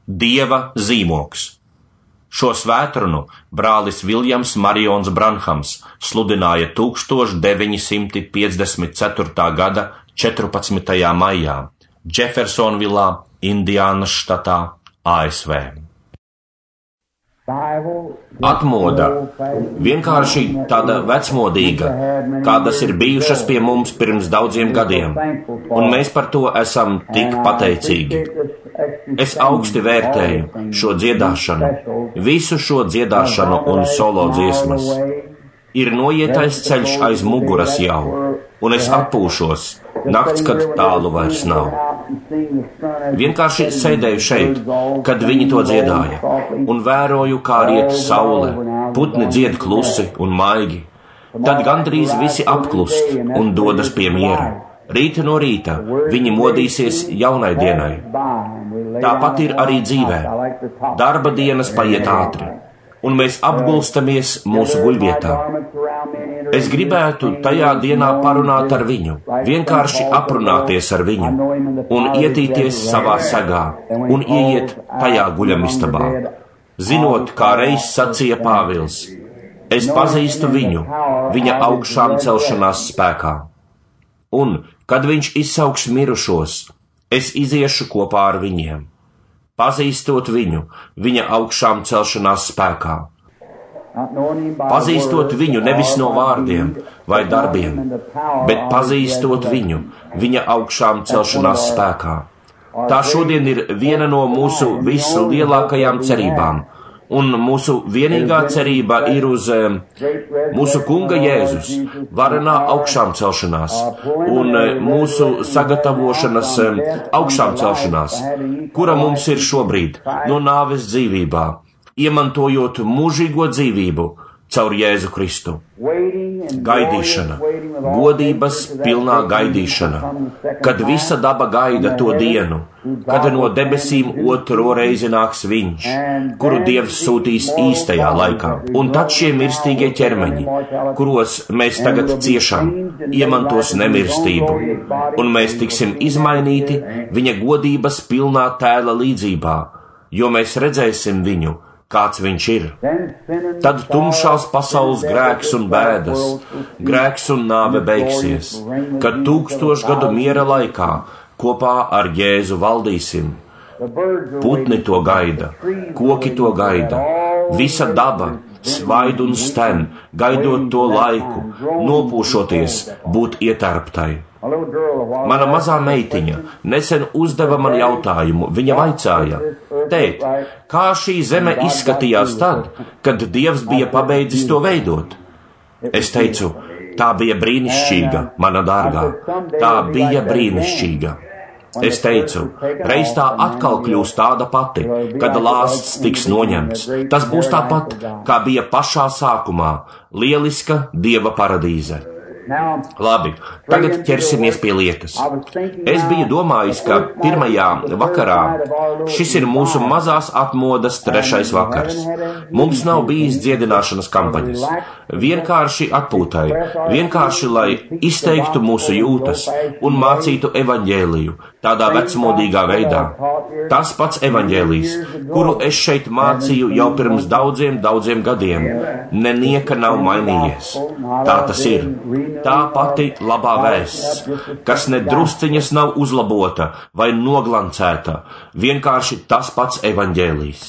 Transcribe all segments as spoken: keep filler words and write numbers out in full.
Dieva zīmogs. Šo svētrunu brālis Viljams Marions Branhams sludināja tūkstoš deviņi simti piecdesmit ceturtā gada četrpadsmitajā maijā Džefersonvilā, Indiānas štatā, A S V. Atmoda vienkārši tāda vecmodīga, kādas ir bijušas pie mums pirms daudziem gadiem, un mēs par to esam tik pateicīgi. Es augsti vērtēju šo dziedāšanu, visu šo dziedāšanu un solo dziesmas. Ir noietais ceļš aiz muguras jau, un es atpūšos, nakts, kad tālu vairs nav. Vienkārši sēdēju šeit, kad viņi to dziedāja, un vēroju, kā riet saule, putni dzied klusi un maigi. Tad gandrīz visi apklust un dodas pie miera. Rīta no rīta viņi modīsies jaunai dienai. Tāpat ir arī dzīvē. Darba dienas paiet ātri, un mēs apgulstamies mūsu guļvietā. Es gribētu tajā dienā parunāt ar viņu, vienkārši aprunāties ar viņu un ietīties savā segā un ieiet tajā guļamistabā. Zinot, kā reiz sacīja Pāvils, es pazīstu viņu, viņa augšām celšanās spēkā. Un, kad viņš izsauks mirušos, es iziešu kopā ar viņiem, pazīstot viņu, viņa augšām celšanās spēkā. Pazīstot viņu nevis no vārdiem vai darbiem, bet pazīstot viņu, viņa augšām celšanās spēkā. Tā šodien ir viena no mūsu vislielākajām cerībām, un mūsu vienīgā cerība ir uz um, mūsu Kunga Jēzus, varenā augšām celšanās, un um, mūsu sagatavošanas um, augšām celšanās, kura mums ir šobrīd no nāves dzīvībā, iemantojot mūžīgo dzīvību caur Jēzu Kristu. Gaidīšana, godības pilnā gaidīšana, kad visa daba gaida to dienu, kad no debesīm otro reizi nāks viņš, kuru Dievs sūtīs īstajā laikā. Un tad šie mirstīgie ķermeņi, kuros mēs tagad ciešam, iemantos nemirstību, un mēs tiksim izmainīti viņa godības pilnā tēla līdzībā, jo mēs redzēsim viņu, kāds viņš ir. Tad tumšās pasaules grēks un bēdas, grēks un nāve beigsies, kad tūkstošu gadu miera laikā kopā ar Jēzu valdīsim. Putni to gaida, koki to gaida, visa daba svaid un sten, gaidot to laiku, nopūšoties būt ietērptai. Mana mazā meitiņa nesen uzdeva man jautājumu. Viņa vaicāja: tēt, kā šī zeme izskatījās tad, kad Dievs bija pabeidzis to veidot? Es teicu: tā bija brīnišķīga, mana dārgā, tā bija brīnišķīga. Es teicu: reiz tā atkal kļūs tāda pati, kad lāsts tiks noņemts. Tas būs tāpat, kā bija pašā sākumā, lieliska Dieva paradīze. Labi, tagad ķersimies pie lietas. Es biju domājis, ka pirmajā vakarā šis ir mūsu mazās atmodas trešais vakars. Mums nav bijis dziedināšanas kampaņas. Vienkārši atpūtai, vienkārši lai izteiktu mūsu jūtas un mācītu evaņģēliju tādā vecmodīgā veidā. Tas pats evaņģēlijs, kuru es šeit mācīju jau pirms daudziem, daudziem gadiem, nenieka nav mainījies. Tā tas ir. Tā pati labā vēsts, kas ne drusciņas nav uzlabota vai noglancēta, vienkārši tas pats evaņģēlijs.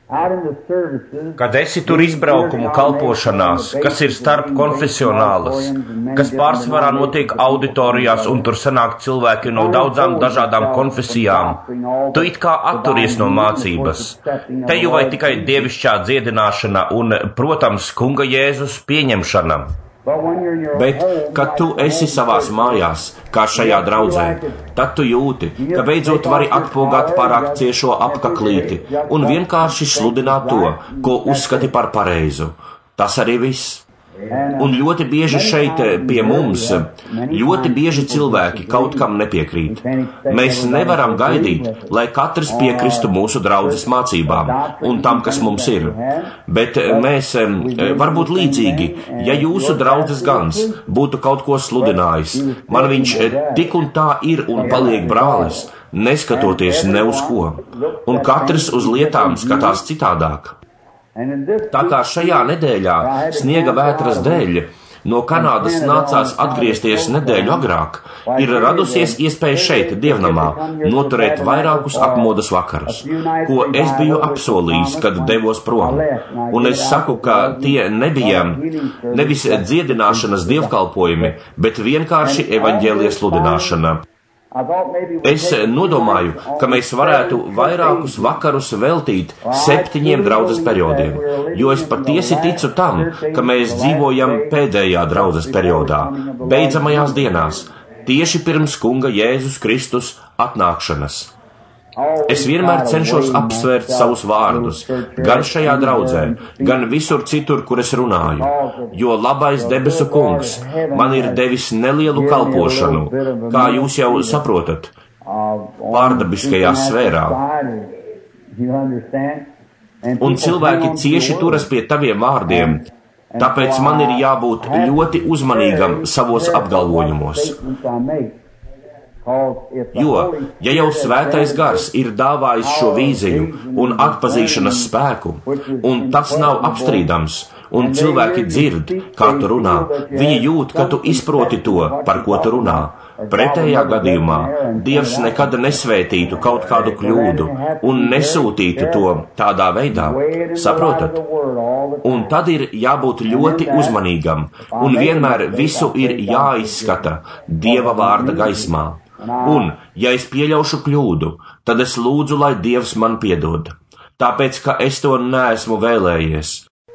Kad esi tur izbraukumu kalpošanās, kas ir starp konfesionālas, kas pārsvarā notiek auditorijās un tur sanāk cilvēki no daudzām dažādām konfesijām, tu it kā atturies no mācības. Te jau vai tikai dievišķā dziedināšana un, protams, Kunga Jēzus pieņemšana. Bet, kad tu esi savās mājās, kā šajā draudzē, tad tu jūti, ka beidzot vari atpogāt pārāk ciešo apkaklīti un vienkārši sludināt to, ko uzskati par pareizu. Tas arī viss. Un ļoti bieži šeit pie mums, ļoti bieži cilvēki kaut kam nepiekrīt. Mēs nevaram gaidīt, lai katrs piekristu mūsu draudzes mācībām un tam, kas mums ir. Bet mēs, varbūt līdzīgi, ja jūsu draudzes gans būtu kaut ko sludinājis, man viņš tik un tā ir un paliek brālis, neskatoties ne uz ko. Un katrs uz lietām skatās citādāk. Tā kā šajā nedēļā sniega vētras dēļ no Kanādas nācās atgriezties nedēļu agrāk, ir radusies iespēja šeit, Dievnamā, noturēt vairākus apmodas vakarus, ko es biju apsolījis, kad devos prom. Un es saku, ka tie nebija nevis dziedināšanas dievkalpojumi, bet vienkārši evaņģēlijas sludināšana. Es nodomāju, ka mēs varētu vairākus vakarus veltīt septiņiem draudzes periodiem, jo es patiesi ticu tam, ka mēs dzīvojam pēdējā draudzes periodā, beidzamajās dienās, tieši pirms Kunga Jēzus Kristus atnākšanas. Es vienmēr cenšos apsvērt savus vārdus, gan šajā draudzē, gan visur citur, kur es runāju, jo labais debesu Kungs man ir devis nelielu kalpošanu, kā jūs jau saprotat, pārdabiskajā sfērā. Un cilvēki cieši turas pie taviem vārdiem, tāpēc man ir jābūt ļoti uzmanīgam savos apgalvojumos. Jo, ja jau svētais gars ir dāvājis šo vīziju un atpazīšanas spēku, un tas nav apstrīdams, un cilvēki dzird, kā tu runā, viņi jūt, ka tu izproti to, par ko tu runā. Pretējā gadījumā Dievs nekad nesvētītu kaut kādu kļūdu un nesūtītu to tādā veidā. Saprotat? Un tad ir jābūt ļoti uzmanīgam, un vienmēr visu ir jāizskata Dieva vārda gaismā. Un, ja es pieļaušu kļūdu, tad es lūdzu, lai Dievs man piedod, tāpēc, ka es to neesmu vēlējies.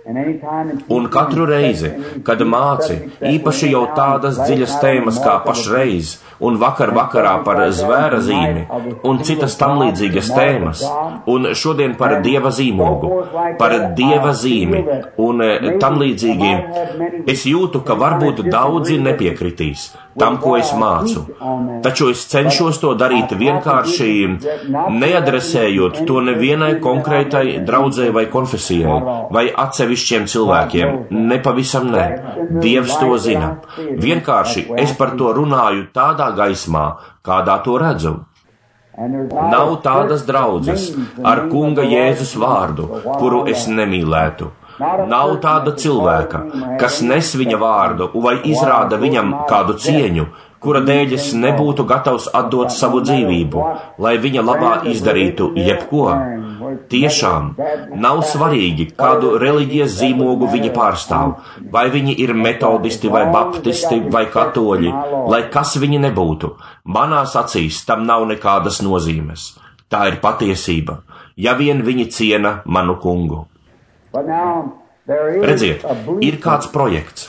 Un katru reizi, kad māci, īpaši jau tādas dziļas tēmas kā pašreiz, un vakar vakarā par zvēra zīmi, un citas tam līdzīgas tēmas, un šodien par Dieva zīmogu, par Dieva zīmi, un tam līdzīgi, es jūtu, ka varbūt daudzi nepiekritīs tam, ko es mācu. Taču es cenšos to darīt vienkārši neadresējot to nevienai konkrētai draudzē vai konfesijai, vai atsevišķiem cilvēkiem. Nepavisam ne. Dievs to zina. Vienkārši es par to runāju tādā gaismā, kādā to redzu. Nav tādas draudzes ar Kunga Jēzus vārdu, kuru es nemīlētu. Nav tāda cilvēka, kas nes viņa vārdu vai izrāda viņam kādu cieņu, kura dēļ es nebūtu gatavs atdot savu dzīvību, lai viņa labā izdarītu jebko. Tiešām nav svarīgi, kādu reliģijas zīmogu viņi pārstāv, vai viņi ir metodisti vai baptisti vai katoļi, lai kas viņi nebūtu. Manās acīs tam nav nekādas nozīmes. Tā ir patiesība, ja vien viņi ciena manu Kungu. Redziet, ir kāds projekts.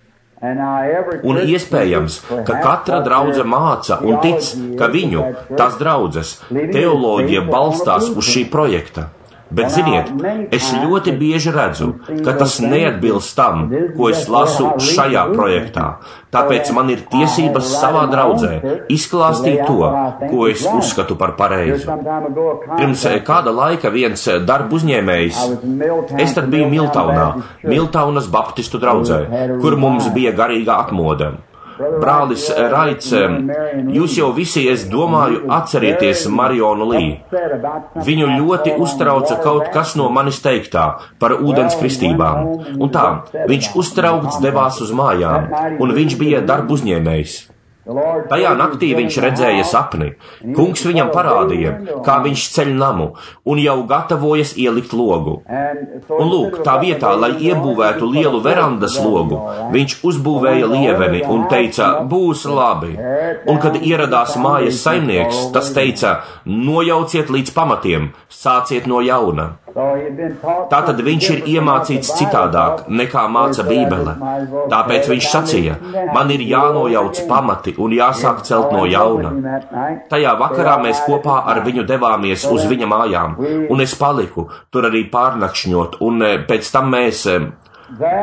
Un iespējams, ka katra draudze māca un tic, ka viņu, tās draudzes, teoloģija balstās uz šī projekta. Bet, ziniet, es ļoti bieži redzu, ka tas neatbilst tam, ko es lasu šajā projektā. Tāpēc man ir tiesības savā draudzē izklāstīt to, ko es uzskatu par pareizu. Pirms kāda laika viens darba uzņēmējs, es tad biju Miltaunā, Miltaunas baptistu draudzē, kur mums bija garīga atmoda. Brālis Raits, jūs jau visi, es domāju, atcerieties Marionu Lī. Viņu ļoti uztrauca kaut kas no manis teiktā par ūdens kristībām. Un tā, viņš uztraukts devās uz mājām, un viņš bija darba uzņēmējs. Tajā naktī viņš redzēja sapni. Kungs viņam parādīja, kā viņš ceļ namu, un jau gatavojas ielikt logu. Un lūk, tā vietā, lai iebūvētu lielu verandas logu, viņš uzbūvēja lieveni un teica, būs labi. Un kad ieradās mājas saimnieks, tas teica, nojauciet līdz pamatiem, sāciet no jauna. Tātad viņš ir iemācīts citādāk, nekā māca Bībele. Tāpēc viņš sacīja, man ir jānojauc pamati un jāsāk celt no jauna. Tajā vakarā mēs kopā ar viņu devāmies uz viņa mājām, un es paliku tur arī pārnakšņot, un pēc tam mēs...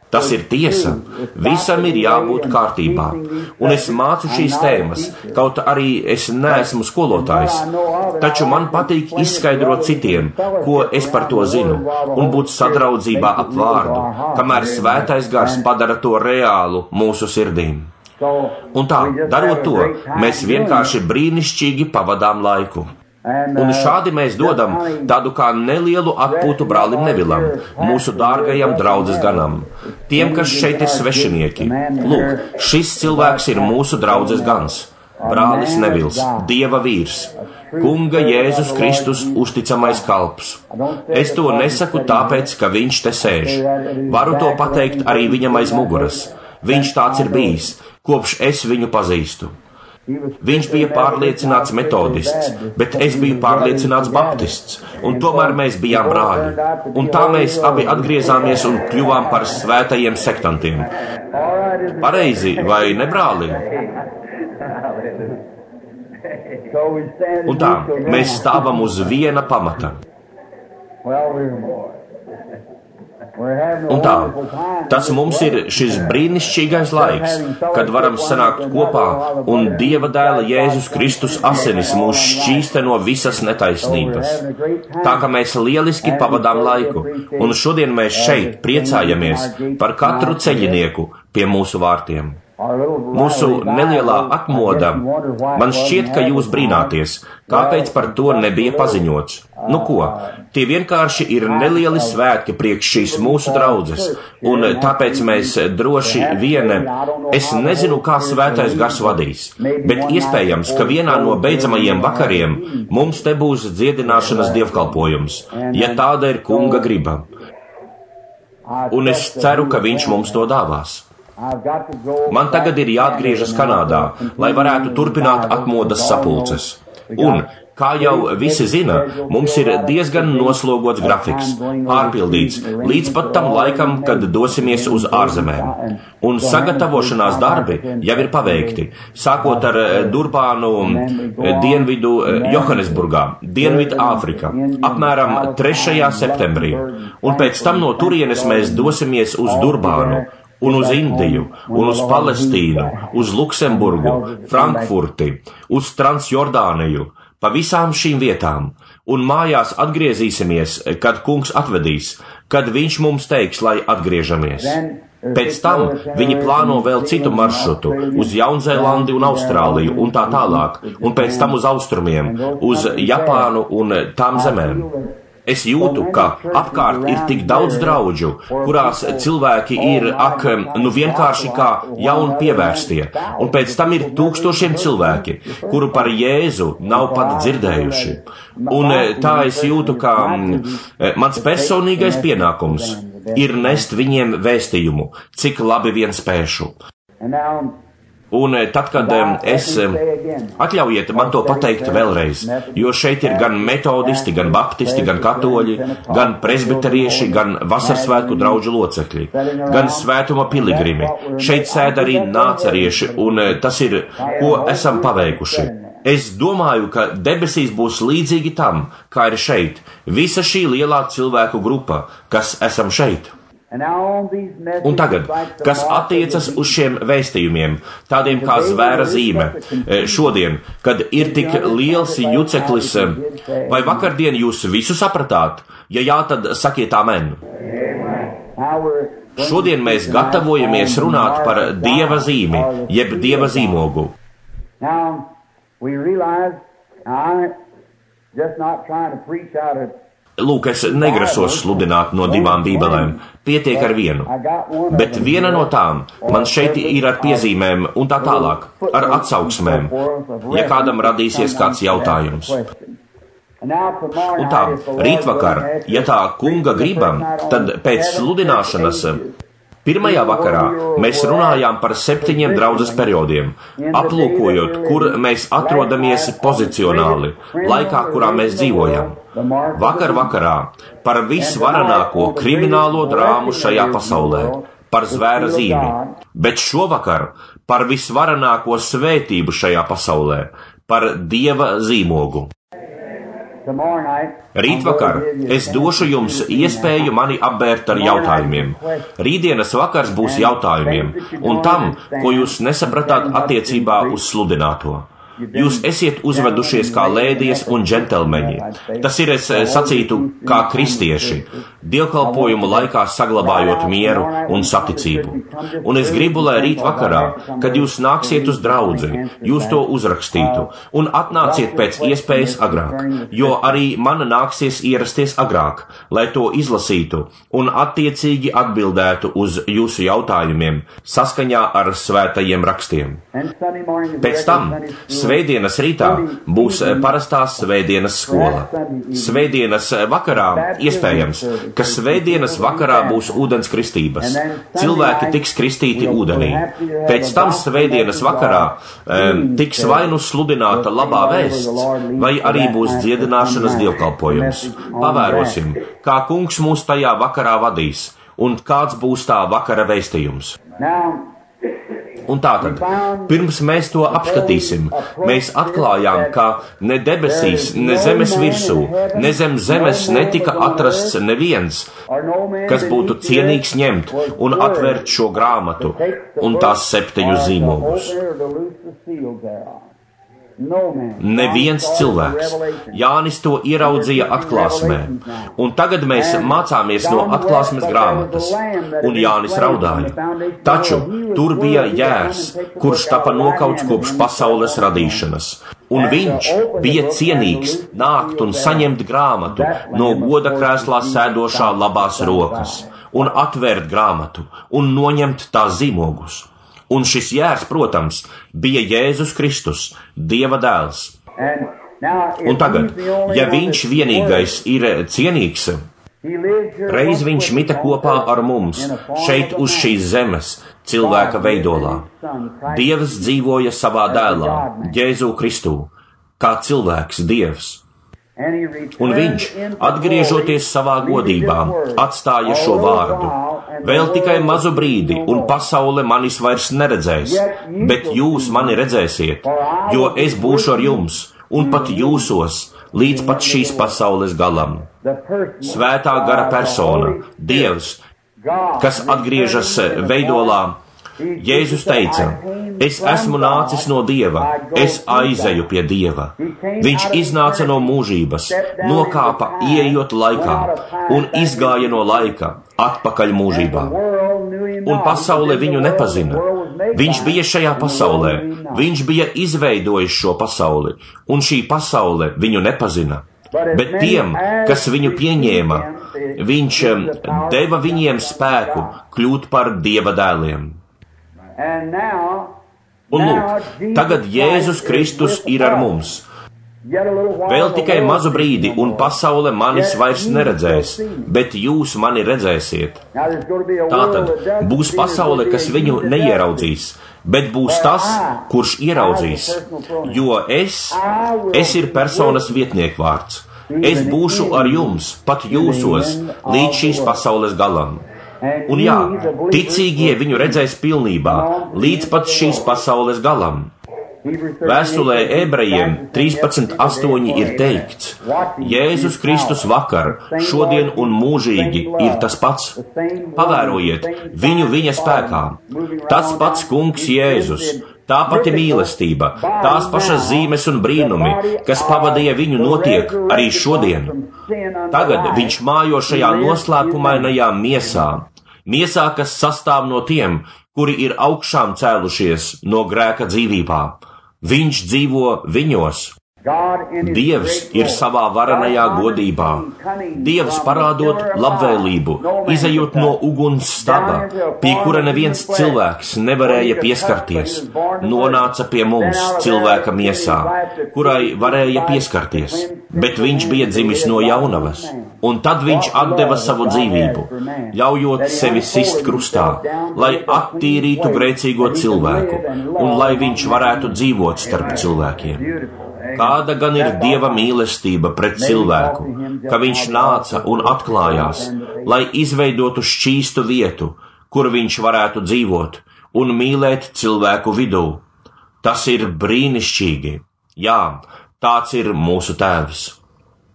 Tas ir tiesa. Visam ir jābūt kārtībā. Un es mācu šīs tēmas, kaut arī es neesmu skolotājs. Taču man patīk izskaidrot citiem, ko es par to zinu, un būt sadraudzībā ap vārdu, kamēr Svētais Gars padara to reālu mūsu sirdīm. Un tā, darot to, mēs vienkārši brīnišķīgi pavadām laiku. Un šādi mēs dodam tādu kā nelielu atpūtu brālim Nevilam, mūsu dārgajam draudzes ganam, tiem, kas šeit ir svešinieki. Lūk, šis cilvēks ir mūsu draudzes gans, brālis Nevils, Dieva vīrs, Kunga Jēzus Kristus uzticamais kalps. Es to nesaku tāpēc, ka viņš te sēž. Varu to pateikt arī viņam aiz muguras. Viņš tāds ir bijis, kopš es viņu pazīstu. Viņš bija pārliecināts metodists, bet es biju pārliecināts baptists, un tomēr mēs bijām brāļi. Un tā mēs abi atgriezāmies un kļuvām par svētajiem sektantiem. Pareizi, vai ne, brāli? Un tā, mēs stāvam uz viena pamata. Un tā, tas mums ir šis brīnišķīgais laiks, kad varam sanākt kopā un Dieva dēla Jēzus Kristus asinis mūs šķīsta no visas netaisnības. Tā ka mēs lieliski pavadām laiku, un šodien mēs šeit priecājamies par katru ceļinieku pie mūsu vārtiem. Mūsu nelielā atmoda, man šķiet, ka jūs brīnāties, kāpēc par to nebija paziņots. Nu ko, tie vienkārši ir nelieli svētki priekš šīs mūsu draudzes, un tāpēc mēs droši viena, es nezinu, kā Svētais Gars vadīs, bet iespējams, ka vienā no beidzamajiem vakariem mums te būs dziedināšanas dievkalpojums, ja tāda ir Kunga griba. Un es ceru, ka viņš mums to dāvās. Man tagad ir jāatgriežas Kanādā, lai varētu turpināt atmodas sapulces. Un, kā jau visi zina, mums ir diezgan noslogots grafiks, pārpildīts, līdz pat tam laikam, kad dosimies uz ārzemēm. Un sagatavošanās darbi jau ir paveikti, sākot ar Durbānu, Dienvidu Johannesburgā, Dienvidu Āfrika, apmēram trešajā septembrī. Un pēc tam no turienes mēs dosimies uz Durbānu, un uz Indiju, un uz Palestīnu, uz Luksemburgu, Frankfurti, uz Transjordāniju, pa visām šīm vietām, un mājās atgriezīsimies, kad Kungs atvedīs, kad viņš mums teiks, lai atgriežamies. Pēc tam viņi plāno vēl citu maršrutu uz Jaunzēlandi un Austrāliju un tā tālāk, un pēc tam uz austrumiem, uz Japānu un tām zemēm. Es jūtu, ka apkārt ir tik daudz draudžu, kurās cilvēki ir, ak, nu vienkārši kā jauni pievērstie, un pēc tam ir tūkstošiem cilvēki, kuru par Jēzu nav pat dzirdējuši. Un tā es jūtu, ka mans personīgais pienākums ir nest viņiem vēstījumu, cik labi vien spēšu. Un tad, kad es, atļaujiet man to pateikt vēlreiz, jo šeit ir gan metodisti, gan baptisti, gan katoļi, gan presbiterieši, gan vasarsvētku draudžu locekļi, gan svētuma piligrimi. Šeit sēd arī nācerieši, un tas ir, ko esam paveikuši. Es domāju, ka debesīs būs līdzīgi tam, kā ir šeit, visa šī lielā cilvēku grupa, kas esam šeit. Un tagad, kas attiecas uz šiem vēstījumiem, tādiem kā zvēra zīme, šodien, kad ir tik liels juceklis, vai vakardien jūs visu sapratāt? Ja jā, tad sakiet amen. Šodien mēs gatavojamies runāt par Dieva zīmi, jeb Dieva zīmogu. Lūk, es negrasos sludināt no divām bībelēm, pietiek ar vienu, bet viena no tām man šeit ir ar piezīmēm un tā tālāk, ar atsauksmēm, ja kādam radīsies kāds jautājums. Un tā, rītvakar, ja tā Kunga gribam, tad pēc sludināšanas pirmajā vakarā mēs runājām par septiņiem draudzes periodiem, aplūkojot, kur mēs atrodamies pozicionāli, laikā, kurā mēs dzīvojam. Vakar vakarā par visvarenāko kriminālo drāmu šajā pasaulē, par zvēra zīmi, bet šovakar par visvarenāko svētību šajā pasaulē, par Dieva zīmogu. Rītvakar es došu jums iespēju mani apbērt ar jautājumiem. Rītdienas vakars būs jautājumiem un tam, ko jūs nesapratāt attiecībā uz sludināto. Jūs esiet uzvedušies kā lēdijas un džentelmeņi. Tas ir, es sacītu, kā kristieši, dievkalpojumu laikā saglabājot mieru un saticību. Un es gribu, lai rīt vakarā, kad jūs nāksiet uz draudzi, jūs to uzrakstītu un atnāciet pēc iespējas agrāk, jo arī man nāksies ierasties agrāk, lai to izlasītu un attiecīgi atbildētu uz jūsu jautājumiem saskaņā ar svētajiem rakstiem. Pēc tam Svētdienas rītā būs parastā svētdienas skola. Svētdienas vakarā iespējams, ka svētdienas vakarā būs ūdens kristības. Cilvēki tiks kristīti ūdenī. Pēc tam svētdienas vakarā um, tiks vai nu sludināta labā vēsts, vai arī būs dziedināšanas dievkalpojums. Pavērosim, kā kungs mūs tajā vakarā vadīs un kāds būs tā vakara vēstījums. Un tātad, pirms mēs to apskatīsim, mēs atklājām, ka ne debesīs, ne zemes virsū, ne zem zemes netika atrasts neviens, kas būtu cienīgs ņemt un atvērt šo grāmatu un tās septiņus zīmogus. Neviens cilvēks. Jānis to ieraudzīja atklāsmē, un tagad mēs mācāmies no atklāsmes grāmatas, un Jānis raudāja. Taču tur bija jērs, kurš tapa nokauts kopš pasaules radīšanas, un viņš bija cienīgs nākt un saņemt grāmatu no goda krēslā sēdošā labās rokas, un atvērt grāmatu, un noņemt tās zīmogus. Un šis jērs, protams, bija Jēzus Kristus, Dieva dēls. Un tagad, ja viņš vienīgais ir cienīgs, reiz viņš mita kopā ar mums, šeit uz šīs zemes, cilvēka veidolā. Dievs dzīvoja savā dēlā, Jēzu Kristu, kā cilvēks Dievs. Un viņš, atgriežoties savā godībā, atstāja šo vārdu. Vēl tikai mazu brīdi, un pasaule manis vairs neredzēs, bet jūs mani redzēsiet, jo es būšu ar jums, un pat jūsos, līdz pat šīs pasaules galam. Svētā gara persona, Dievs, kas atgriežas veidolā, Jēzus teica, es esmu nācis no Dieva, es aizeju pie Dieva. Viņš iznāca no mūžības, nokāpa ieejot laikā un izgāja no laika atpakaļ mūžībā. Un pasaule viņu nepazina. Viņš bija šajā pasaulē, viņš bija izveidojis šo pasauli, un šī pasaule viņu nepazina. Bet tiem, kas viņu pieņēma, viņš deva viņiem spēku kļūt par Dieva dēliem. Un lūk, tagad Jēzus Kristus ir ar mums. Vēl tikai mazu brīdi, un pasaule manis vairs neredzēs, bet jūs mani redzēsiet. Tātad būs pasaule, kas viņu neieraudzīs, bet būs tas, kurš ieraudzīs, jo es, es ir personas vietniekvārds. Es būšu ar jums, pat jūsos, līdz šīs pasaules galam. Un jā, ticīgie viņu redzēs pilnībā, līdz pat šīs pasaules galam. Vēstulē ebrejiem trīspadsmit astoņi ir teikts, Jēzus Kristus vakar, šodien un mūžīgi ir tas pats. Pavērojiet viņu viņa spēkā. Tas pats kungs Jēzus, tā pati mīlestība, tās pašas zīmes un brīnumi, kas pavadīja viņu, notiek arī šodien. Tagad viņš mājo šajā noslēpumainajā miesā, miesā, kas sastāv no tiem, kuri ir augšām cēlušies no grēka dzīvībā. Viņš dzīvo viņos. Dievs ir savā varenajā godībā. Dievs parādot labvēlību, izejot no uguns staba, pie kura neviens cilvēks nevarēja pieskarties, nonāca pie mums cilvēka miesā, kurai varēja pieskarties, bet viņš bija dzimis no jaunavas, un tad viņš atdeva savu dzīvību, ļaujot sevi sist krustā, lai attīrītu grēcīgo cilvēku, un lai viņš varētu dzīvot starp cilvēkiem. Kāda gan ir Dieva mīlestība pret cilvēku, ka viņš nāca un atklājās, lai izveidotu šķīstu vietu, kur viņš varētu dzīvot un mīlēt cilvēku vidū. Tas ir brīnišķīgi. Jā, tāds ir mūsu Tēvs.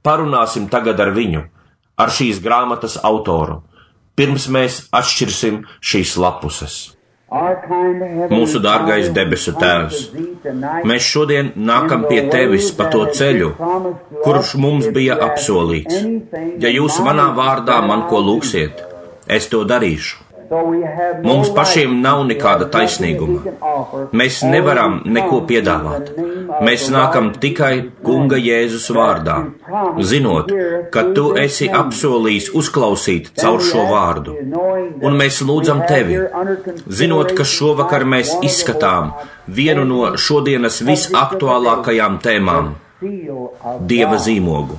parunāsim tagad ar viņu, ar šīs grāmatas autoru, pirms mēs atšķirsim šīs lapuses. Mūsu dārgais debesu Tēvs, mēs šodien nākam pie Tevis pa to ceļu, kurš mums bija apsolīts. Ja jūs manā vārdā man ko lūgsiet, es to darīšu. Mums pašiem nav nekāda taisnīguma. Mēs nevaram neko piedāvāt. Mēs nākam tikai Kunga Jēzus vārdā, zinot, ka Tu esi apsolījis uzklausīt caur šo vārdu. Un mēs lūdzam Tevi, zinot, ka šovakar mēs izskatām vienu no šodienas visaktuālākajām tēmām – Dieva zīmogu.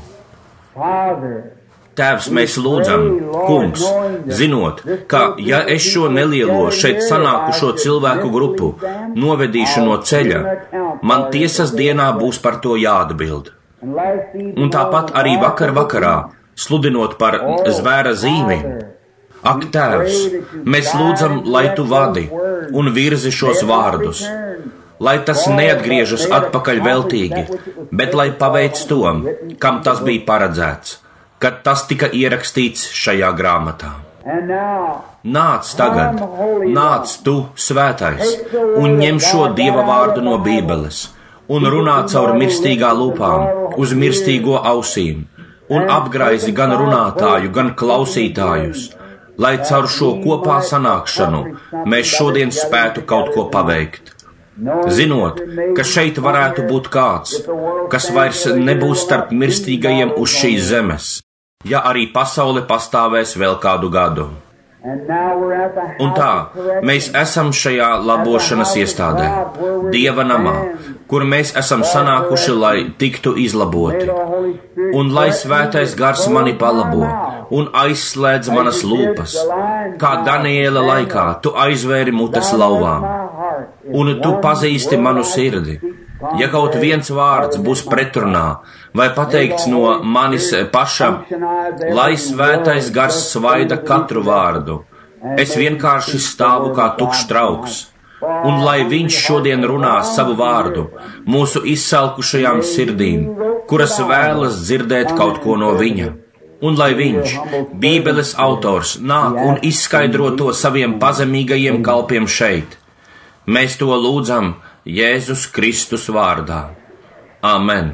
Tēvs, mēs lūdzam, Kungs, zinot, ka, ja es šo nelielo šeit sanākušo cilvēku grupu novedīšu no ceļa, man tiesas dienā būs par to jāatbild. Un tāpat arī vakar vakarā, sludinot par zvēra zīmi, ak, Tēvs, mēs lūdzam, lai Tu vadi un virzi šos vārdus, lai tas neatgriežas atpakaļ veltīgi, bet lai paveic to, kam tas bija paredzēts, kad tas tika ierakstīts šajā grāmatā. Nāc tagad, nāc Tu, svētais, un ņem šo Dieva vārdu no Bībeles, un runā caur mirstīgā lūpām, uz mirstīgo ausīm, un apgraizi gan runātāju, gan klausītājus, lai caur šo kopā sanākšanu mēs šodien spētu kaut ko paveikt. Zinot, ka šeit varētu būt kāds, kas vairs nebūs starp mirstīgajiem uz šīs zemes, ja arī pasaule pastāvēs vēl kādu gadu. Un tā, mēs esam šajā labošanas iestādē, Dieva namā, kur mēs esam sanākuši, lai tiktu izlaboti, un lai svētais gars mani palabo un aizslēdz manas lūpas, kā Daniela laikā Tu aizvēri mutes lauvām, un Tu pazīsti manu sirdi. Ja kaut viens vārds būs pretrunā vai pateikts no manis paša, lai svētais gars svaida katru vārdu, es vienkārši stāvu kā tukšs trauks, un lai viņš šodien runā savu vārdu mūsu izsalkušajām sirdīm, kuras vēlas dzirdēt kaut ko no viņa. Un lai viņš, Bībeles autors, nāk un izskaidro to saviem pazemīgajiem kalpiem šeit. Mēs to lūdzam Jēzus Kristus vārdā. Amen.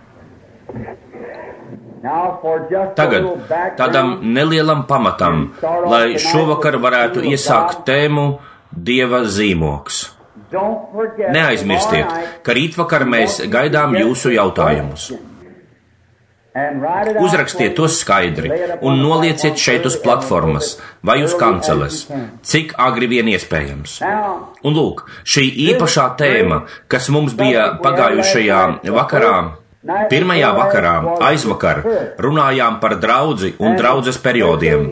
Tagad tādam nelielam pamatam, lai šovakar varētu iesākt tēmu Dieva zīmogs. Neaizmirstiet, ka rītvakar mēs gaidām jūsu jautājumus. Uzrakstiet tos skaidri un nolieciet šeit uz platformas vai uz kanceles, cik agri vien iespējams. Un lūk, šī īpašā tēma, kas mums bija pagājušajā vakarā, pirmajā vakarā, aizvakar, runājām par draudzi un draudzes periodiem.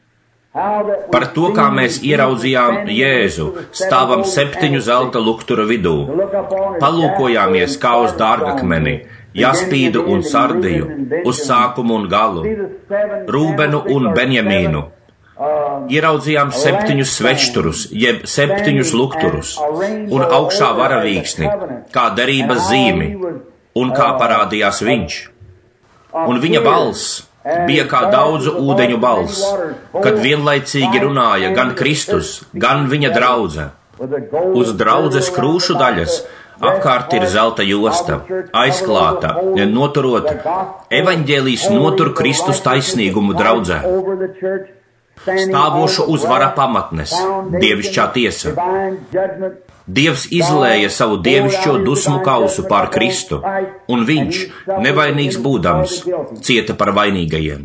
Par to, kā mēs ieraudzījām Jēzu, stāvam septiņu zelta lukturu vidū, palūkojāmies kā uz dārgakmeni, Jaspīdu un Sardiju, uz sākumu un galu, Rūbenu un Benjamīnu. Ieraudzījām septiņus svešturus, jeb septiņus lukturus, un augšā varavīksni, kā derības zīmi, un kā parādījās viņš. Un viņa balss bija kā daudzu ūdeņu balss, kad vienlaicīgi runāja gan Kristus, gan viņa draudze. Uz draudzes krūšu daļas apkārt ir zelta josta, aizklāta, noturota. Evaņģēlijs notur Kristus taisnīgumu draudzē. Stāvošu uz vara pamatnes, dievišķā tiesa. Dievs izlēja savu dievišķo dusmu kausu pār Kristu, un viņš, nevainīgs būdams, cieta par vainīgajiem.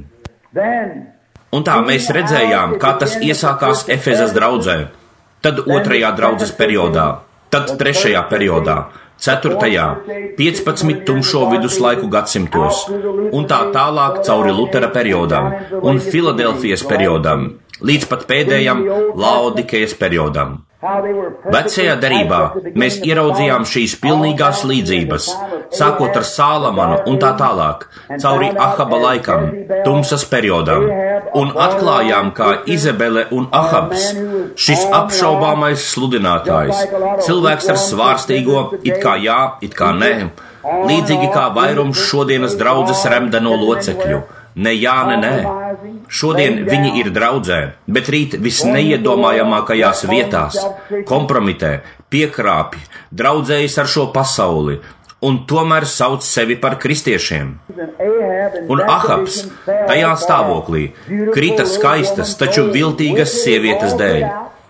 Un tā mēs redzējām, kā tas iesākās Efezas draudzē, tad otrajā draudzes periodā, tad trešajā periodā, ceturtajā, piecpadsmit tumšo viduslaiku gadsimtos, un tā tālāk cauri Lutera periodam un Filadelfijas periodam, līdz pat pēdējam Laodikejas periodam. Vecajā derībā mēs ieraudzījām šīs pilnīgās līdzības, sākot ar Sālamanu un tā tālāk, cauri Ahaba laikam, tumsas periodam, un atklājām, kā Izabele un Ahabs, šis apšaubāmais sludinātājs, cilvēks ar svārstīgo, it kā jā, it kā nē, līdzīgi kā vairums šodienas draudzes remdeno locekļu. Ne jā, ne nē. Šodien viņi ir draudzē, bet rīt visneiedomājamākajās vietās, kompromitē, piekrāpj, draudzējas ar šo pasauli, un tomēr sauc sevi par kristiešiem. Un Ahabs tajā stāvoklī krita skaistas, taču viltīgas sievietes dēļ.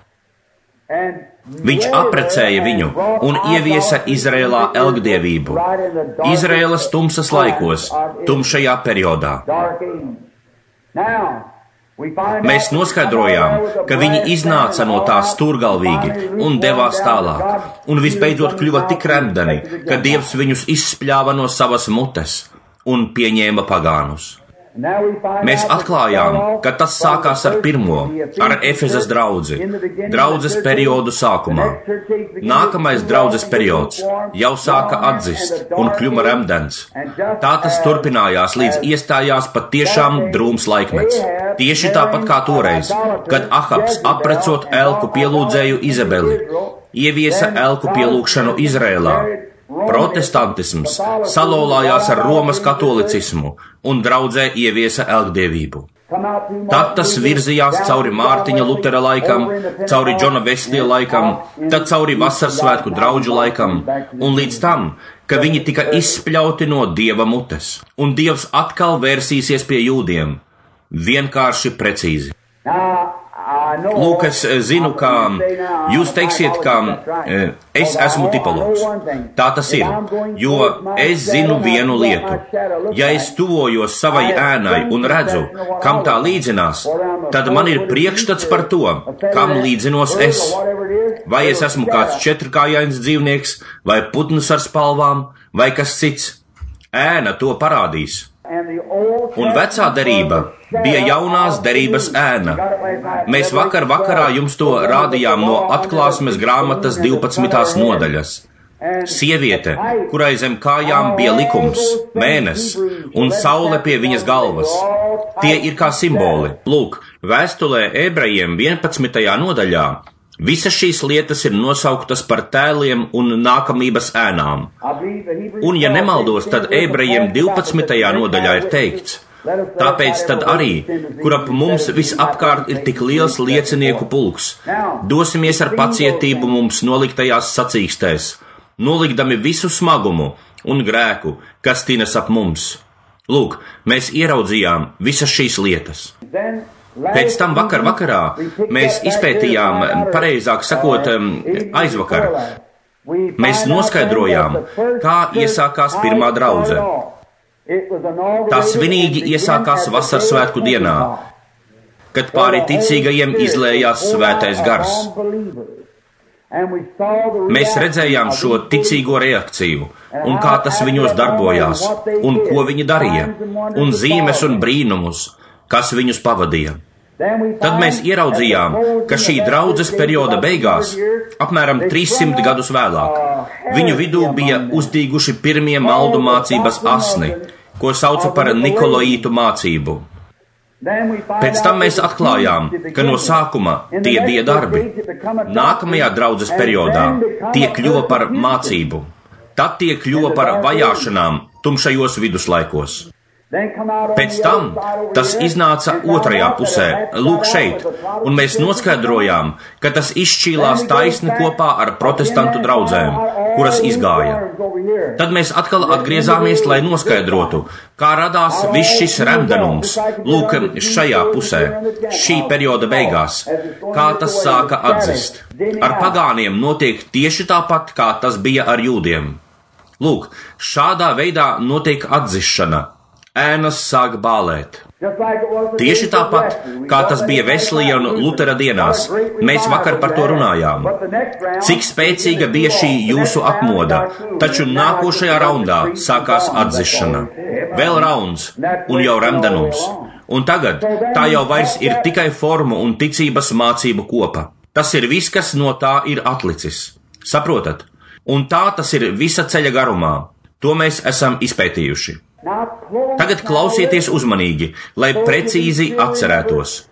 Viņš apprecēja viņu un ieviesa Izrēlā elgdievību, Izrēlas tumsas laikos, tumšajā periodā. Mēs noskaidrojām, ka viņi iznāca no tā stūrgalvīgi un devās tālāk, un visbeidzot kļuva tik remdeni, ka Dievs viņus izspļāva no savas mutes un pieņēma pagānus. Mēs atklājām, ka tas sākās ar pirmo, ar Efezas draudzi, draudzes periodu sākumā. Nākamais draudzes periods jau sāka atzist un kļuma remdens. Tā tas turpinājās, līdz iestājās patiešām drūms laikmets. Tieši tāpat kā toreiz, kad Ahabs aprecot elku pielūdzēju Izabeli, ieviesa elku pielūgšanu Izrēlā. Protestantisms salauzās ar Romas katolicismu un draudzē ieviesa elgdievību. Tad tas virzījās cauri Mārtiņa Lutera laikam, cauri Džona Veslija laikam, tad cauri Vasarsvētku draudžu laikam, un līdz tam, ka viņi tika izspļauti no Dieva mutes, un Dievs atkal vērsīsies pie jūdiem. Vienkārši precīzi. Lūk, es zinu, ka jūs teiksiet, ka es esmu tipologs. Tā tas ir, jo es zinu vienu lietu. Ja es tuvojos savai ēnai un redzu, kam tā līdzinās, tad man ir priekšstats par to, kam līdzinos es. Vai es esmu kāds četrkājains dzīvnieks, vai putns ar spalvām, vai kas cits. Ēna to parādīs. Un vecā derība bija jaunās derības ēna. Mēs vakar vakarā jums to rādījām no atklāsmes grāmatas divpadsmitās nodaļas. Sieviete, kurai zem kājām bija likums, mēnesis un saule pie viņas galvas. Tie ir kā simboli. Lūk, vēstulē ebrejiem vienpadsmitajā nodaļā visas šīs lietas ir nosauktas par tēliem un nākamības ēnām. Un, ja nemaldos, tad ebrejiem divpadsmitajā nodaļā ir teikts: tāpēc tad arī, kur ap mums visapkārt ir tik liels liecinieku pulks, dosimies ar pacietību mums noliktajās sacīkstēs, nolikdami visu smagumu un grēku, kas tinas ap mums. Lūk, mēs ieraudzījām visas šīs lietas. Pēc tam vakar vakarā mēs izpētījām, pareizāk sakot, aizvakar. Mēs noskaidrojām, kā iesākās pirmā draudze. Tā svinīgi iesākās Vasarsvētku dienā, kad pāri ticīgajiem izlējās svētais gars. Mēs redzējām šo ticīgo reakciju, un kā tas viņos darbojās, un ko viņi darīja, un zīmes un brīnumus, kas viņus pavadīja. Tad mēs ieraudzījām, ka šī draudzes perioda beigās, apmēram trīssimt gadus vēlāk, viņu vidū bija uzdīguši pirmie maldu mācības asni, ko sauca par Nikolaītu mācību. Pēc tam mēs atklājām, ka no sākuma tie bija darbi. Nākamajā draudzes periodā tie kļuva par mācību. Tad tie kļuva par vajāšanām tumšajos viduslaikos. Pēc tam tas iznāca otrajā pusē, lūk šeit, un mēs noskaidrojām, ka tas izšķīlās taisni kopā ar protestantu draudzēm, kuras izgāja. Tad mēs atkal atgriezāmies, lai noskaidrotu, kā radās viss šis remdenums, lūk šajā pusē, šī perioda beigās, kā tas sāka atzist. Ar pagāniem notiek tieši tāpat, kā tas bija ar jūdiem. Lūk, šādā veidā notiek atzišana. Ēnas sāk bālēt. Tieši tāpat, kā tas bija Veslija un Lutera dienās, mēs vakar par to runājām. Cik spēcīga bija šī jūsu apmoda, taču nākošajā raundā sākās atzišana. Vēl rauns un jau remdenums. Un tagad tā jau vairs ir tikai formu un ticības mācību kopa. Tas ir viss, kas no tā ir atlicis. Saprotat? Un tā tas ir visa ceļa garumā. To mēs esam izpētījuši. Tagad klausieties uzmanīgi, lai precīzi atcerētos.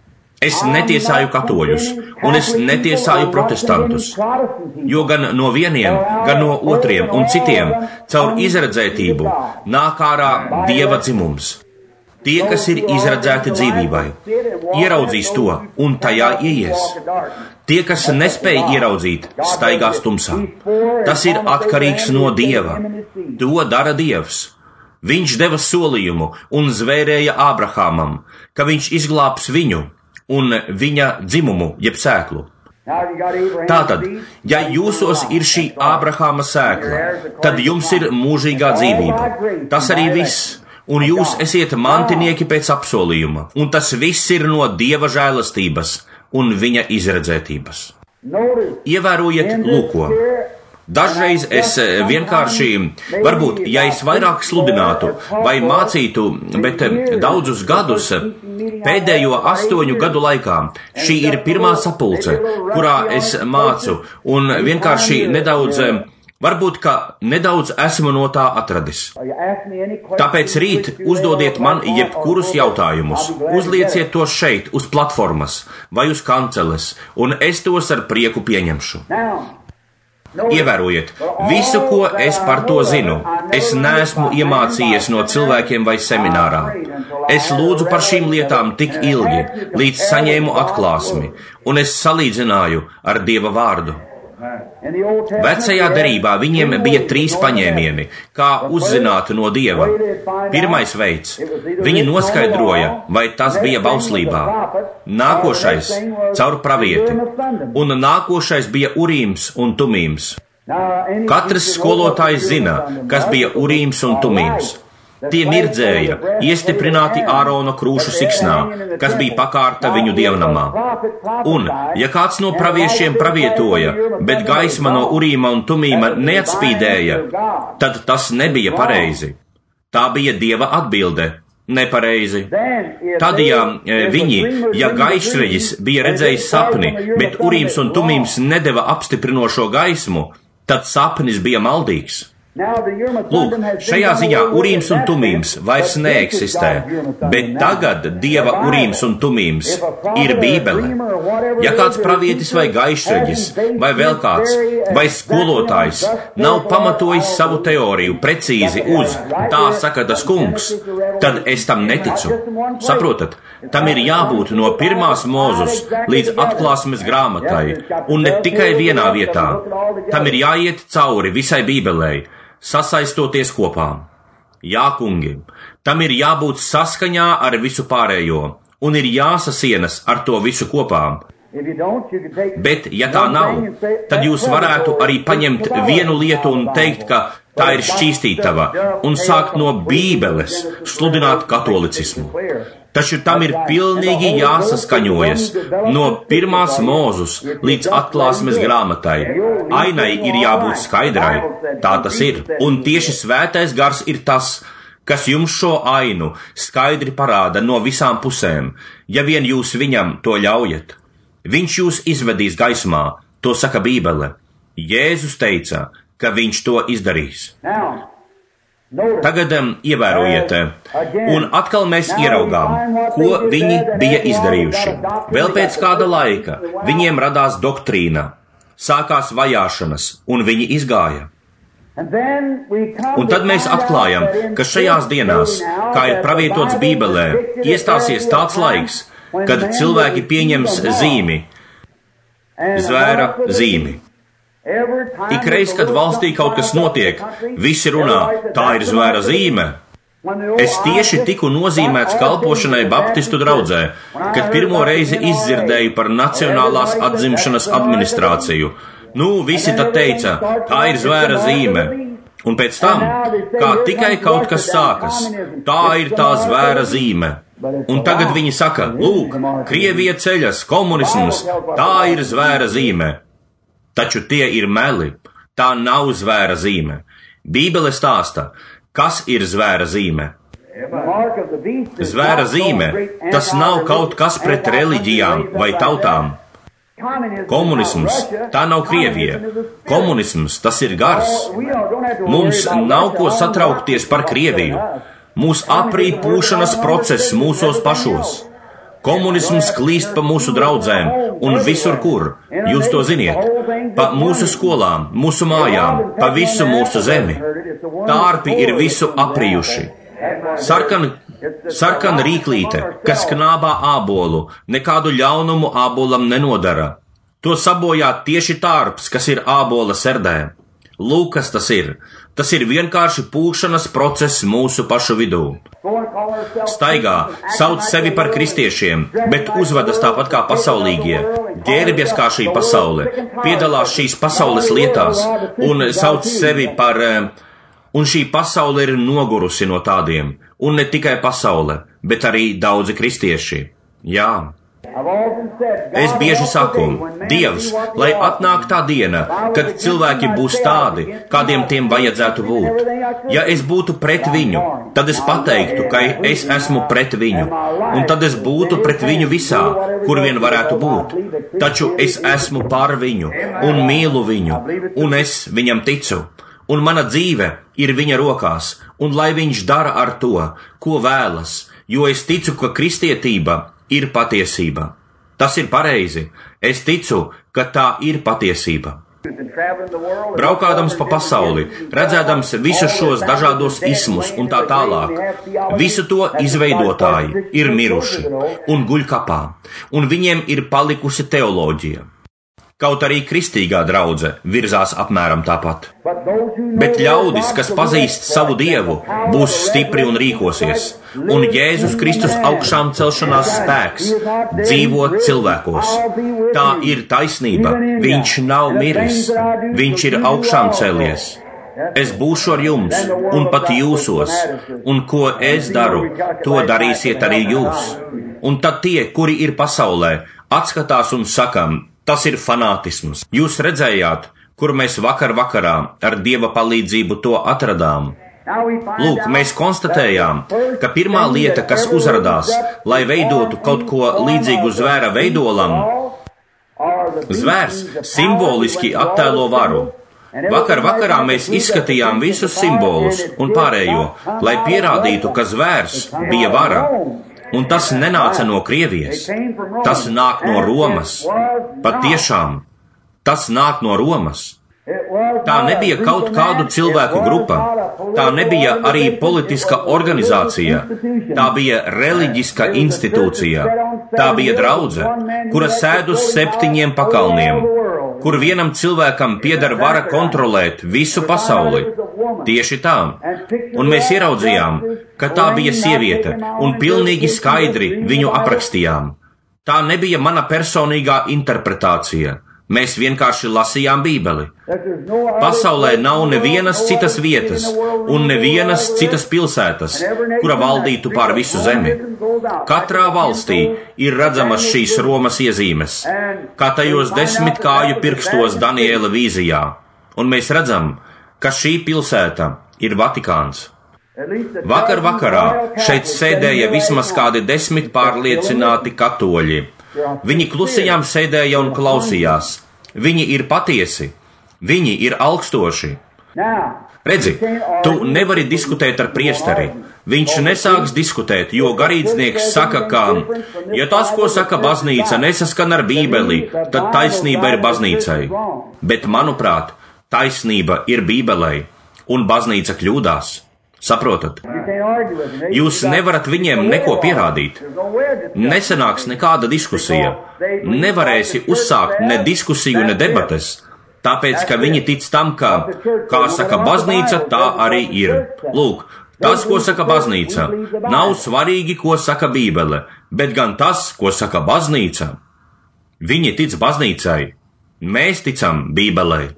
Es netiesāju katoļus, un es netiesāju protestantus, jo gan no vieniem, gan no otriem un citiem caur izredzētību nāk ārā Dieva dzimums. Tie, kas ir izredzēti dzīvībai, ieraudzīs to un tajā ieies. Tie, kas nespēj ieraudzīt, staigās tumsā. Tas ir atkarīgs no Dieva. To dara Dievs. Viņš deva solījumu un zvērēja Ābrahamam, ka viņš izglābs viņu un viņa dzimumu, jeb sēklu. Tātad, ja jūsos ir šī Ābrahama sēkla, tad jums ir mūžīgā dzīvība. Tas arī viss. Un jūs esiet mantinieki pēc apsolījuma, un tas viss ir no Dieva žēlastības un viņa izredzētības. Ievērojiet lūko. Dažreiz es vienkārši, varbūt, ja es vairāk sludinātu vai mācītu, bet daudzus gadus, pēdējo astoņu gadu laikā, šī ir pirmā sapulce, kurā es mācu, un vienkārši nedaudz, varbūt, ka nedaudz esmu no tā atradis. Tāpēc rīt uzdodiet man jebkurus jautājumus, uzlieciet tos šeit, uz platformas vai uz kanceles, un es tos ar prieku pieņemšu. Ievērojiet, visu, ko es par to zinu, es neesmu iemācījies no cilvēkiem vai seminārā. Es lūdzu par šīm lietām tik ilgi, līdz saņēmu atklāsmi, un es salīdzināju ar Dieva vārdu. Vecajā derībā viņiem bija trīs paņēmieni, kā uzzināt no Dieva. Pirmais veids – viņi noskaidroja, vai tas bija bauslībā. Nākošais – caur pravieti. Un nākošais bija Urīms un Tumīms. Katrs skolotājs zina, kas bija Urīms un Tumīms. Tie mirdzēja, iestiprināti Ārona krūšu siksnā, kas bija pakārta viņu dievnamā. Un, ja kāds no praviešiem pravietoja, bet gaisma no Urīma un Tumīma neatspīdēja, tad tas nebija pareizi. Tā bija Dieva atbilde. Nepareizi. Tad, ja viņi, ja gaišreģis bija redzējis sapni, bet Urīms un Tumīms nedeva apstiprinošo gaismu, tad sapnis bija maldīgs. Lūk, šajā ziņā Urīms un Tumīms vairs neeksistē, bet tagad Dieva Urīms un Tumīms ir Bībele. Ja kāds pravietis vai gaišreģis, vai vēl kāds, vai skolotājs nav pamatojis savu teoriju precīzi uz tā saka tas kungs, tad es tam neticu. Saprotat, tam ir jābūt no pirmās Mūzus līdz atklāsmes grāmatai, un ne tikai vienā vietā. Tam ir jāiet cauri visai Bībelei, sasaistoties kopā. Jā, kungi, tam ir jābūt saskaņā ar visu pārējo, un ir jāsasienas ar to visu kopā. Bet, ja tā nav, tad jūs varētu arī paņemt vienu lietu un teikt, ka tā ir šķīstītava, un sākt no Bībeles sludināt katolicismu. Taču tam ir pilnīgi jāsaskaņojas no pirmās Mūzus līdz atklāsmes grāmatai. Ainai ir jābūt skaidrai, tā tas ir, un tieši svētais gars ir tas, kas jums šo ainu skaidri parāda no visām pusēm, ja vien jūs viņam to ļaujat. Viņš jūs izvedīs gaismā, to saka Bībele. Jēzus teica, ka viņš to izdarīs. Tagad um, ievērojiet, un atkal mēs ieraugām, ko viņi bija izdarījuši. Vēl pēc kāda laika viņiem radās doktrīna, sākās vajāšanas, un viņi izgāja. Un tad mēs atklājam, ka šajās dienās, kā ir pravietots Bībelē, iestāsies tāds laiks, kad cilvēki pieņems zīmi, zvēra zīmi. Ikreiz, kad valstī kaut kas notiek, visi runā, tā ir zvēra zīme. Es tieši tiku nozīmēts kalpošanai Baptistu draudzē, kad pirmo reizi izdzirdēju par Nacionālās atzimšanas administrāciju. Nu, visi tad teica, tā ir zvēra zīme. Un pēc tam, kā tikai kaut kas sākas, tā ir tā zvēra zīme. Un tagad viņi saka, lūk, Krievija ceļas, komunisms, tā ir zvēra zīme. Taču tie ir meli, tā nav zvēra zīme. Bībele stāsta, kas ir zvēra zīme. Zvēra zīme, tas nav kaut kas pret reliģijām vai tautām. Komunisms, tā nav Krievija. Komunisms, tas ir gars. Mums nav ko satraukties par Krieviju. Mūs aprī pūšanas process mūsos pašos. Komunisms klīst pa mūsu draudzēm un visur kur, jūs to ziniet, pa mūsu skolām, mūsu mājām, pa visu mūsu zemi. Tārpi ir visu aprijuši. Sarkan, sarkan rīklīte, kas knābā ābolu, nekādu ļaunumu ābolam nenodara. To sabojā tieši tārps, kas ir ābola serdē. Lūk, kas tas ir. Tas ir vienkārši pūkšanas process mūsu pašu vidū. Staigā, sauc sevi par kristiešiem, bet uzvedas tāpat kā pasaulīgie. Ģērbjas kā šī pasaule, piedalās šīs pasaules lietās un sauc sevi par... Un šī pasaule ir nogurusi no tādiem. Un ne tikai pasaule, bet arī daudzi kristieši. Jā. Es bieži saku, Dievs, lai atnāk tā diena, kad cilvēki būs tādi, kādiem tiem vajadzētu būt. Ja es būtu pret viņu, tad es pateiktu, ka es esmu pret viņu, un tad es būtu pret viņu visā, kur vien varētu būt. Taču es esmu par viņu, un mīlu viņu, un es viņam ticu, un mana dzīve ir viņa rokās, un lai viņš dara ar to, ko vēlas, jo es ticu, ka kristietība ir patiesība. Tas ir pareizi. Es ticu, ka tā ir patiesība. Braukādams pa pasauli, redzēdams visus šos dažādos ismus un tā tālāk, visu to izveidotāji ir miruši un guļ kapā, un viņiem ir palikusi teoloģija. Kaut arī kristīgā draudze virzās apmēram tāpat. Bet ļaudis, kas pazīst savu Dievu, būs stipri un rīkosies, un Jēzus Kristus augšām celšanās spēks dzīvo cilvēkos. Tā ir taisnība, viņš nav miris, viņš ir augšām cēlies. Es būšu ar jums, un pat jūsos, un ko es daru, to darīsiet arī jūs. Un tad tie, kuri ir pasaulē, atskatās un sakam, tas ir fanātisms. Jūs redzējāt, kur mēs vakar vakarā ar Dieva palīdzību to atradām. Lūk, mēs konstatējām, ka pirmā lieta, kas uzradās, lai veidotu kaut ko līdzīgu zvēra veidolam, zvērs simboliski attēlo varu. Vakar vakarā mēs izskatījām visus simbolus un pārējo, lai pierādītu, ka zvērs bija vara. Un tas nenāca no Krievijas, tas nāk no Romas. Pat tiešām, tas nāk no Romas. Tā nebija kaut kādu cilvēku grupa, tā nebija arī politiska organizācija, tā bija reliģiska institūcija, tā bija draudze, kura sēd uz septiņiem pakalniem, kur vienam cilvēkam pieder vara kontrolēt visu pasauli. Tieši tā. Un mēs ieraudzījām, ka tā bija sieviete, un pilnīgi skaidri viņu aprakstījām. Tā nebija mana personīgā interpretācija. Mēs vienkārši lasījām Bībeli. Pasaulē nav nevienas citas vietas un nevienas citas pilsētas, kura valdītu pār visu zemi. Katrā valstī ir redzamas šīs Romas iezīmes, kā tajos desmit kāju pirkstos Daniela vīzijā. Un mēs redzam, ka šī pilsēta ir Vatikāns. Vakar vakarā šeit sēdēja vismaz kādi desmit pārliecināti katoļi. Viņi klusajām sēdēja un klausījās. Viņi ir patiesi. Viņi ir augstoši. Redzi, tu nevari diskutēt ar priesteri. Viņš nesāks diskutēt, jo garīdznieks saka, ka, ja tas, ko saka baznīca, nesaskan ar Bībeli, tad taisnība ir baznīcai. Bet, manuprāt, taisnība ir Bībelei, un baznīca kļūdās. Saprotat? Jūs nevarat viņiem neko pierādīt. Nesanāks nekāda diskusija. Nevarēsi uzsākt ne diskusiju, ne debates, tāpēc, ka viņi tic tam, ka, kā saka baznīca, tā arī ir. Lūk, tas, ko saka baznīca, nav svarīgi, ko saka Bībele, bet gan tas, ko saka baznīca. Viņi tic baznīcai, mēs ticam Bībelei.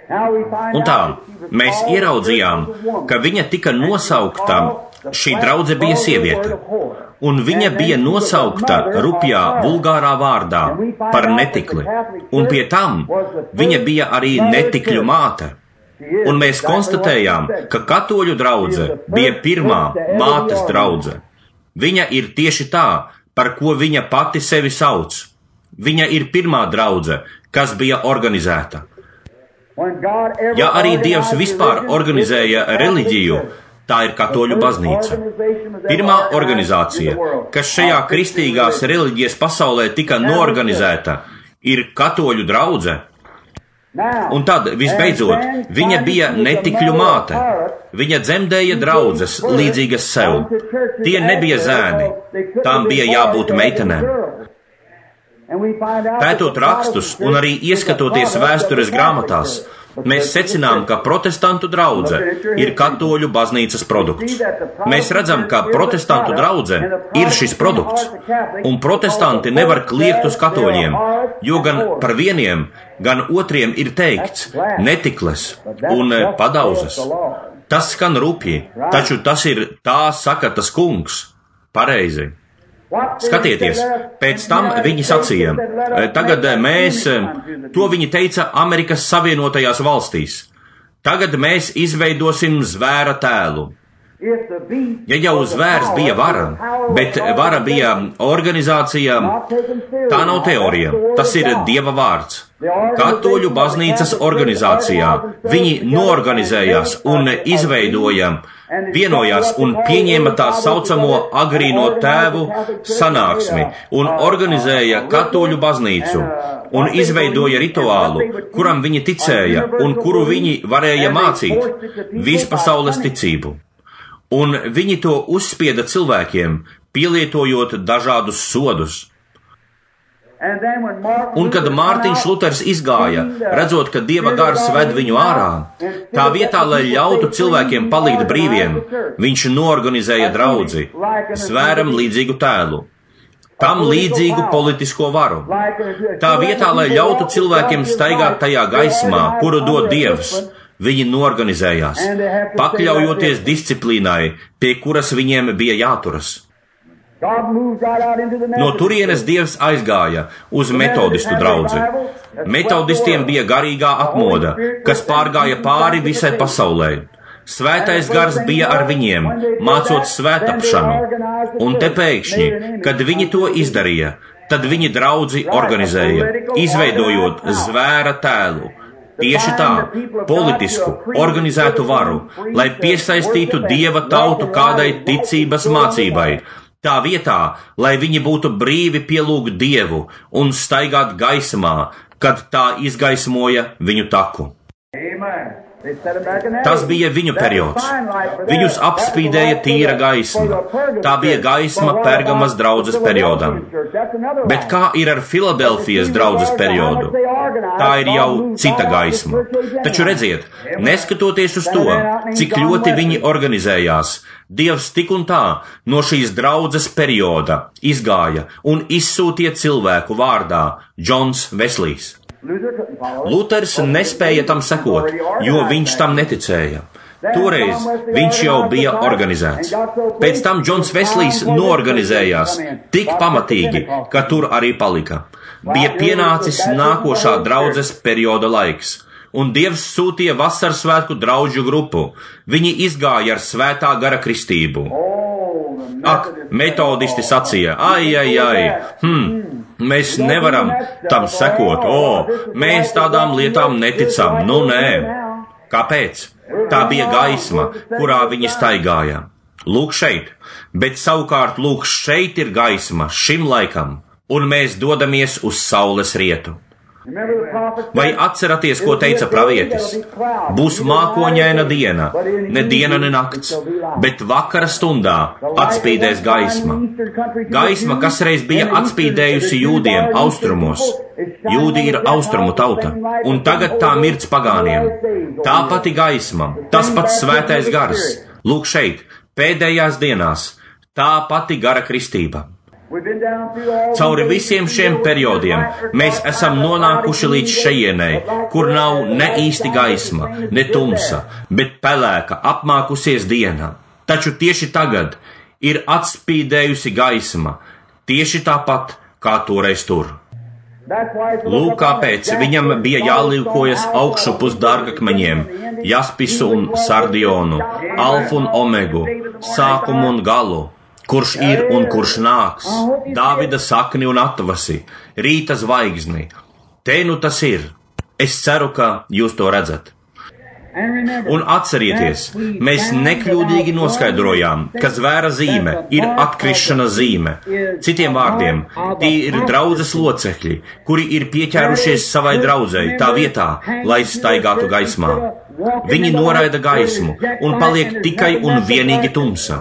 Un tā, mēs ieraudzījām, ka viņa tika nosaukta, šī draudze bija sieviete, un viņa bija nosaukta rupjā, vulgārā vārdā par netikli, un pie tam viņa bija arī netikļu māte. Un mēs konstatējām, ka katoļu draudze bija pirmā mātes draudze. Viņa ir tieši tā, par ko viņa pati sevi sauc. Viņa ir pirmā draudze, kas bija organizēta. Ja arī Dievs vispār organizēja reliģiju, Tā ir katoļu baznīca. Pirmā organizācija, kas šajā kristīgās reliģijas pasaulē tika noorganizēta, ir katoļu draudze. Un tad, visbeidzot, viņa bija netikļu māte. Viņa dzemdēja draudzes, līdzīgas sev. Tie nebija zēni, tām bija jābūt meitenēm. Pētot rakstus un arī ieskatoties vēstures grāmatās, mēs secinām, ka protestantu draudze ir katoļu baznīcas produkts. Mēs redzam, ka protestantu draudze ir šis produkts, un protestanti nevar kliegt uz katoļiem, jo gan par vieniem, gan otriem ir teikts netikles un padauzes. Tas skan rupji, taču tas ir tā saka tas kungs. Pareizi. Skatieties, pēc tam viņi sacīja, tagad mēs, to viņi teica Amerikas Savienotajās valstīs, tagad mēs izveidosim zvēra tēlu. Ja jau zvērs bija vara, bet vara bija organizācija, tā nav teorija, tas ir Dieva vārds. Katoļu baznīcas organizācijā viņi noorganizējās un izveidoja, vienojās un pieņēma tā saucamo agrīno tēvu sanāksmi un organizēja katoļu baznīcu un izveidoja rituālu, kuram viņi ticēja un kuru viņi varēja mācīt vispasaules ticību. Un viņi to uzspieda cilvēkiem, pielietojot dažādus sodus. Un kad Mārtiņš Luters izgāja, redzot, ka Dieva gars ved viņu ārā, tā vietā, lai ļautu cilvēkiem palikt brīviem, viņš noorganizēja draudzi, zvēram līdzīgu tēlu, tam līdzīgu politisko varu. Tā vietā, lai ļautu cilvēkiem staigāt tajā gaismā, kuru dod Dievs, viņi noorganizējās, pakļaujoties disciplīnai, pie kuras viņiem bija jāturas. No turienes Dievs aizgāja uz metodistu draudzi. Metodistiem bija garīgā atmoda, kas pārgāja pāri visai pasaulē. Svētais gars bija ar viņiem, mācot svētapšanu. Un te pēkšņi, kad viņi to izdarīja, tad viņi draudzi organizēja, izveidojot zvēra tēlu. Tieši tā, politisku, organizētu varu, lai piesaistītu Dieva tautu kādai ticības mācībai. Tā vietā, lai viņi būtu brīvi pielūgt Dievu un staigāt gaismā, kad tā izgaismoja viņu taku. Tas bija viņu periods. Viņus apspīdēja tīra gaisma. Tā bija gaisma Pergamas draudzes periodam. Bet kā ir ar Filadelfijas draudzes periodu? Tā ir jau cita gaisma. Taču redziet, neskatoties uz to, cik ļoti viņi organizējās, Dievs tik un tā no šīs draudzes perioda izgāja un izsūtīja cilvēku vārdā Džons Veslijs. Luters nespēja tam sekot, jo viņš tam neticēja. Toreiz viņš jau bija organizēts. Pēc tam Džons Veslijs noorganizējās tik pamatīgi, ka tur arī palika. Bija pienācis nākošā draudzes perioda laiks, un Dievs sūtīja vasarsvētku draudžu grupu. Viņi izgāja ar svētā gara kristību. Ak, metodisti sacīja, ai, ai, ai, hm, mēs nevaram tam sekot, o, mēs tādām lietām neticam, nu nē. Kāpēc? Tā bija gaisma, kurā viņi staigāja. Lūk šeit, bet savukārt lūk šeit ir gaisma šim laikam, un mēs dodamies uz saules rietu. Vai atceraties, ko teica pravietis? Būs mākoņaina diena, ne diena, ne nakts, bet vakara stundā atspīdēs gaisma. Gaisma, kas reiz bija atspīdējusi jūdiem austrumos. Jūdi ir austrumu tauta, un tagad tā mirc pagāniem. Tā pati gaisma, tas pats svētais gars. Lūk šeit, pēdējās dienās, tā pati gara kristība. Cauri visiem šiem periodiem mēs esam nonākuši līdz šejienei, kur nav ne īsti gaisma, ne tumsa, bet pelēka, apmākusies diena. Taču tieši tagad ir atspīdējusi gaisma, tieši tāpat kā toreiz tur. Lūk, kāpēc viņam bija jālīkojas augšup uz dārgakmeņiem, jaspisu un sardionu, alfu un omegu, sākumu un galu. Kurš ir un kurš nāks, Dāvida sakni un atvasi, rīta zvaigzni. Te nu tas ir. Es ceru, ka jūs to redzat. Un atcerieties, mēs nekļūdīgi noskaidrojām, ka zvēra zīme ir atkrišana zīme. Citiem vārdiem, tie ir draudzes locekļi, kuri ir pieķērušies savai draudzei tā vietā, lai staigātu gaismā. Viņi noraida gaismu un paliek tikai un vienīgi tumsa.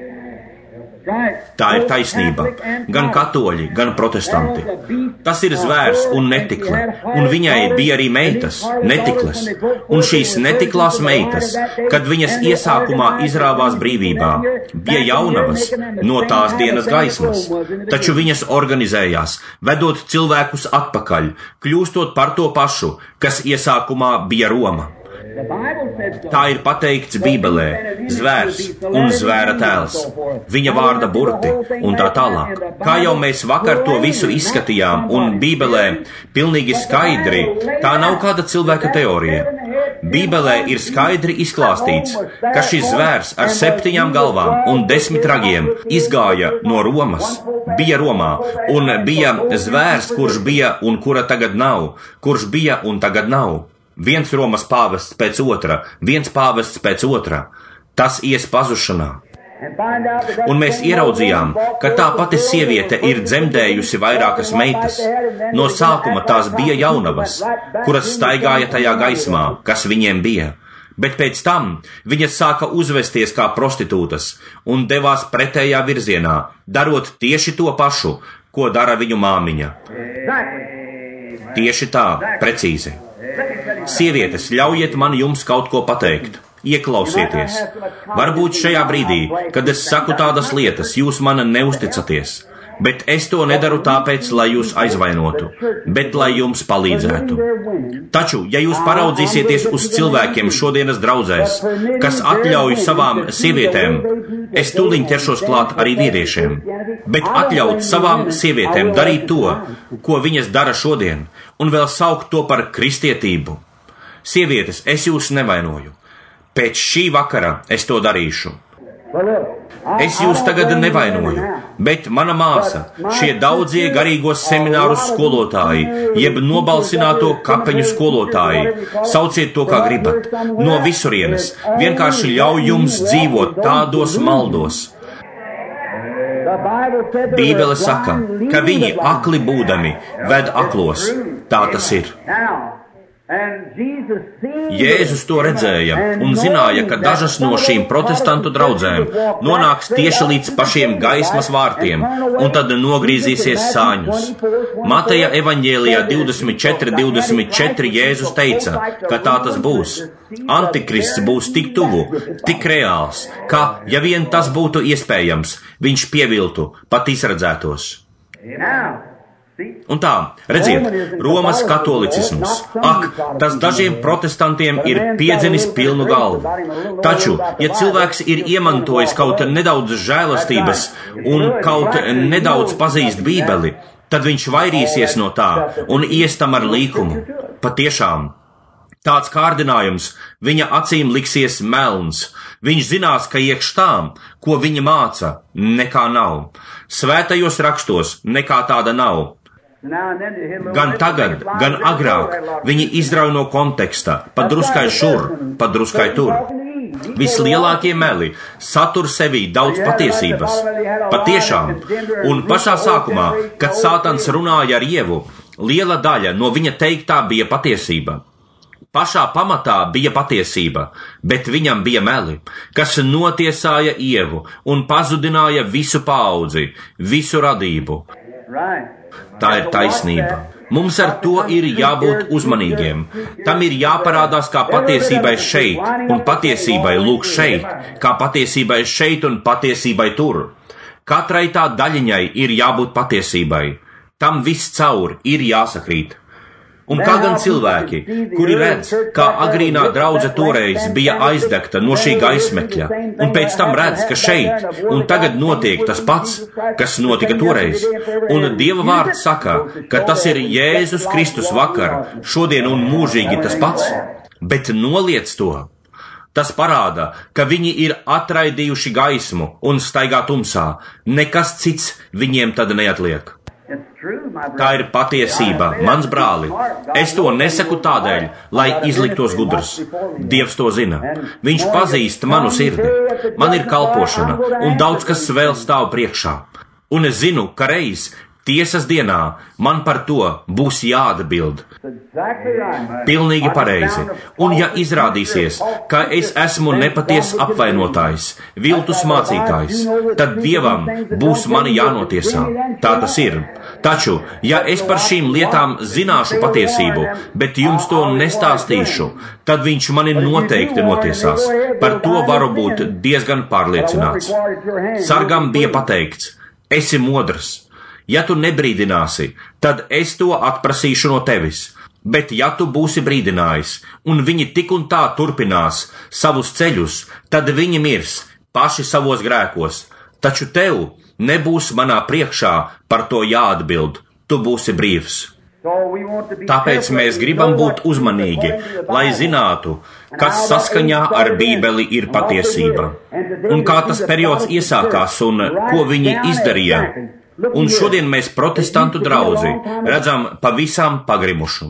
Tā ir taisnība, gan katoļi, gan protestanti. Tas ir zvērs un netikle, un viņai bija arī meitas, netikles. Un šīs netiklās meitas, kad viņas iesākumā izrāvās brīvībā, bija jaunavas no tās dienas gaismas, taču viņas organizējās, vedot cilvēkus atpakaļ, kļūstot par to pašu, kas iesākumā bija Roma. Tā ir pateikts Bībelē, zvērs un zvēra tēls, viņa vārda burti un tā tālāk. Kā jau mēs vakar to visu izskatījām un Bībelē pilnīgi skaidri, tā nav kāda cilvēka teorija. Bībelē ir skaidri izklāstīts, ka šis zvērs ar septiņām galvām un desmit ragiem izgāja no Romas, bija Romā, un bija zvērs, kurš bija un kura tagad nav, kurš bija un tagad nav. Viens Romas pāvests pēc otra, viens pāvests pēc otra. Tas ies pazušanā. Un mēs ieraudzījām, ka tā pati sieviete ir dzemdējusi vairākas meitas. No sākuma tās bija jaunavas, kuras staigāja tajā gaismā, kas viņiem bija. Bet pēc tam viņas sāka uzvesties kā prostitūtas un devās pretējā virzienā, darot tieši to pašu, ko dara viņu māmiņa. Tieši tā, precīzi. Sievietes, ļaujiet man jums kaut ko pateikt. Ieklausieties. Varbūt šajā brīdī, kad es saku tādas lietas, jūs man neusticaties. Bet es to nedaru tāpēc, lai jūs aizvainotu, bet lai jums palīdzētu. Taču, ja jūs paraudzīsieties uz cilvēkiem šodienas draudzēs, kas atļauj savām sievietēm, es tūliņ ķeršos klāt arī vīriešiem, bet atļaut savām sievietēm darīt to, ko viņas dara šodien, un vēl saukt to par kristietību. Sievietes, es jūs nevainoju. Pēc šī vakara es to darīšu. Es jūs tagad nevainoju, bet mana māsa, šie daudzie garīgos semināru skolotāji, jeb nobalsināto kapeņu skolotāji, sauciet to, kā gribat, no visurienes, vienkārši ļauj jums dzīvot tādos maldos. Bībele saka, ka viņi akli būdami ved aklos. Tā tas ir. Jēzus to redzēja un zināja, ka dažas no šīm protestantu draudzēm nonāks tieši līdz pašiem gaismas vārtiem un tad nogrīzīsies sāņus. Mateja evaņģēlijā divdesmit četri divdesmit četri Jēzus teica, ka tā tas būs. Antikrists būs tik tuvu, tik reāls, ka, ja vien tas būtu iespējams, viņš pieviltu, pat izredzētos. Un tā, redziet, Romas katolicisms. Ak, tas dažiem protestantiem ir piedzenis pilnu galvu. Taču, ja cilvēks ir iemantojis kaut nedaudz žēlastības un kaut nedaudz pazīst Bībeli, tad viņš vairīsies no tā un ies tam ar līkumu. Patiešām, tāds kārdinājums viņa acīm liksies melns. Viņš zinās, ka iekš tām, ko viņa māca, nekā nav. Svētajos rakstos nekā tāda nav. Gan tagad, gan agrāk viņi izrauj no konteksta, pa druskai šur, pa druskai tur. Vislielākie meli satur sevī daudz patiesības. Patiešām, un pašā sākumā, kad Sātans runāja ar Ievu, liela daļa no viņa teiktā bija patiesība. Pašā pamatā bija patiesība, bet viņam bija meli, kas notiesāja Ievu un pazudināja visu paudzi, visu radību. Tā ir taisnība. Mums ar to ir jābūt uzmanīgiem. Tam ir jāparādās kā patiesībai šeit un patiesībai lūk šeit, kā patiesībai šeit un patiesībai tur. Katrai tā daļiņai ir jābūt patiesībai. Tam viss caur ir jāsakrīt. Un kā gan cilvēki, kuri redz, kā agrīnā draudze toreiz bija aizdegta no šī gaismekļa, un pēc tam redz, ka šeit un tagad notiek tas pats, kas notika toreiz, un Dieva vārds saka, ka tas ir Jēzus Kristus vakar, šodien un mūžīgi tas pats, bet noliec to. Tas parāda, ka viņi ir atraidījuši gaismu un staigā tumsā, nekas cits viņiem tad neatliek. Tā ir patiesība, mans brāli. Es to nesaku tādēļ, lai izliktos gudrs. Dievs to zina. Viņš pazīst manu sirdi. Man ir kalpošana, un daudz kas vēl stāv priekšā. Un es zinu, ka reiz tiesas dienā man par to būs jāatbild. Pilnīgi pareizi. Un ja izrādīsies, ka es esmu nepaties apvainotājs, viltus mācītājs, tad Dievam būs mani jānotiesā. Tā tas ir. Taču, ja es par šīm lietām zināšu patiesību, bet jums to nestāstīšu, tad viņš mani noteikti notiesās. Par to varu būt diezgan pārliecināts. Sargam bija pateikts: esi modrs. Ja tu nebrīdināsi, tad es to atprasīšu no tevis. Bet ja tu būsi brīdinājis, un viņi tik un tā turpinās savus ceļus, tad viņi mirs paši savos grēkos. Taču tev nebūs manā priekšā par to jāatbild. Tu būsi brīvs. Tāpēc mēs gribam būt uzmanīgi, lai zinātu, kas saskaņā ar Bībeli ir patiesība, un kā tas periods iesākās un ko viņi izdarīja. Un šodien mēs protestantu draudzi redzam pavisam pagrimušu.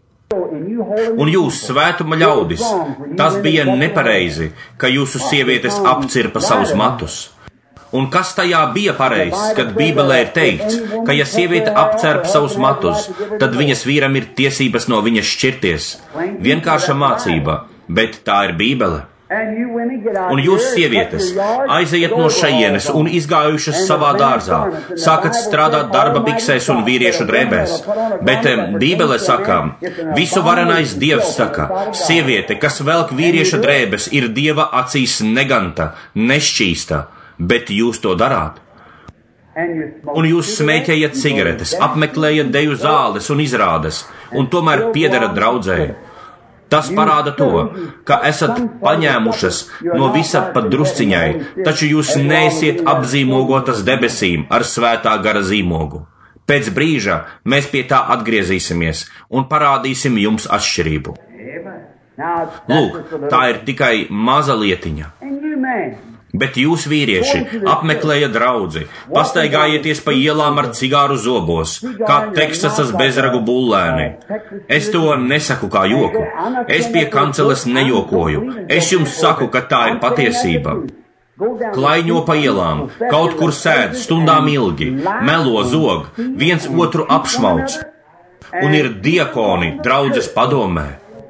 Un jūs, svētuma ļaudis, tas bija nepareizi, ka jūsu sievietes apcirpa savus matus. Un kas tajā bija pareizs, kad Bībelē ir teikts, ka ja sieviete apcerp savus matus, tad viņas vīram ir tiesības no viņas šķirties. Vienkārša mācība, bet tā ir Bībele. Un jūs, sievietes, aiziet no šejienes un izgājušas savā dārzā, sākat strādāt darba biksēs un vīriešu drēbēs. Bet Bībele saka, visu varenais Dievs saka, sieviete, kas velk vīrieša drēbes, ir Dieva acīs neganta, nešķīsta, bet jūs to darāt. Un jūs smēķējat cigaretes, apmeklējat deju zāles un izrādes, un tomēr piederat draudzēji. Tas parāda to, ka esat paņēmušas no visa pat drusciņai, taču jūs neesiet apzīmogotas debesīm ar svētā gara zīmogu. Pēc brīža mēs pie tā atgriezīsimies un parādīsim jums atšķirību. Lūk, tā ir tikai maza lietiņa. Bet jūs, vīrieši, apmeklējat draudzi, pastaigājieties pa ielām ar cigāru zobos, kā Teksasas bezragu bullēni. Es to nesaku kā joku. Es pie kanceles nejokoju. Es jums saku, ka tā ir patiesība. Klaiņo pa ielām, kaut kur sēd stundām ilgi, melo zog, viens otru apšmauc. Un ir diakoni draudzes padomē.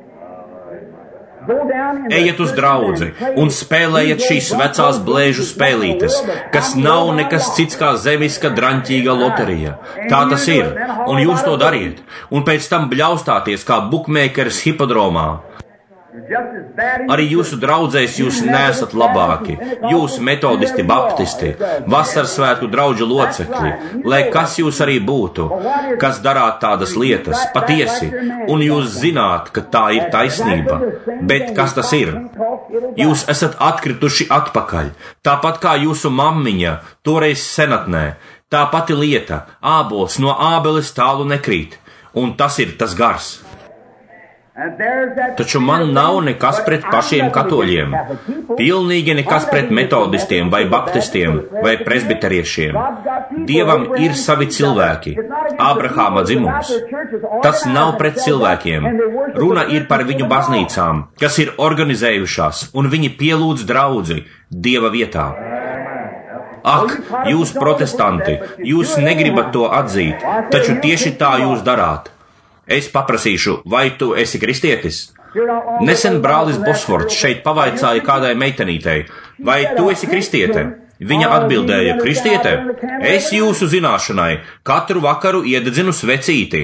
Ejiet uz draudzi un spēlējiet šīs vecās blēžu spēlītes, kas nav nekas cits kā zemiska draņķīga loterija. Tā tas ir, un jūs to dariet, un pēc tam bļaustāties kā bukmēkeris hipodromā. Arī jūsu draudzēs jūs neesat labāki, jūs metodisti, baptisti, vasarsvētku draudžu locekļi, lai kas jūs arī būtu, kas darāt tādas lietas, patiesi, un jūs zināt, ka tā ir taisnība, bet kas tas ir? Jūs esat atkrituši atpakaļ, tāpat kā jūsu mammiņa toreiz senatnē, tā pati lieta, ābols no ābeles tālu nekrīt, un tas ir tas gars. Taču man nav nekas pret pašiem katoļiem, pilnīgi nekas pret metodistiem vai baptistiem vai presbiteriešiem. Dievam ir savi cilvēki, Ābrahāma dzimums. Tas nav pret cilvēkiem. Runa ir par viņu baznīcām, kas ir organizējušās, un viņi pielūdz draudzi Dieva vietā. Ak, jūs protestanti, jūs negribat to atzīt, taču tieši tā jūs darāt. Es paprasīšu, vai tu esi kristietis? Nesen brālis Bosfords šeit pavaicāja kādai meitenītei, vai tu esi kristiete? Viņa atbildēja, kristiete, es jūsu zināšanai katru vakaru iededzinu svecīti.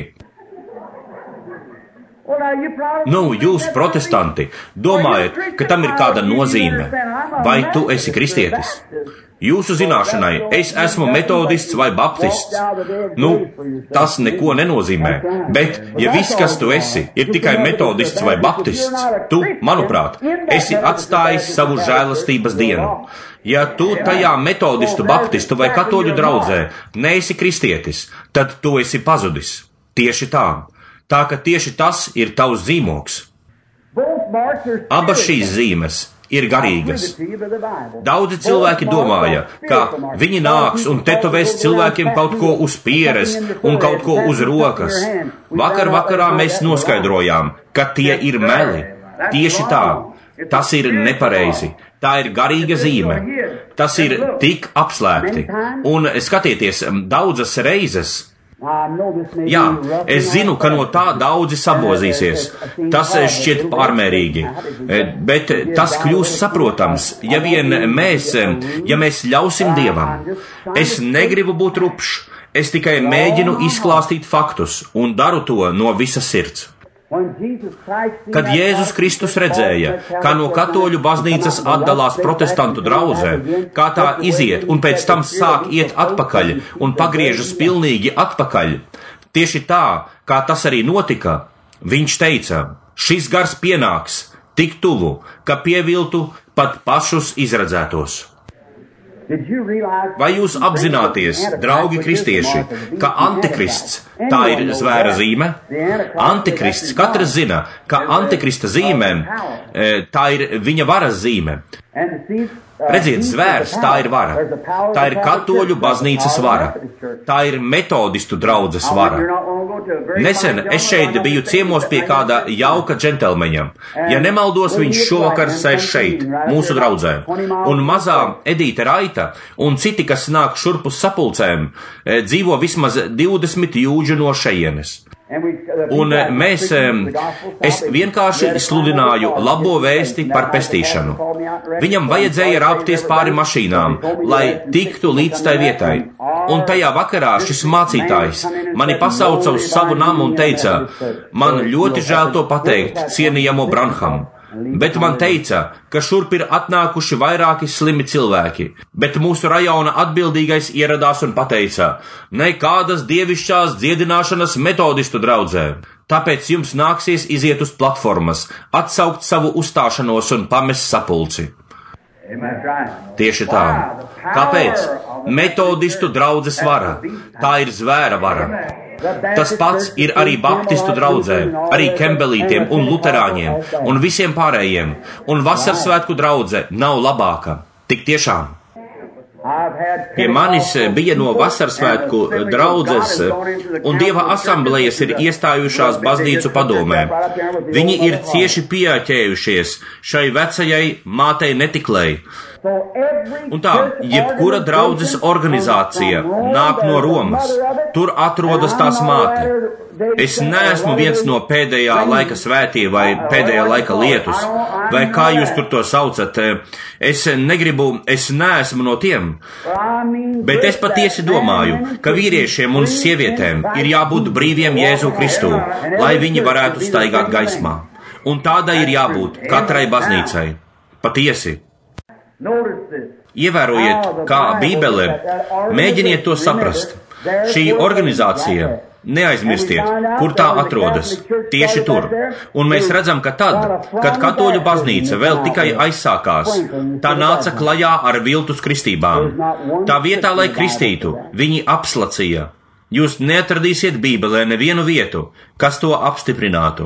Nu, jūs, protestanti, domājat, ka tam ir kāda nozīme. Vai tu esi kristietis? Jūsu zināšanai, es esmu metodists vai baptists. Nu, tas neko nenozīmē, bet, ja viss, kas tu esi, ir tikai metodists vai baptists, tu, manuprāt, esi atstājis savu žēlastības dienu. Ja tu tajā metodistu, baptistu vai katoļu draudzē neesi kristietis, tad tu esi pazudis. Tieši tā. Tā ka tieši tas ir tavs zīmogs. Abas šīs zīmes ir garīgas. Daudzi cilvēki domāja, ka viņi nāks un tetovēs cilvēkiem kaut ko uz pieres un kaut ko uz rokas. Vakar vakarā mēs noskaidrojām, ka tie ir meli. Tieši tā, tas ir nepareizi. Tā ir garīga zīme. Tas ir tik apslēpti. Un skatieties, daudzas reizes. Jā, es zinu, ka no tā daudzi sabozīsies. Tas šķiet pārmērīgi, bet tas kļūs saprotams, ja vien mēs, ja mēs ļausim Dievam. Es negribu būt rupšs, es tikai mēģinu izklāstīt faktus un daru to no visas sirds. Kad Jēzus Kristus redzēja, kā no katoļu baznīcas atdalās protestantu draudzē, kā tā iziet un pēc tam sāk iet atpakaļ un pagriežas pilnīgi atpakaļ, tieši tā, kā tas arī notika, viņš teica, šis gars pienāks tik tuvu, ka pieviltu pat pašus izredzētos. Vai jūs apzināties, draugi kristieši, ka antikrists tā ir zvēra zīme? Antikrists, katrs zina, ka antikrista zīmē tā ir viņa varas zīme. Redziet, zvērs tā ir vara. Tā ir katoļu baznīcas vara. Tā ir metodistu draudzes vara. Nesen es šeit biju ciemos pie kāda jauka džentelmeņa. Ja nemaldos, viņš šovakar sēž šeit, mūsu draudzē. Un mazā Edīte Raita un citi, kas nāk šurp uz sapulcēm, dzīvo vismaz divdesmit jūdžu no šejienes. Un mēs, es vienkārši sludināju labo vēsti par pestīšanu. Viņam vajadzēja rāpties pāri mašīnām, lai tiktu līdz tai vietai. Un tajā vakarā šis mācītājs mani pasauca uz savu namu un teica, man ļoti žēl to pateikt, cienījamo Branham. Bet man teica, ka šurp ir atnākuši vairāki slimi cilvēki, bet mūsu rajona atbildīgais ieradās un pateica, nekādas dievišķās dziedināšanas metodistu draudzē. Tāpēc jums nāksies iziet uz platformas, atsaukt savu uzstāšanos un pamest sapulci. Tieši tā. Kāpēc? Metodistu draudzes vara. Tā ir zvēra vara. Tas pats ir arī baptistu draudzē, arī kembelītiem un luterāņiem un visiem pārējiem, un vasarsvētku draudze nav labāka. Tik tiešām. Pie manis bija no vasarsvētku draudzes, un Dieva asamblejas ir iestājušās baznīcu padomē. Viņi ir cieši pieķējušies šai vecajai mātei netiklei. Un tā, jebkura draudzes organizācija nāk no Romas, tur atrodas tās māte. Es neesmu viens no pēdējā laika svētie vai pēdējā laika lietus, vai kā jūs tur to saucat. Es negribu, es neesmu no tiem, bet es patiesi domāju, ka vīriešiem un sievietēm ir jābūt brīviem Jēzu Kristū, lai viņi varētu staigāt gaismā. Un tādai ir jābūt katrai baznīcai. Patiesi. Ievērojiet, kā Bībele, mēģiniet to saprast. Šī organizācija, neaizmirstiet, kur tā atrodas, tieši tur. Un mēs redzam, ka tad, kad katoļu baznīca vēl tikai aizsākās, tā nāca klajā ar viltus kristībām. Tā vietā, lai kristītu, viņi apslacīja. Jūs neatradīsiet Bībelē nevienu vietu, kas to apstiprinātu.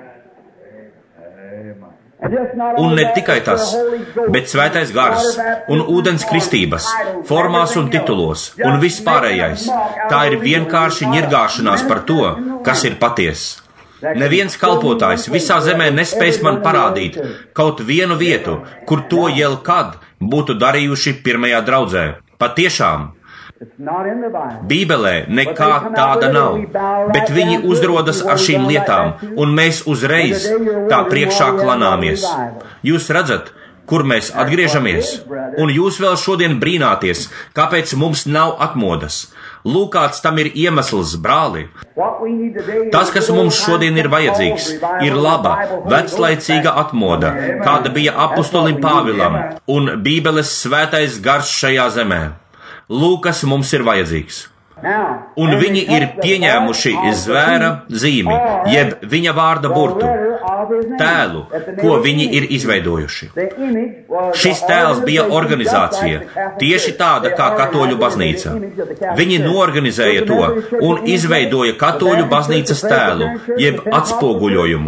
Un ne tikai tas, bet svētais gars un ūdens kristības, formās un titulos un viss pārējais. Tā ir vienkārši ņirgāšanās par to, kas ir patiess. Neviens kalpotājs visā zemē nespēs man parādīt kaut vienu vietu, kur to jau kad būtu darījuši pirmajā draudzē. Patiešām. Bībelē nekā tāda nav, bet viņi uzrodas ar šīm lietām, un mēs uzreiz tā priekšā klanāmies. Jūs redzat, kur mēs atgriežamies, un jūs vēl šodien brīnāties, kāpēc mums nav atmodas. Lūk, kāds tam ir iemesls, brāli. Tas, kas mums šodien ir vajadzīgs, ir laba, veclaicīga atmoda, kāda bija apostolim Pāvilam un Bībeles svētais gars šajā zemē. Lūk, kas mums ir vajadzīgs. Un viņi ir pieņēmuši zvēra zīmi, jeb viņa vārda burtu, tēlu, ko viņi ir izveidojuši. Šis tēls bija organizācija, tieši tāda kā katoļu baznīca. Viņi noorganizēja to un izveidoja katoļu baznīcas tēlu, jeb atspoguļojumu.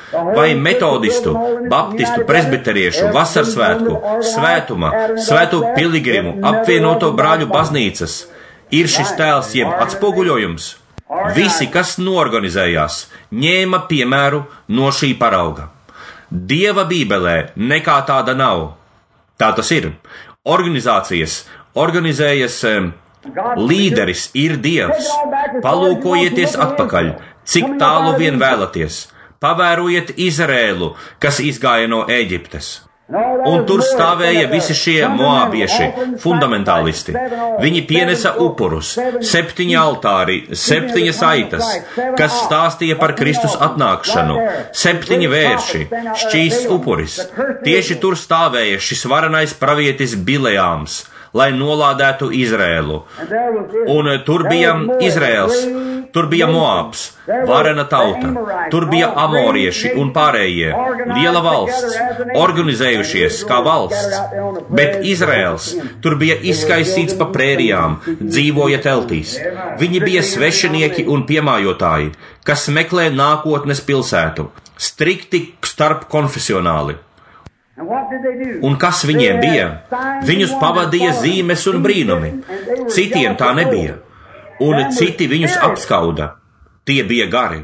vai metodistu, baptistu, presbiteriešu, vasarsvētku, svētuma, svēto piligrimu, apvienoto brāļu baznīcas, ir šis tēls jeb atspoguļojums. Visi, kas norganizējās, ņēma piemēru no šī parauga. Dieva bībelē nekā tāda nav. Tā tas ir. Organizācijas organizējas, līderis ir Dievs. Palūkojieties atpakaļ, cik tālu vien vēlaties. Pavērojiet Izrēlu, kas izgāja no Ēģiptes. Un tur stāvēja visi šie moābieši, fundamentālisti. Viņi pienesa upurus, septiņi altāri, septiņas aitas, kas stāstīja par Kristus atnākšanu, septiņi vērši, šķīsts upuris. Tieši tur stāvēja šis varenais pravietis Bilejāms, lai nolādētu Izrēlu. Un tur bija Izrēls, tur bija Moābs, varena tauta, tur bija amorieši un pārējie, liela valsts, organizējušies kā valsts, bet Izrēls tur bija izkaisīts pa prērijām, dzīvoja teltīs. Viņi bija svešinieki un piemājotāji, kas meklē nākotnes pilsētu, strikti starp konfesionāli. Un kas viņiem bija? Viņus pavadīja zīmes un brīnumi. Citiem tā nebija. Un citi viņus apskauda. Tie bija gari.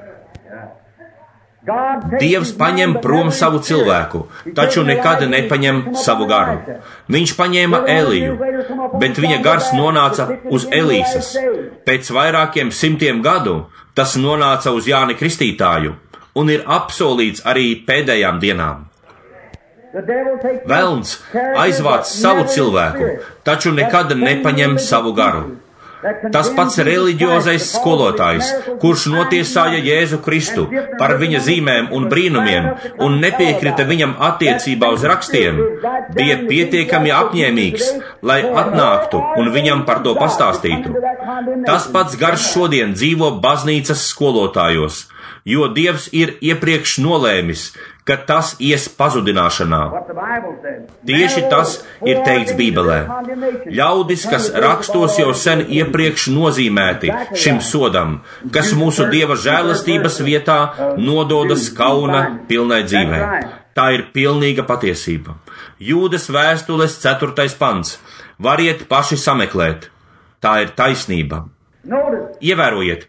Dievs paņem prom savu cilvēku, taču nekad nepaņem savu garu. Viņš paņēma Eliju, bet viņa gars nonāca uz Elīsas. Pēc vairākiem simtiem gadu tas nonāca uz Jāni Kristītāju un ir apsolīts arī pēdējām dienām. Velns aizvāc savu cilvēku, taču nekad nepaņem savu garu. Tas pats reliģiozais skolotājs, kurš notiesāja Jēzu Kristu par viņa zīmēm un brīnumiem un nepiekrita viņam attiecībā uz rakstiem, bija pietiekami apņēmīgs, lai atnāktu un viņam par to pastāstītu. Tas pats gars šodien dzīvo baznīcas skolotājos, jo Dievs ir iepriekš nolēmis, ka tas ies pazudināšanā. Tieši tas ir teikts Bībelē. Ļaudis, kas rakstos jau sen iepriekš nozīmēti šim sodam, kas mūsu Dieva žēlastības vietā nododas kauna pilnai dzīvē. Tā ir pilnīga patiesība. Jūdas vēstules ceturtais pants. Variet paši sameklēt. Tā ir taisnība. Ievērojiet,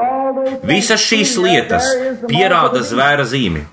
visas šīs lietas pierāda zvēra zīmi.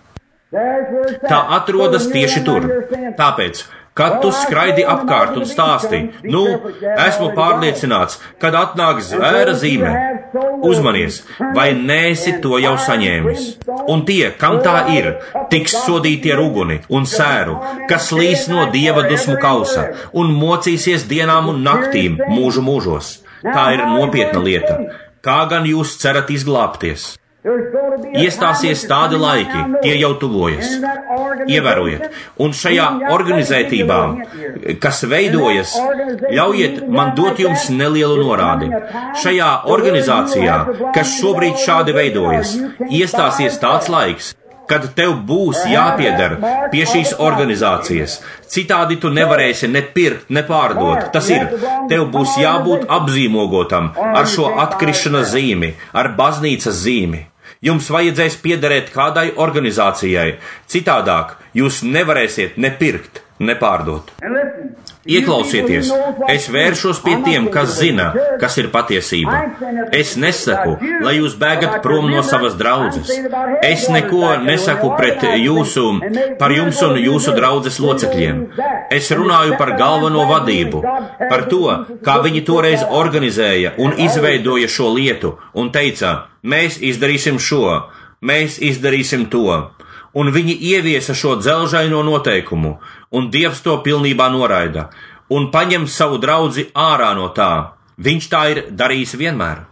Tā atrodas tieši tur. Tāpēc, kad tu skraidi apkārt un stāsti, nu, esmu pārliecināts, kad atnāk zvēra zīme, uzmanies, vai neesi to jau saņēmis. Un tie, kam tā ir, tiks sodīti ar uguni un sēru, kas līs no Dieva dusmu kausa un mocīsies dienām un naktīm mūžu mūžos. Tā ir nopietna lieta. Kā gan jūs cerat izglābties? Iestāsies tādi laiki, tie jau tuvojas. Ievērojiet, un šajā organizētībā, kas veidojas, ļaujiet man dot jums nelielu norādi. Šajā organizācijā, kas šobrīd šādi veidojas, iestāsies tāds laiks, kad tev būs jāpieder pie šīs organizācijas. Citādi tu nevarēsi ne pirkt, ne pārdot. Tas ir, tev būs jābūt apzīmogotam ar šo atkrišanas zīmi, ar baznīcas zīmi. Jums vajadzēs piederēt kādai organizācijai, citādāk jūs nevarēsiet ne pirkt, ne pārdot. Ieklausieties, es vēršos pie tiem, kas zina, kas ir patiesība. Es nesaku, lai jūs bēgat prom no savas draudzes. Es neko nesaku pret jūsu, par jums un jūsu draudzes locekļiem. Es runāju par galveno vadību, par to, kā viņi toreiz organizēja un izveidoja šo lietu un teica, mēs izdarīsim šo, mēs izdarīsim to. Un viņi ieviesa šo dzelžaino noteikumu, un Dievs to pilnībā noraida, un paņem savu draudzi ārā no tā. Viņš tā ir darījis vienmēr.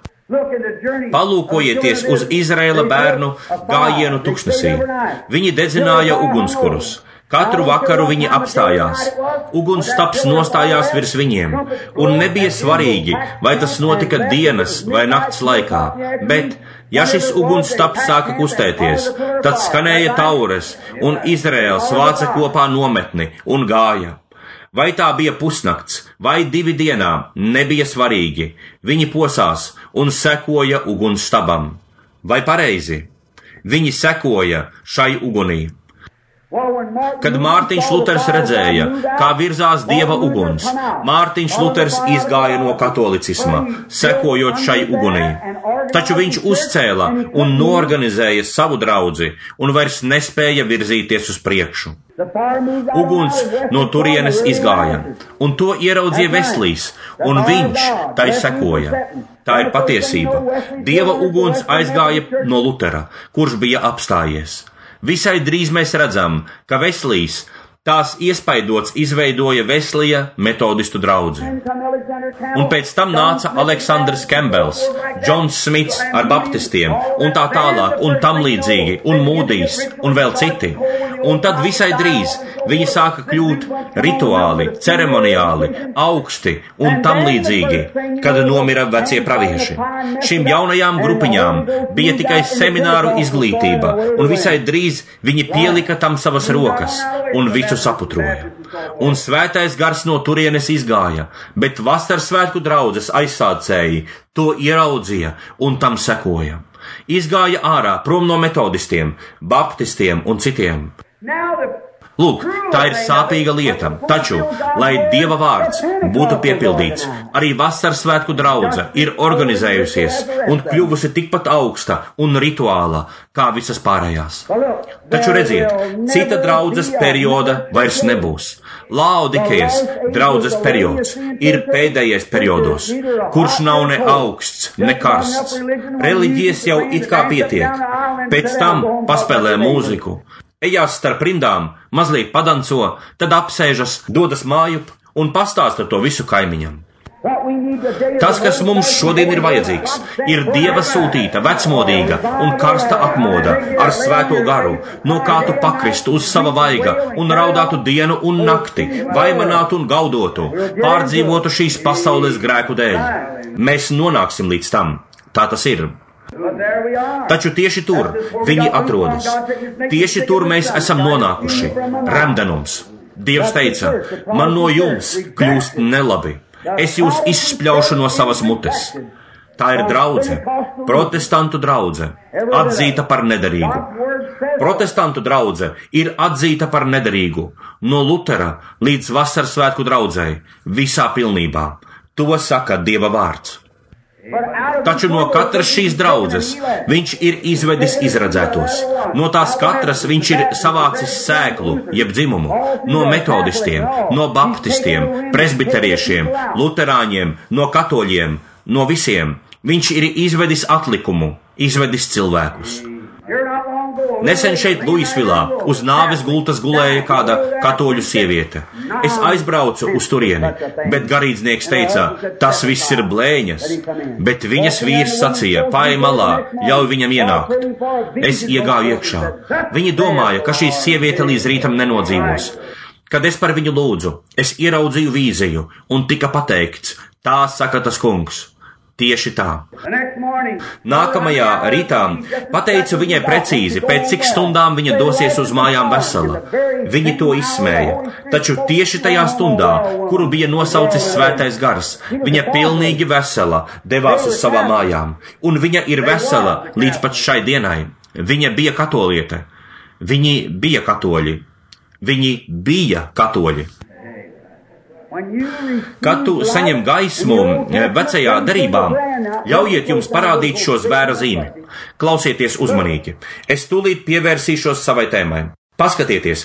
Palūkojieties uz Izraēla bērnu gājienu tuksnesī. Viņi dedzināja ugunskurus. Katru vakaru viņi apstājās. Ugunsstaps nostājās virs viņiem, un nebija svarīgi, vai tas notika dienas vai nakts laikā, bet, ja šis ugunsstaps sāka kustēties, tad skanēja taures, un Izraēls vāca kopā nometni un gāja. Vai tā bija pusnakts, vai divi dienā, nebija svarīgi. Viņi posās un sekoja ugunsstabam. Vai pareizi? Viņi sekoja šai ugunī. Kad Mārtiņš Luters redzēja, kā virzās Dieva uguns, Mārtiņš Luters izgāja no katolicisma, sekojot šai ugunī. Taču viņš uzcēla un norganizēja savu draudzi un vairs nespēja virzīties uz priekšu. Uguns no turienes izgāja, un to ieraudzīja Veslīs, un viņš tai sekoja. Tā ir patiesība. Dieva uguns aizgāja no Lutera, kurš bija apstājies. Visai drīz mēs redzam, ka Veslīs, tās iespaidots, izveidoja Veslija metodistu draudzi. Un pēc tam nāca Aleksandrs Kembels, Džons Smits ar baptistiem, un tā tālāk, un tam līdzīgi, un Mūdijs, un vēl citi. Un tad visai drīz viņi sāka kļūt rituāli, ceremoniāli, augsti un tam līdzīgi, kad nomira vecie pravieši. Šīm jaunajām grupiņām bija tikai semināru izglītība, un visai drīz viņi pielika tam savas rokas, un visu saputroja. Un svētais gars no turienes izgāja, bet vasaras svētku draudzes aizsācēji to ieraudzīja un tam sekoja. Izgāja ārā prom no metodistiem, baptistiem un citiem. Lūk, tā ir sāpīga lieta, taču, lai Dieva vārds būtu piepildīts, arī vasaras svētku draudze ir organizējusies un kļuvusi tikpat augsta un rituāla kā visas pārējās. Taču redziet, cita draudzes perioda vairs nebūs. Laodikejas draudzes periods ir pēdējais periodos, kurš nav ne augsts, ne karsts. Reliģijas jau it kā pietiek, pēc tam paspēlē mūziku. Ejās starp rindām, mazliet padanco, tad apsēžas, dodas mājup un pastāsta to visu kaimiņam. Tas, kas mums šodien ir vajadzīgs, ir Dieva sūtīta, vecmodīga un karsta atmoda ar svēto garu, no kā tu pakristu uz sava vaiga un raudātu dienu un nakti, vaimanātu un gaudotu, pārdzīvotu šīs pasaules grēku dēļ. Mēs nonāksim līdz tam. Tā tas ir. Taču tieši tur viņi atrodas. Tieši tur mēs esam nonākuši. Remdenums. Dievs teica, man no jums kļūst nelabi. Es jūs izspļaušu no savas mutes. Tā ir draudze, protestantu draudze, atzīta par nederīgu. Protestantu draudze ir atzīta par nederīgu. No Lutera līdz vasaras svētku draudzei visā pilnībā. To saka Dieva vārds. Taču no katras šīs draudzes viņš ir izvedis izredzētos. No tās katras viņš ir savācis sēklu, jeb dzimumu, no metodistiem, no baptistiem, presbiteriešiem, luterāņiem, no katoļiem, no visiem. Viņš ir izvedis atlikumu, izvedis cilvēkus. Nesen šeit Luisvilā uz nāves gultas gulēja kāda katoļu sieviete. Es aizbraucu uz turieni, bet garīdznieks teica, tas viss ir blēņas, bet viņas vīrs sacīja, paej malā, ļauj viņam ienākt. Es iegāju iekšā. Viņi domāja, ka šī sieviete līdz rītam nenodzīvos. Kad es par viņu lūdzu, es ieraudzīju vīziju un tika pateikts, tā saka tas kungs. Tieši tā. Nākamajā rītā pateicu viņai precīzi, pēc cik stundām viņa dosies uz mājām vesela. Viņi to izsmēja, taču tieši tajā stundā, kuru bija nosaucis svētais gars, viņa pilnīgi vesela devās uz savām mājām, un viņa ir vesela līdz pat šai dienai. Viņa bija katoliete. Viņi bija katoļi. Viņi bija katoļi. Kad tu saņem gaismu vecajā derībā, ļaujiet jums parādīt šo zvēra zīmi. Klausieties uzmanīgi. Es tūlīt pievērsīšos savai tēmai. Paskatieties.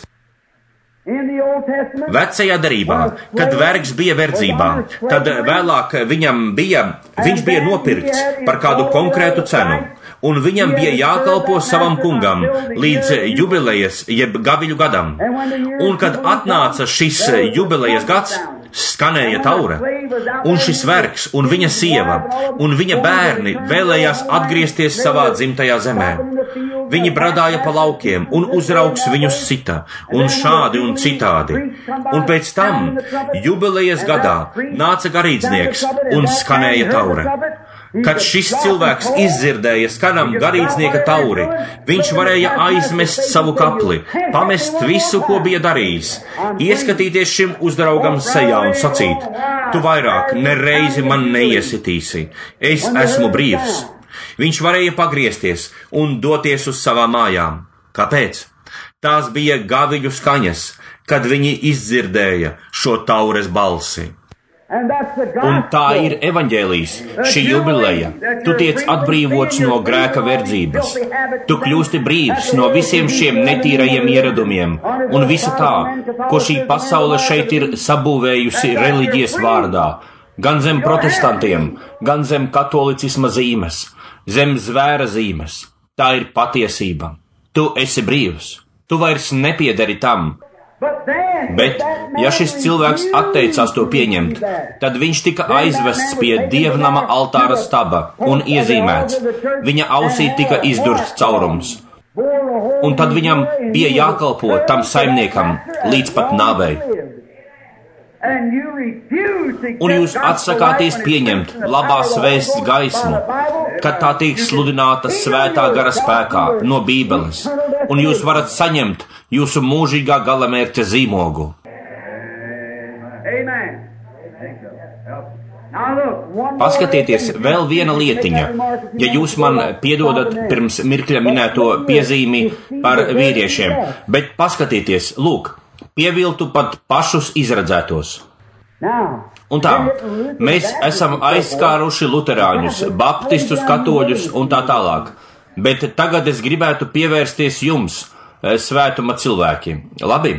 Vecajā derībā, kad vergs bija verdzībā, tad vēlāk viņam bija, viņš bija nopirkts par kādu konkrētu cenu, un viņam bija jākalpo savam kungam līdz jubilejas jeb gaviļu gadam. Un kad atnāca šis jubilejas gads, skanēja taure, un šis vergs un viņa sieva un viņa bērni vēlējās atgriezties savā dzimtajā zemē. Viņi bradāja pa laukiem, un uzraugs viņus sita, un šādi un citādi. Un pēc tam jubilejas gadā nāca garīdznieks un skanēja taure. Kad šis cilvēks izdzirdēja skanam garīdznieka tauri, viņš varēja aizmest savu kapli, pamest visu, ko bija darījis, ieskatīties šim uzraugam sejā un sacīt, tu vairāk nereizi man neiesitīsi, es esmu brīvs. Viņš varēja pagriezties un doties uz savām mājām. Kāpēc? Tās bija gaviļu skaņas, kad viņi izdzirdēja šo taures balsi. Un tā ir evaņģēlijs, šī jubileja. Tu tiec atbrīvots no grēka verdzības. Tu kļūsti brīvs no visiem šiem netīrajiem ieradumiem un visa tā, ko šī pasaule šeit ir sabūvējusi reliģijas vārdā, gan zem protestantiem, gan zem katolicisma zīmes, zem zvēra zīmes. Tā ir patiesība. Tu esi brīvs. Tu vairs nepiederi tam. Bet, ja šis cilvēks atteicās to pieņemt, tad viņš tika aizvests pie dievnama altāra staba un iezīmēts. Viņa ausī tika izdurts caurums. Un tad viņam bija jākalpo tam saimniekam līdz pat nāvei. Un jūs atsakāties pieņemt labās vēsts gaismu, kad tā tiek sludināta svētā gara spēkā no Bībeles, un jūs varat saņemt jūsu mūžīgā galamērķa zīmogu. Paskatieties, vēl viena lietiņa, ja jūs man piedodat pirms mirkļa minēto piezīmi par vīriešiem, bet paskatieties, lūk, pieviltu pat pašus izredzētos. Un tā, mēs esam aizskāruši luterāņus, baptistus, katoļus un tā tālāk, bet tagad es gribētu pievērsties jums, svētuma cilvēki. Labi?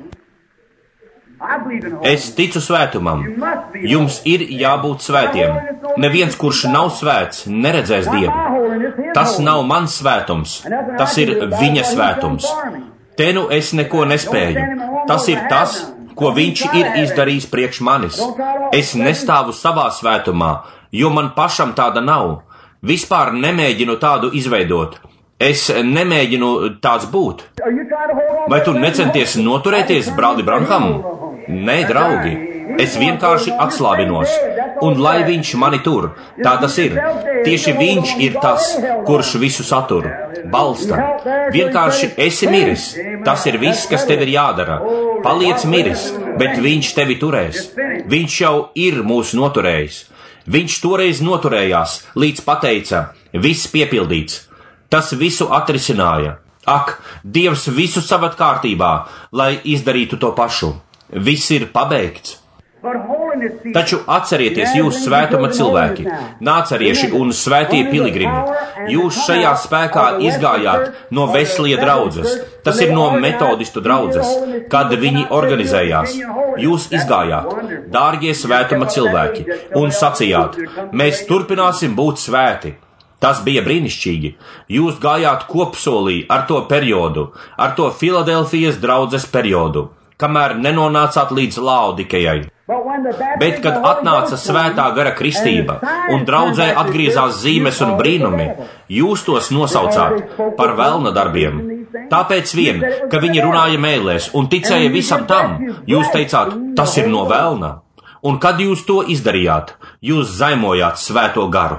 Es ticu svētumam. Jums ir jābūt svētiem. Neviens, kurš nav svēts, neredzēs Dievu. Tas nav mans svētums, tas ir viņa svētums. Te nu es neko nespēju. Tas ir tas, ko viņš ir izdarījis priekš manis. Es nestāvu savā svētumā, jo man pašam tāda nav. Vispār nemēģinu tādu izveidot. Es nemēģinu tāds būt. Vai tu necenties noturēties, brāli Branham? Nē, draugi. Es vienkārši atslābinos, un lai viņš mani tur, tā tas ir. Tieši viņš ir tas, kurš visu satur, balsta. Vienkārši esi miris, tas ir viss, kas tev ir jādara. Paliec miris, bet viņš tevi turēs. Viņš jau ir mūs noturējis. Viņš toreiz noturējās, līdz pateica, viss piepildīts. Tas visu atrisināja. Ak, Dievs visu savat kārtībā, lai izdarītu to pašu. Viss ir pabeigts. Taču atcerieties jūs svētuma cilvēki, nācerieši un svētie piligrimi. Jūs šajā spēkā izgājāt no Veslija draudzes, tas ir no metodistu draudzes, kad viņi organizējās. Jūs izgājāt, dārgie svētuma cilvēki, un sacījāt, mēs turpināsim būt svēti. Tas bija brīnišķīgi. Jūs gājāt kopsolī ar to periodu, ar to Filadelfijas draudzes periodu, kamēr nenonācāt līdz Laodikejai. Bet, kad atnāca svētā gara kristība un draudzē atgriezās zīmes un brīnumi, jūs tos nosaucāt par velna darbiem. Tāpēc vien, ka viņi runāja mēlēs un ticēja visam tam, jūs teicāt, tas ir no velna. Un kad jūs to izdarījāt, jūs zaimojāt svēto garu.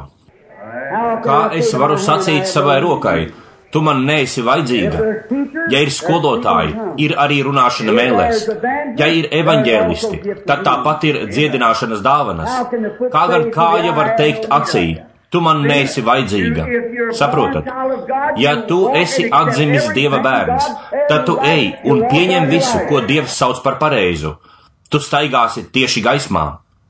Kā es varu sacīt savai rokai? Tu man neesi vajadzīga. Ja ir skolotāji, ir arī runāšana mēlēs. Ja ir evaņģēlisti, tad tāpat ir dziedināšanas dāvanas. Kā gan kāja var teikt acī, tu man neesi vajadzīga. Saprotat? Ja tu esi atzimis Dieva bērns, tad tu ej un pieņem visu, ko Dievs sauc par pareizu. Tu staigāsi tieši gaismā.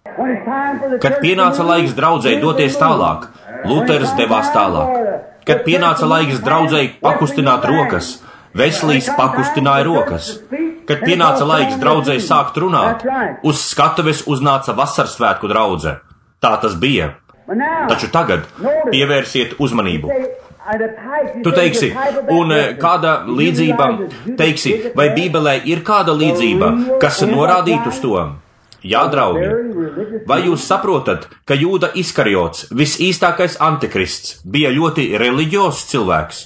Kad pienāca laiks draudzei doties tālāk, Luters devās tālāk. Kad pienāca laiks draudzei pakustināt rokas, Veslijs pakustināja rokas. Kad pienāca laiks draudzei sākt runāt, uz skatuves uznāca vasarsvētku draudze. Tā tas bija. Taču tagad pievērsiet uzmanību. Tu teiksi, un kāda līdzība, teiksi, vai Bībelē ir kāda līdzība, kas norādītu uz to? Jā, draugi, vai jūs saprotat, ka Jūda Iskariots, visīstākais antikrists, bija ļoti reliģiozs cilvēks?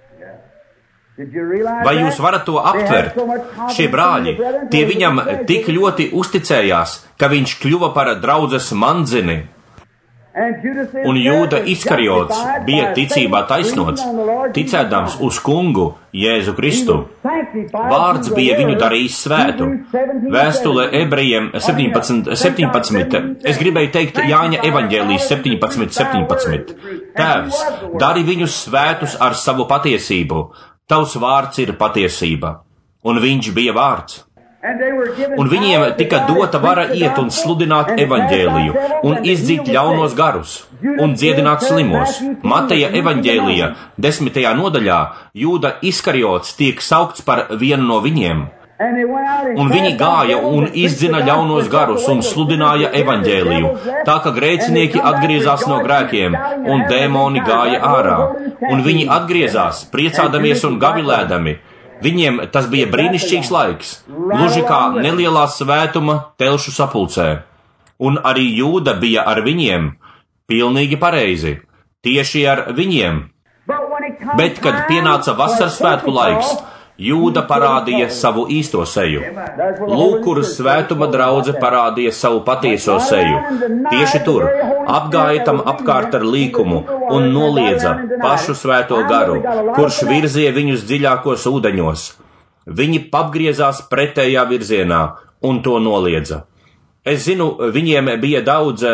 Vai jūs varat to aptvert? Šie brāļi, tie viņam tik ļoti uzticējās, ka viņš kļuva par draudzes mandzini. Un Jūda Iskariots bija ticībā taisnots, ticēdams uz kungu Jēzu Kristu. Vārds bija viņu darījis svētu. Vēstule ebrejiem septiņpadsmit, septiņpadsmit. Es gribēju teikt Jāņa evaņģēlijas septiņpadsmit, septiņpadsmit. Tēvs, dari viņus svētus ar savu patiesību. Tavs vārds ir patiesība. Un viņš bija vārds. Un viņiem tika dota vara iet un sludināt evaņģēliju, un izdzīt ļaunos garus, un dziedināt slimos. Mateja evaņģēlija desmitajā nodaļā Jūda Iskariots tiek saukts par vienu no viņiem. Un viņi gāja un izdzina ļaunos garus un sludināja evaņģēliju, tā ka grēcinieki atgriezās no grēkiem, un dēmoni gāja ārā. Un viņi atgriezās, priecādamies un gavilēdami. Viņiem tas bija brīnišķīgs laiks, gluži kā nelielā svētuma telšu sapulcē. Un arī Jūda bija ar viņiem, pilnīgi pareizi, tieši ar viņiem. Bet, kad pienāca vasaras svētku laiks, Jūda parādīja savu īsto seju. Lūk, kur svētuma draudze parādīja savu patieso seju. Tieši tur apgāja tam apkārt ar līkumu un noliedza pašu svēto garu, kurš virzīja viņus dziļākos ūdeņos. Viņi apgriezās pretējā virzienā un to noliedza. Es zinu, viņiem bija daudz.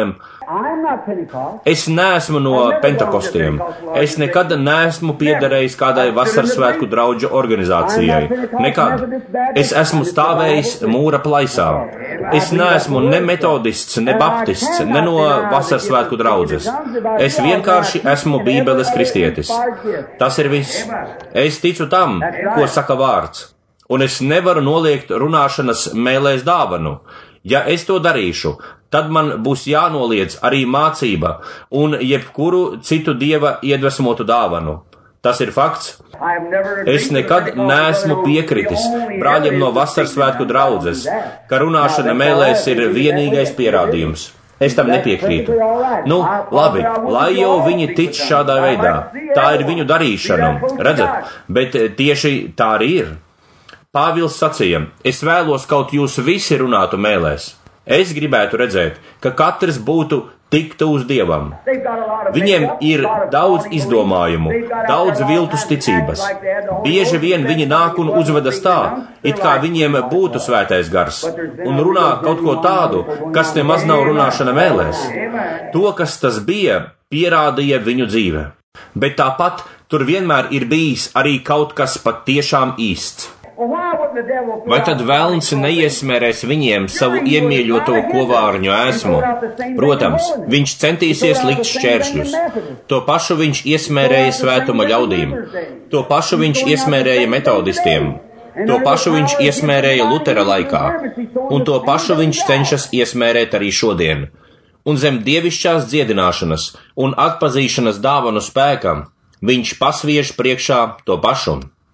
Es neesmu no Pentekostiem. Es nekad neesmu piederējis kādai vasaras svētku draudžu organizācijai. Nekad. Es esmu stāvējis mūra plaisā. Es neesmu ne metodists, ne baptists, ne no vasaras svētku draudzes. Es vienkārši esmu Bībeles kristietis. Tas ir viss. Es ticu tam, ko saka vārds. Un es nevaru noliegt runāšanas mēlēs dāvanu. Ja es to darīšu, tad man būs jānoliedz arī mācība un jebkuru citu dieva iedvesmotu dāvanu. Tas ir fakts. Es nekad neesmu piekritis brāļiem no vasaras svētku draudzes, ka runāšana mēlēs ir vienīgais pierādījums. Es tam nepiekrītu. Nu, labi, lai jau viņi tic šādā veidā. Tā ir viņu darīšana, redzat, bet tieši tā arī ir. Pāvils sacīja, es vēlos, kaut jūs visi runātu mēlēs. Es gribētu redzēt, ka katrs būtu tik tuvs Dievam. Viņiem ir daudz izdomājumu, daudz viltus ticības. Bieži vien viņi nāk un uzvedas tā, it kā viņiem būtu svētais gars, un runā kaut ko tādu, kas nemaz nav runāšana mēlēs. To, kas tas bija, pierādīja viņu dzīve. Bet tāpat tur vienmēr ir bijis arī kaut kas pat tiešām īsts. Vai tad velns neiesmērēs viņiem savu iemīļoto kovārņu esmu? Protams, viņš centīsies likt šķēršļus. To pašu viņš iesmērēja svētuma ļaudīm. To pašu viņš iesmērēja metodistiem. To pašu viņš iesmērēja Lutera laikā. Un to pašu viņš cenšas iesmērēt arī šodien. Un zem dievišķās dziedināšanas un atpazīšanas dāvanu spēkam viņš pasviež priekšā to pašu.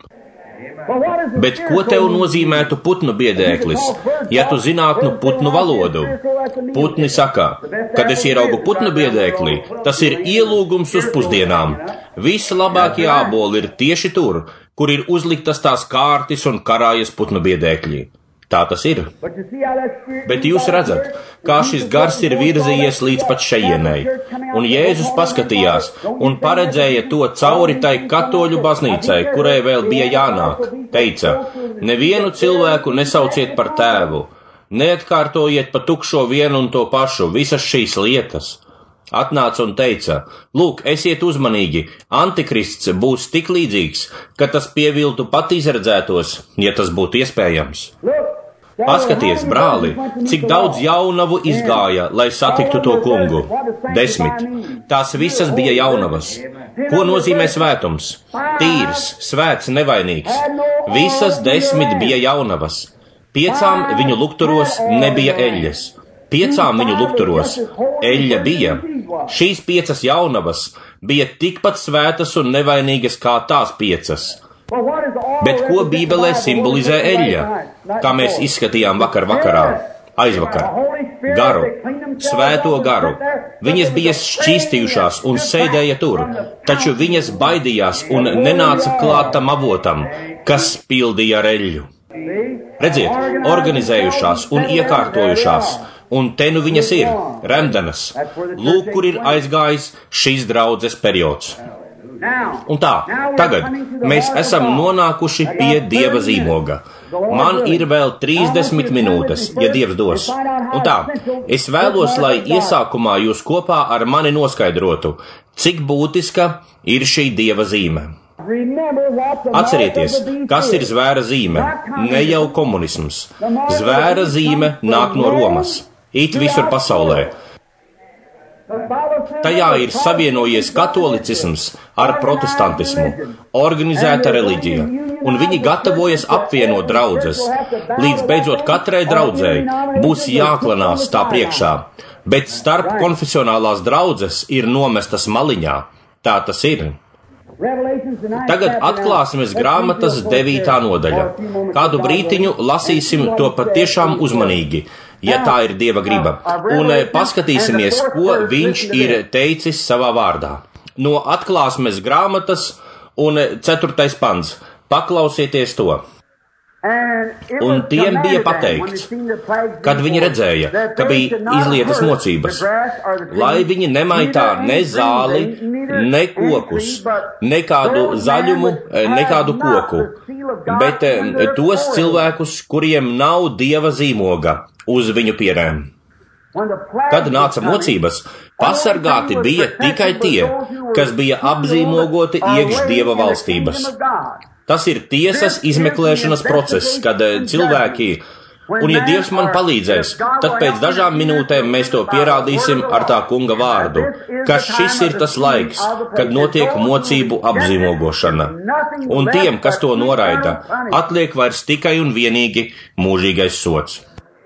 Bet ko tev nozīmētu putnu biedēklis, ja tu zinātu putnu valodu? Putni saka, kad es ieraugu putnu biedēkli, tas ir ielūgums uz pusdienām. Visi labākie āboli ir tieši tur, kur ir uzliktas tās kārtis un karājas putnu biedēkļi. Tā tas ir. Bet jūs redzat, kā šis gars ir virzījies līdz pat šejienei, un Jēzus paskatījās un paredzēja to cauri tai katoļu baznīcai, kurai vēl bija jānāk. Teica, nevienu cilvēku nesauciet par tēvu, neatkārtojiet pa tukšo vienu un to pašu, visas šīs lietas. Atnāca un teica, lūk, esiet uzmanīgi, antikrists būs tik līdzīgs, ka tas pieviltu pat izredzētos, ja tas būtu iespējams. Paskaties, brāli, cik daudz jaunavu izgāja, lai satiktu to kungu. Desmit. Tās visas bija jaunavas. Ko nozīmē svētums? Tīrs, svēts, nevainīgs. Visas desmit bija jaunavas. Piecām viņu lukturos nebija eļļas. Piecām viņu lukturos eļļa bija. Šīs piecas jaunavas bija tikpat svētas un nevainīgas kā tās piecas. Bet ko Bībelē simbolizē eļļa? Kā mēs izskatījām vakar vakarā, aizvakar? Garu, svēto garu. Viņas bija šķīstījušās un sēdēja tur, taču viņas baidījās un nenāca klāt tam avotam, kas pildīja ar eļļu. Redziet, organizējušās un iekārtojušās, Un te nu viņas ir, remdenas. Lūk, kur ir aizgājis šīs draudzes periods. Un tā, tagad mēs esam nonākuši pie Dieva zīmoga. Man ir vēl trīsdesmit minūtes, ja Dievs dos. Un tā, es vēlos, lai iesākumā jūs kopā ar mani noskaidrotu, cik būtiska ir šī Dieva zīme. Atcerieties, kas ir zvēra zīme, ne jau komunisms. Zvēra zīme nāk no Romas, it visur pasaulē. Tajā ir savienojies katolicisms ar protestantismu, organizēta reliģija, un viņi gatavojas apvienot draudzes. Līdz beidzot katrai draudzei būs jāklanās tā priekšā, bet starp konfesionālās draudzes ir nomestas maliņā. Tā tas ir. Tagad atklāsimies grāmatas devītā nodaļa. Kādu brītiņu lasīsim to patiešām uzmanīgi, ja tā ir Dieva griba, un paskatīsimies, ko viņš ir teicis savā vārdā. No atklāsmes grāmatas un ceturtais pants. Paklausieties to. Un tiem bija pateikts, kad viņi redzēja, ka bija izlietas mocības, lai viņi nemaitā ne zāli, ne kokus, nekādu zaļumu, nekādu koku, bet tos cilvēkus, kuriem nav Dieva zīmoga uz viņu pierēm. Kad nāca mocības, pasargāti bija tikai tie, kas bija apzīmogoti iekš Dieva valstības. Tas ir tiesas izmeklēšanas process, kad cilvēki, un ja Dievs man palīdzēs, tad pēc dažām minūtēm mēs to pierādīsim ar tā kunga vārdu, ka šis ir tas laiks, kad notiek mocību apzīmogošana. Un tiem, kas to noraida, atliek vairs tikai un vienīgi mūžīgais sods.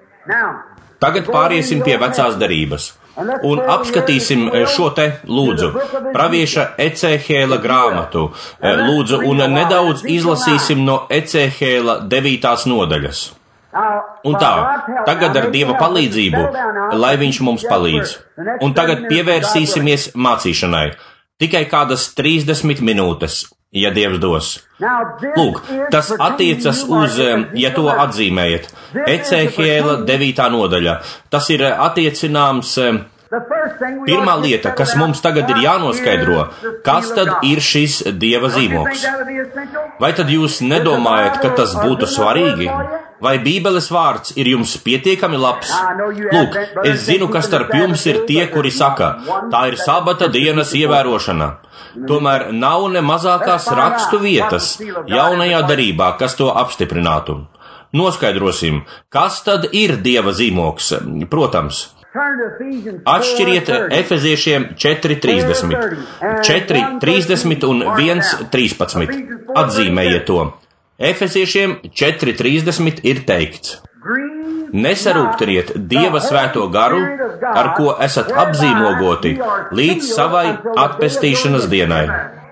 Tagad pāriesim pie vecās derības. Un apskatīsim šo te, lūdzu, pravieša Ecehēla grāmatu, lūdzu, un nedaudz izlasīsim no Ecehēla devītās nodaļas. Un tā, tagad ar Dieva palīdzību, lai viņš mums palīdz. Un tagad pievērsīsimies mācīšanai. Tikai kādas trīsdesmit minūtes, ja Dievs dos. Lūk, tas attiecas uz, ja to atzīmējat, Ecehēla devītā nodaļa. Tas ir attiecināms. Pirmā lieta, kas mums tagad ir jānoskaidro, kas tad ir šis Dieva zīmogs? Vai tad jūs nedomājat, ka tas būtu svarīgi? Vai Bībeles vārds ir jums pietiekami labs? Lūk, es zinu, ka starp jums ir tie, kuri saka, tā ir sabata dienas ievērošana. Tomēr nav ne mazākās rakstu vietas jaunajā darībā, kas to apstiprinātu. Noskaidrosim, kas tad ir Dieva zīmogs, protams. Atšķiriet Efeziešiem četri trīsdesmit, četri trīsdesmit un viens trīspadsmit. Atzīmējiet to. Efeziešiem četri trīsdesmit ir teikts: Nesarūktiniet Dieva svēto garu, ar ko esat apzīmogoti līdz savai atpestīšanas dienai.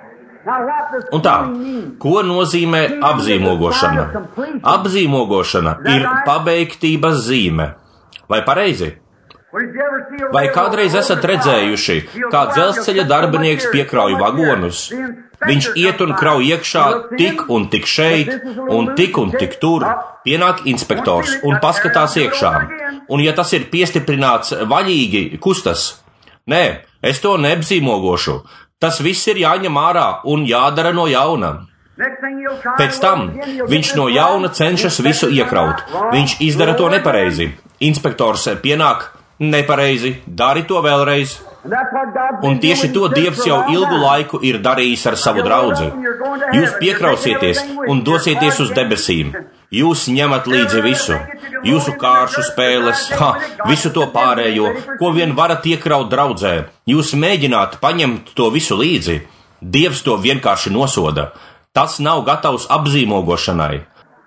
Un tā, ko nozīmē apzīmogošana? Apzīmogošana ir pabeigtības zīme. Vai pareizi? Vai kādreiz esat redzējuši, kā dzelzceļa darbinieks piekrauj vagonus? Viņš iet un krauj iekšā tik un tik šeit, un tik un tik tur. Pienāk inspektors un paskatās iekšā. Un ja tas ir piestiprināts vaļīgi, kustas? Nē, es to neapzīmogošu. Tas viss ir jāņem ārā un jādara no jauna. Pēc tam viņš no jauna cenšas visu iekraut. Viņš izdara to nepareizi. Inspektors pienāk: nepareizi, dari to vēlreiz. Un tieši to Dievs jau ilgu laiku ir darījis ar savu draudzi. Jūs piekrausieties un dosieties uz debesīm. Jūs ņemat līdzi visu. Jūsu kāršu spēles, ha, visu to pārējo, ko vien varat iekraut draudzē. Jūs mēģināt paņemt to visu līdzi. Dievs to vienkārši nosoda. Tas nav gatavs apzīmogošanai.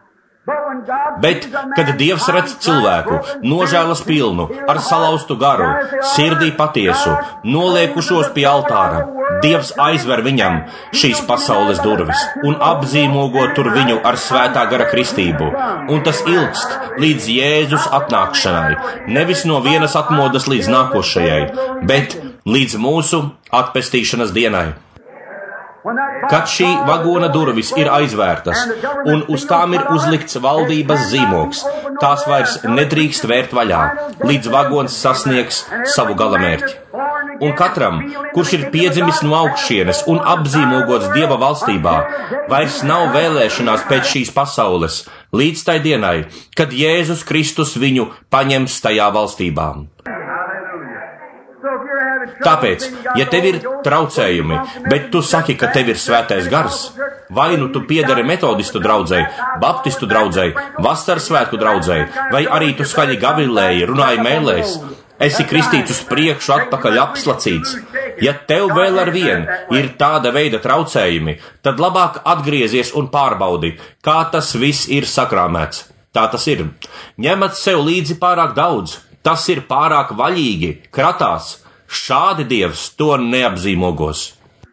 Bet, kad Dievs redz cilvēku, nožēlas pilnu, ar salauztu garu, sirdī patiesu, noliekušos pie altāra, Dievs aizver viņam šīs pasaules durvis un apzīmogo tur viņu ar svētā gara kristību. Un tas ilgst līdz Jēzus atnākšanai, nevis no vienas atmodas līdz nākošajai, bet līdz mūsu atpestīšanas dienai. Kad šī vagona durvis ir aizvērtas un uz tām ir uzlikts valdības zīmogs, tās vairs nedrīkst vērt vaļā, līdz vagons sasniegs savu galamērķi. Un katram, kurš ir piedzimis no augšienes un apzīmogots Dieva valstībā, vairs nav vēlēšanās pēc šīs pasaules, līdz tai dienai, kad Jēzus Kristus viņu paņems tajā valstībā. Tāpēc, ja tev ir traucējumi, bet tu saki, ka tev ir svētais gars, vai nu tu piedari metodistu draudzei, baptistu draudzei, vasaras svētku draudzei, vai arī tu skaļi gavilēji, runāji mēlēs, esi kristīts uz priekšu, atpakaļ apslacīts. Ja tev vēl ar vienu ir tāda veida traucējumi, tad labāk atgriezies un pārbaudi, kā tas viss ir sakrāmēts. Tā tas ir. Ņemat sev līdzi pārāk daudz, tas ir pārāk vaļīgi, kratās. Šādi Dievs to neapzīmogos.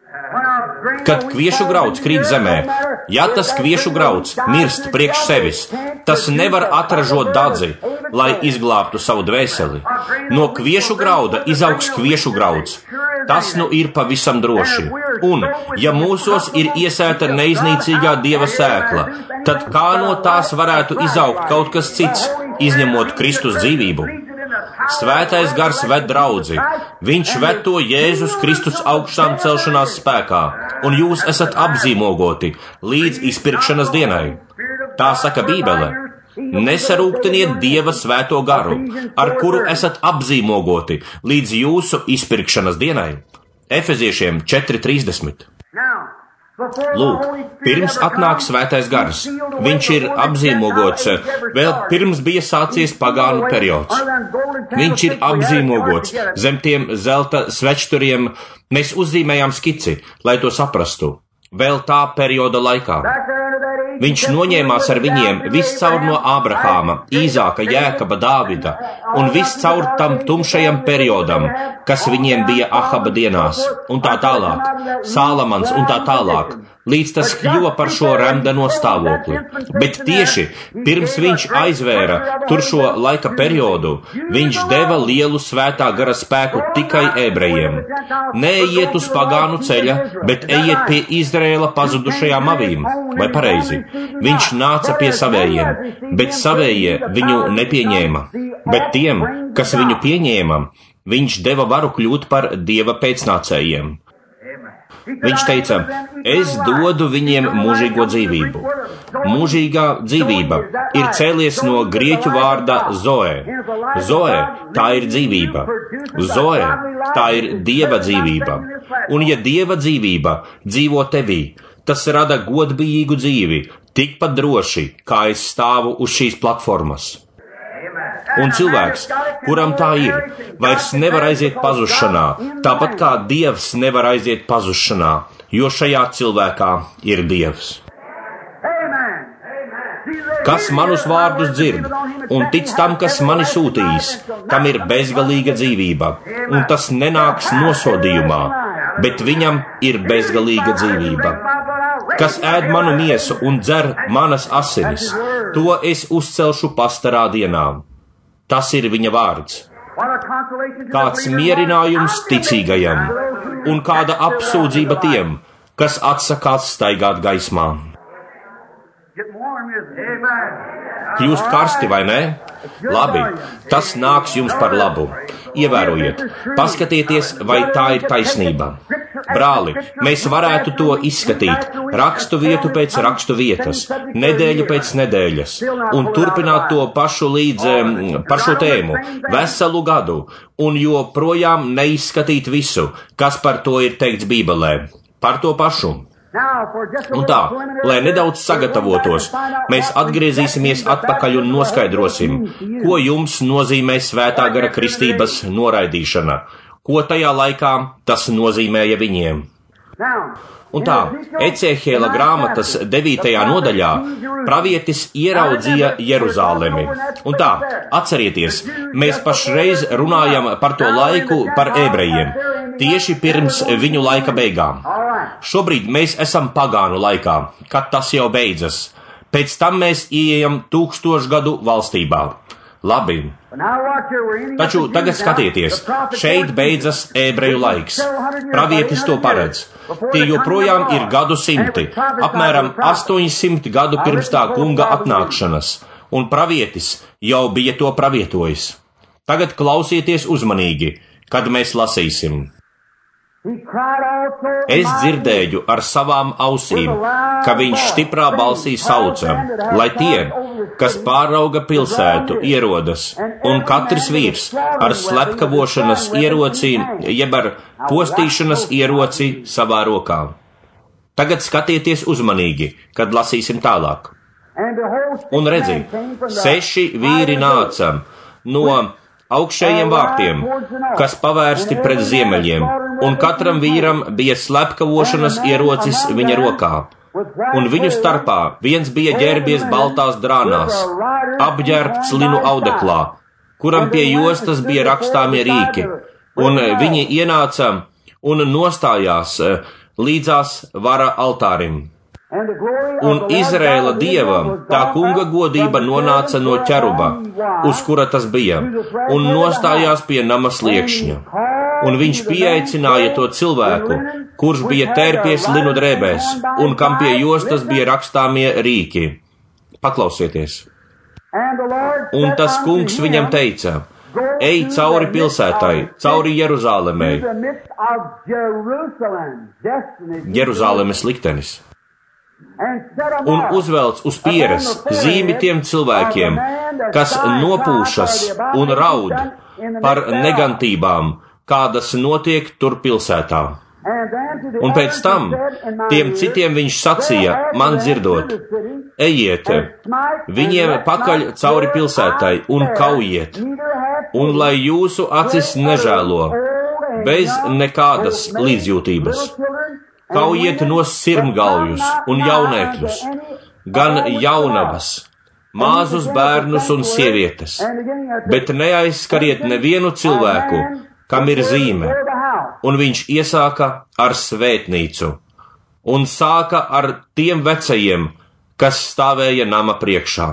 Kad kviešu grauds krīt zemē, ja tas kviešu grauds mirst priekš sevis, tas nevar atražot dadzi, lai izglābtu savu dvēseli. No kviešu grauda izaugs kviešu grauds. Tas nu ir pavisam droši. Un, ja mūsos ir iesēta neiznīcīgā Dieva sēkla, tad kā no tās varētu izaugt kaut kas cits, izņemot Kristus dzīvību? Svētais gars ved draudzi, viņš ved to Jēzus Kristus augšām celšanās spēkā, un jūs esat apzīmogoti līdz izpirkšanas dienai. Tā saka Bībele. Nesarūktiniet Dieva svēto garu, ar kuru esat apzīmogoti līdz jūsu izpirkšanas dienai. Efeziešiem četri trīsdesmit. Lūk, pirms atnāk svētais gars, viņš ir apzīmogots, vēl pirms bija sācies pagānu periods. Viņš ir apzīmogots zem tiem zelta svečturiem, mēs uzzīmējām skici, lai to saprastu, vēl tā perioda laikā. Viņš noņēmās ar viņiem viscaur no Ābrahāma, Īzāka, Jēkaba, Dāvida un viscaur tam tumšajam periodam, kas viņiem bija Ahaba dienās, un tā tālāk, Sālamans un tā tālāk, līdz tas kļuva par šo remdeno stāvokli. Bet tieši pirms viņš aizvēra tur šo laika periodu, viņš deva lielu svētā gara spēku tikai ebrejiem. Neejiet uz pagānu ceļa, bet ejiet pie Izraēla pazudušajām avīm, vai pareizi? Viņš nāca pie savējiem, bet savējie viņu nepieņēma. Bet tiem, kas viņu pieņēma, viņš deva varu kļūt par Dieva pēcnācējiem. Viņš teica, es dodu viņiem mūžīgo dzīvību. Mūžīgā dzīvība ir cēlies no grieķu vārda zoe. Zoe, tā ir dzīvība. Zoe, tā ir Dieva dzīvība. Un ja Dieva dzīvība dzīvo tevī, tas rada godbijīgu dzīvi, tikpat droši, kā es stāvu uz šīs platformas. Un cilvēks, kuram tā ir, vairs nevar aiziet pazušanā, tāpat kā Dievs nevar aiziet pazušanā, jo šajā cilvēkā ir Dievs. Kas manus vārdus dzird un tic tam, kas mani sūtījis, tam ir bezgalīga dzīvība, un tas nenāks nosodījumā, bet viņam ir bezgalīga dzīvība. Kas ēd manu miesu un dzer manas asinis, to es uzcelšu pastarā dienā. Tas ir viņa vārds. Kāds mierinājums ticīgajam un kāda apsūdzība tiem, kas atsakās staigāt gaismā. Kļūst karsti, vai ne? Labi, tas nāks jums par labu. Ievērojiet, paskatieties, vai tā ir taisnība. Brāli, mēs varētu to izskatīt, rakstu vietu pēc rakstu vietas, nedēļu pēc nedēļas, un turpināt to pašu līdz par šo tēmu, veselu gadu, un joprojām neizskatīt visu, kas par to ir teikts Bībelē, par to pašu. Un tā, lai nedaudz sagatavotos, mēs atgriezīsimies atpakaļ un noskaidrosim, ko jums nozīmē svētā gara kristības noraidīšana, ko tajā laikā tas nozīmēja viņiem. Un tā, Ecēhiela grāmatas devītajā nodaļā pravietis ieraudzīja Jeruzalemi. Un tā, atcerieties, mēs pašreiz runājam par to laiku par ebrejiem, tieši pirms viņu laika beigām. Šobrīd mēs esam pagānu laikā, kad tas jau beidzas. Pēc tam mēs ieejam tūkstošgadu valstībā. Labi. Taču tagad skatieties, šeit beidzas ebreju laiks. Pravietis to paredz. Tie joprojām ir gadu simti, apmēram astoņsimt gadu pirms tā kunga atnākšanas, un pravietis jau bija to pravietojis. Tagad klausieties uzmanīgi, kad mēs lasīsim. Es dzirdēju ar savām ausīm, ka viņš stiprā balsī sauca, lai tie, kas pārauga pilsētu, ierodas, un katrs vīrs ar slepkavošanas ieroci, jeb ar postīšanas ieroci savā rokā. Tagad skatieties uzmanīgi, kad lasīsim tālāk. Un redzi, seši vīri nāca no augšējiem vārtiem, kas pavērsti pret ziemeļiem, un katram vīram bija slepkavošanas ierocis viņa rokā. Un viņu starpā viens bija ģērbies baltās drānās, apģērbts linu audeklā, kuram pie jostas bija rakstāmie rīki, un viņi ienāca un nostājās līdzās vara altārim. Un Izraēla dievam tā kunga godība nonāca no ķeruba, uz kura tas bija, un nostājās pie nama sliekšņa. Un viņš pieaicināja to cilvēku, kurš bija tērpies linu drēbēs, un kam pie jostas bija rakstāmie rīki. Paklausieties. Un tas kungs viņam teica: ej cauri pilsētai, cauri Jeruzālemei. Jeruzālemes liktenis. Un uzvelc uz pieres zīmi tiem cilvēkiem, kas nopūšas un raud par negantībām, kādas notiek tur pilsētā. Un pēc tam tiem citiem viņš sacīja, man dzirdot: ejiet viņiem pakaļ cauri pilsētai un kaujiet, un lai jūsu acis nežēlo, bez nekādas līdzjūtības. Kaujiet no sirmgalvjus un jaunēkļus, gan jaunavas, mazus bērnus un sievietes, bet neaizskariet nevienu cilvēku, kam ir zīme. Un viņš iesāka ar svētnīcu un sāka ar tiem vecajiem, kas stāvēja nama priekšā.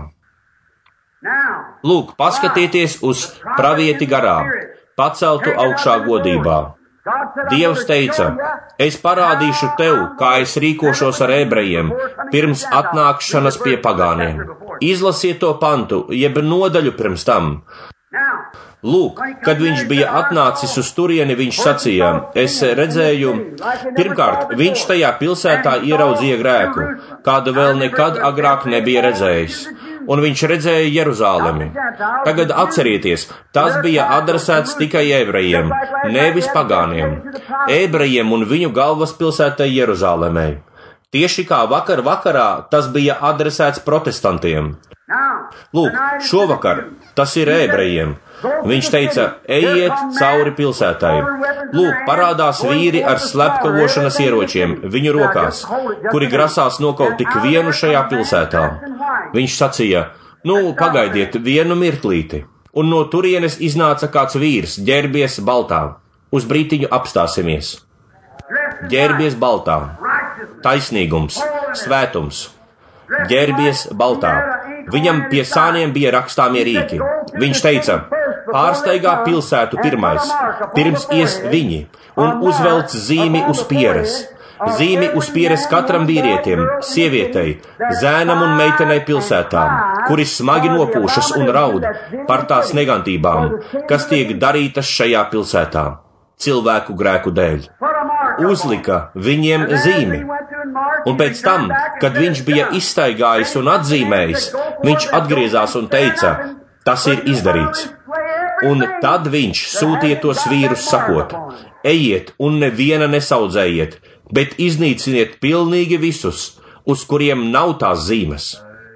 Lūk, paskatieties uz pravieti garā, paceltu augšā godībā. Dievs teica: es parādīšu tev, kā es rīkošos ar ebrejiem, pirms atnākšanas pie pagāniem. Izlasiet to pantu, jeb nodaļu pirms tam. Lūk, kad viņš bija atnācis uz turieni, viņš sacīja: es redzēju, pirmkārt, viņš tajā pilsētā ieraudzīja grēku, kādu vēl nekad agrāk nebija redzējis. Un viņš redzēja Jeruzālemi. Tagad atcerieties, tas bija adresēts tikai ebrejiem, nevis pagāniem. Ebrejiem un viņu galvaspilsētai Jeruzālemei. Tieši kā vakar vakarā tas bija adresēts protestantiem. Lūk, šovakar tas ir ebrejiem. Viņš teica: ejiet cauri pilsētai. Lūk, parādās vīri ar slepkavošanas ieročiem viņu rokās, kuri grasās nokaut tik vienu šajā pilsētā. Viņš sacīja: nu, pagaidiet vienu mirklīti. Un no turienes iznāca kāds vīrs, ģērbies baltā. Uz brītiņu apstāsimies. Ģērbies baltā. Taisnīgums, svētums. Ģērbies baltā. Viņam pie sāniem bija rakstāmie rīki. Viņš teica: pārsteigā pilsētu pirmais, pirms ies viņi, un uzvelc zīmi uz pieres. Zīmi uz pieres katram vīrietim, sievietei, zēnam un meitenei pilsētām, kuri smagi nopūšas un raud par tās negantībām, kas tiek darītas šajā pilsētā, cilvēku grēku dēļ. Uzlika viņiem zīmi. Un pēc tam, kad viņš bija izstaigājis un atzīmējis, viņš atgriezās un teica: tas ir izdarīts. Un tad viņš sūtīja tos vīrus sakot: ejiet un neviena nesaudzējiet, bet iznīciniet pilnīgi visus, uz kuriem nav tās zīmes.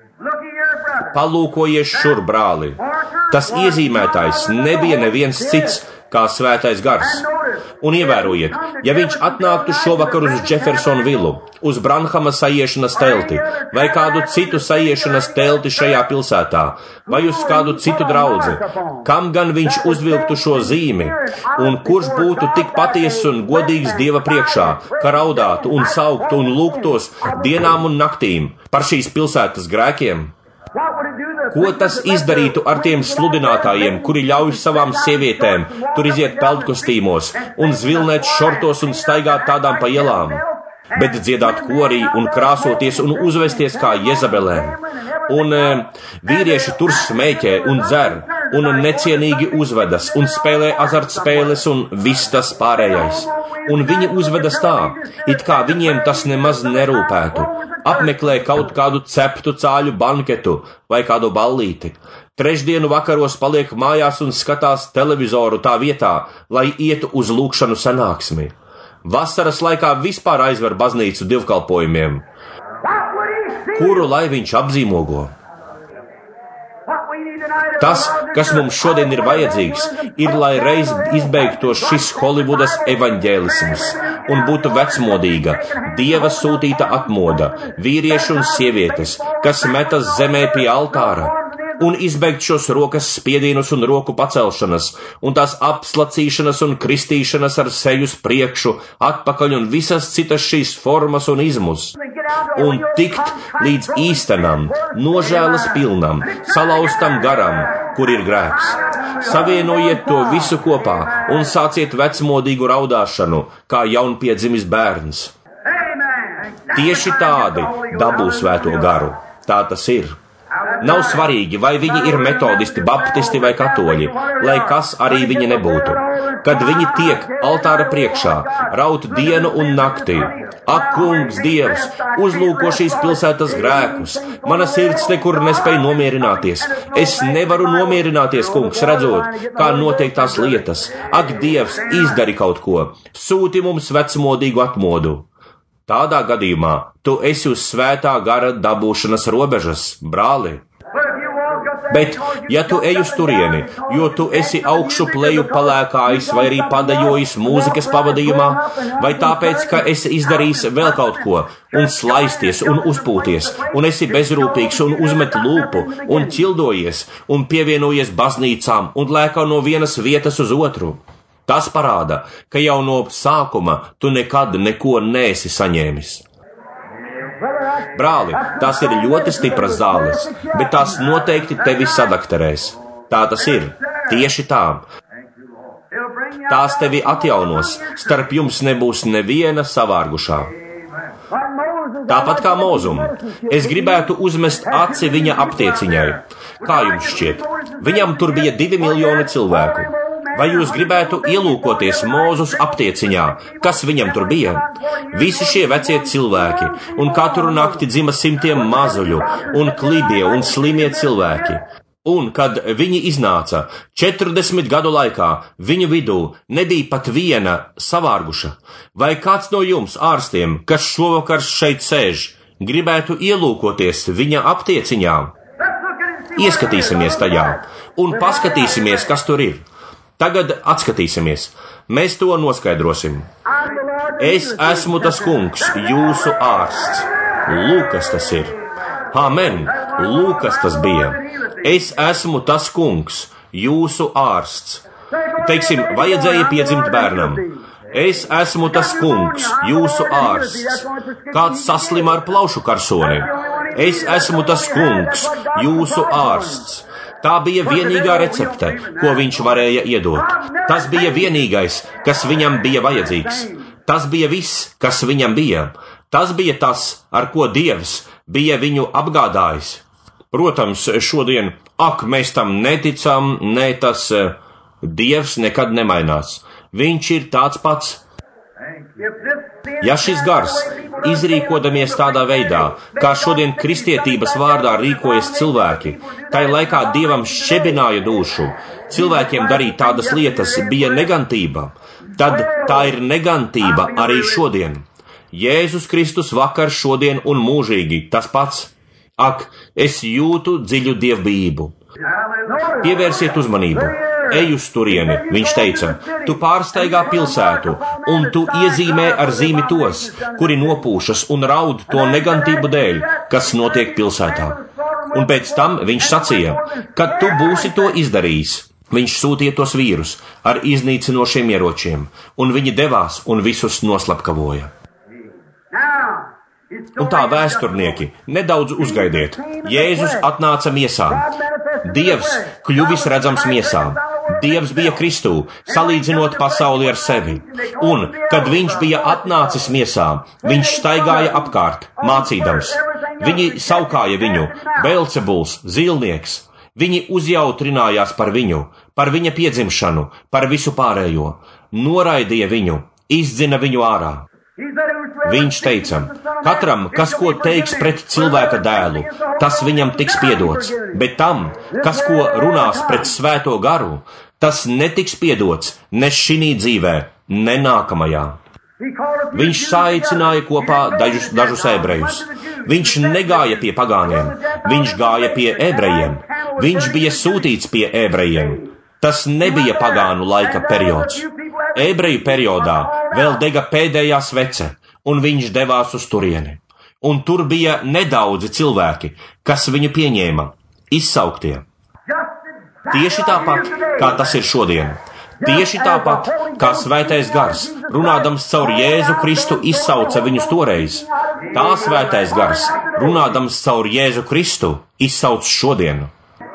Palūkojies šur, brāli. Tas iezīmētājs nebija neviens cits kā svētais gars. Un ievērojiet, ja viņš atnāktu šovakar uz Jeffersonu vilu, uz Branhama saiešanas telti, vai kādu citu saiešanas telti šajā pilsētā, vai uz kādu citu draudzi, kam gan viņš uzvilktu šo zīmi, un kurš būtu tik patiess un godīgs Dieva priekšā, ka raudātu un sauktu un lūgtos dienām un naktīm par šīs pilsētas grēkiem? Ko tas izdarītu ar tiem sludinātājiem, kuri ļauj savām sievietēm tur iziet peldkostīmos un zvilnēt šortos un staigāt tādām pa ielām, bet dziedāt korī un krāsoties un uzvesties kā Jezabelēm. Un e, vīrieši tur smēķē un dzer un necienīgi uzvedas un spēlē azartspēles un viss tas pārējais. Un viņi uzvedas tā, it kā viņiem tas nemaz nerūpētu. Apmeklē kaut kādu ceptu cāļu banketu vai kādu ballīti. Trešdienu vakaros paliek mājās un skatās televizoru tā vietā, lai ietu uz lūkšanu sanāksmi. Vasaras laikā vispār aizver baznīcu divkalpojumiem. Kuru lai viņš apzīmogo? Tas, kas mums šodien ir vajadzīgs, ir, lai reiz izbeigtos šis Holivudas evaņģēlisms un būtu vecmodīga, Dieva sūtīta atmoda, vīrieši un sievietes, kas metas zemē pie altāra, un izbeigt šos rokas spiedienus un roku pacelšanas, un tās apslacīšanas un kristīšanas ar seju uz priekšu, atpakaļ un visas citas šīs formas un izmus, un tikt līdz īstenam, nožēlas pilnam, salauztam garam, kur ir grēks. Savienojiet to visu kopā un sāciet vecmodīgu raudāšanu, kā jaunpiedzimis bērns. Tieši tādi dabū svēto garu. Tā tas ir. Nav svarīgi, vai viņi ir metodisti, baptisti vai katoļi, lai kas arī viņi nebūtu. Kad viņi tiek altāra priekšā, raut dienu un naktī. Ak, kungs, Dievs, uzlūko šīs pilsētas grēkus. Mana sirds nekur nespēja nomierināties. Es nevaru nomierināties, kungs, redzot, kā notiek tās lietas. Ak, Dievs, izdari kaut ko. Sūti mums vecmodīgu atmodu. Tādā gadījumā tu esi uz svētā gara dabūšanas robežas, brāli. Bet, ja tu ej uz turieni, jo tu esi augšu pleju palēkājis vai arī padejojis mūzikas pavadījumā, vai tāpēc, ka esi izdarījis vēl kaut ko, un slaisties un uzpūties, un esi bezrūpīgs un uzmet lūpu, un ķildojies, un pievienojies baznīcām, un lēkā no vienas vietas uz otru. Tas parāda, ka jau no sākuma tu nekad neko neesi saņēmis. Brāli, tās ir ļoti stipras zāles, bet tās noteikti tevi sadakterēs. Tā tas ir, tieši tā. Tās tevi atjaunos, starp jums nebūs neviena savārgušā. Tāpat kā Mozum, es gribētu uzmest aci viņa aptieciņai. Kā jums šķiet? Viņam tur bija divi miljoni cilvēku. Vai jūs gribētu ielūkoties Mozus aptieciņā, kas viņam tur bija? Visi šie vecie cilvēki, un katru nakti dzima simtiem mazuļu, un klibie un slimie cilvēki. Un, kad viņi iznāca, četrdesmit gadu laikā viņu vidū nebija pat viena savārguša. Vai kāds no jums, ārstiem, kas šovakar šeit sēž, gribētu ielūkoties viņa aptieciņā? Ieskatīsimies tajā un paskatīsimies, kas tur ir. Tagad atskatīsimies. Mēs to noskaidrosim. Es esmu tas kungs, jūsu ārsts. Lūkas tas ir. Amen. Lūkas tas bija. Es esmu tas kungs, jūsu ārsts. Teiksim, vajadzēja piedzimt bērnam. Es esmu tas kungs, jūsu ārsts. Kāds saslima ar plaušu karsoni. Es esmu tas kungs, jūsu ārsts. Tā bija vienīgā recepte, ko viņš varēja iedot. Tas bija vienīgais, kas viņam bija vajadzīgs. Tas bija viss, kas viņam bija. Tas bija tas, ar ko Dievs bija viņu apgādājis. Protams, šodien, ak, mēs tam neticam, ne tas Dievs nekad nemainās. Viņš ir tāds pats. Ja šis gars, izrīkodamies tādā veidā, kā šodien kristietības vārdā rīkojas cilvēki, tai laikā Dievam šķebināja dūšu, cilvēkiem darīt tādas lietas bija negantība, tad tā ir negantība arī šodien. Jēzus Kristus vakar, šodien un mūžīgi tas pats. Ak, es jūtu dziļu dievbijību. Pievērsiet uzmanību. Ej uz turieni, viņš teica, tu pārsteigā pilsētu, un tu iezīmē ar zīmi tos, kuri nopūšas un raud to negantību dēļ, kas notiek pilsētā. Un pēc tam viņš sacīja, kad tu būsi to izdarījis, viņš sūtīja tos vīrus ar iznīcinošiem ieročiem, un viņi devās un visus noslapkavoja. Un tā vēsturnieki, nedaudz uzgaidiet. Jēzus atnāca miesā. Dievs kļuvis redzams miesā. Dievs bija Kristū, salīdzinot pasauli ar sevi. Un, kad viņš bija atnācis miesā, viņš staigāja apkārt, mācīdams. Viņi saukāja viņu, Belcebuls, zīlnieks. Viņi uzjautrinājās par viņu, par viņa piedzimšanu, par visu pārējo. Noraidīja viņu, izdzina viņu ārā. Viņš teica, katram, kas ko teiks pret cilvēka dēlu, tas viņam tiks piedots, bet tam, kas ko runās pret svēto garu, tas netiks piedots ne šinī dzīvē, ne nākamajā. Viņš saicināja kopā dažus, dažus ebrejus. Viņš negāja pie pagāniem, viņš gāja pie ebrejiem. Viņš bija sūtīts pie ebrejiem. Tas nebija pagānu laika periods. Ebreju periodā vēl dega pēdējā svece, un viņš devās uz turieni. Un tur bija nedaudzi cilvēki, kas viņu pieņēma, izsauktie. Tieši tāpat, kā tas ir šodien. Tieši tāpat, kā svētais gars, runādams caur Jēzu Kristu, izsauca viņus toreiz. Tā svētais gars, runādams caur Jēzu Kristu, izsauc šodienu.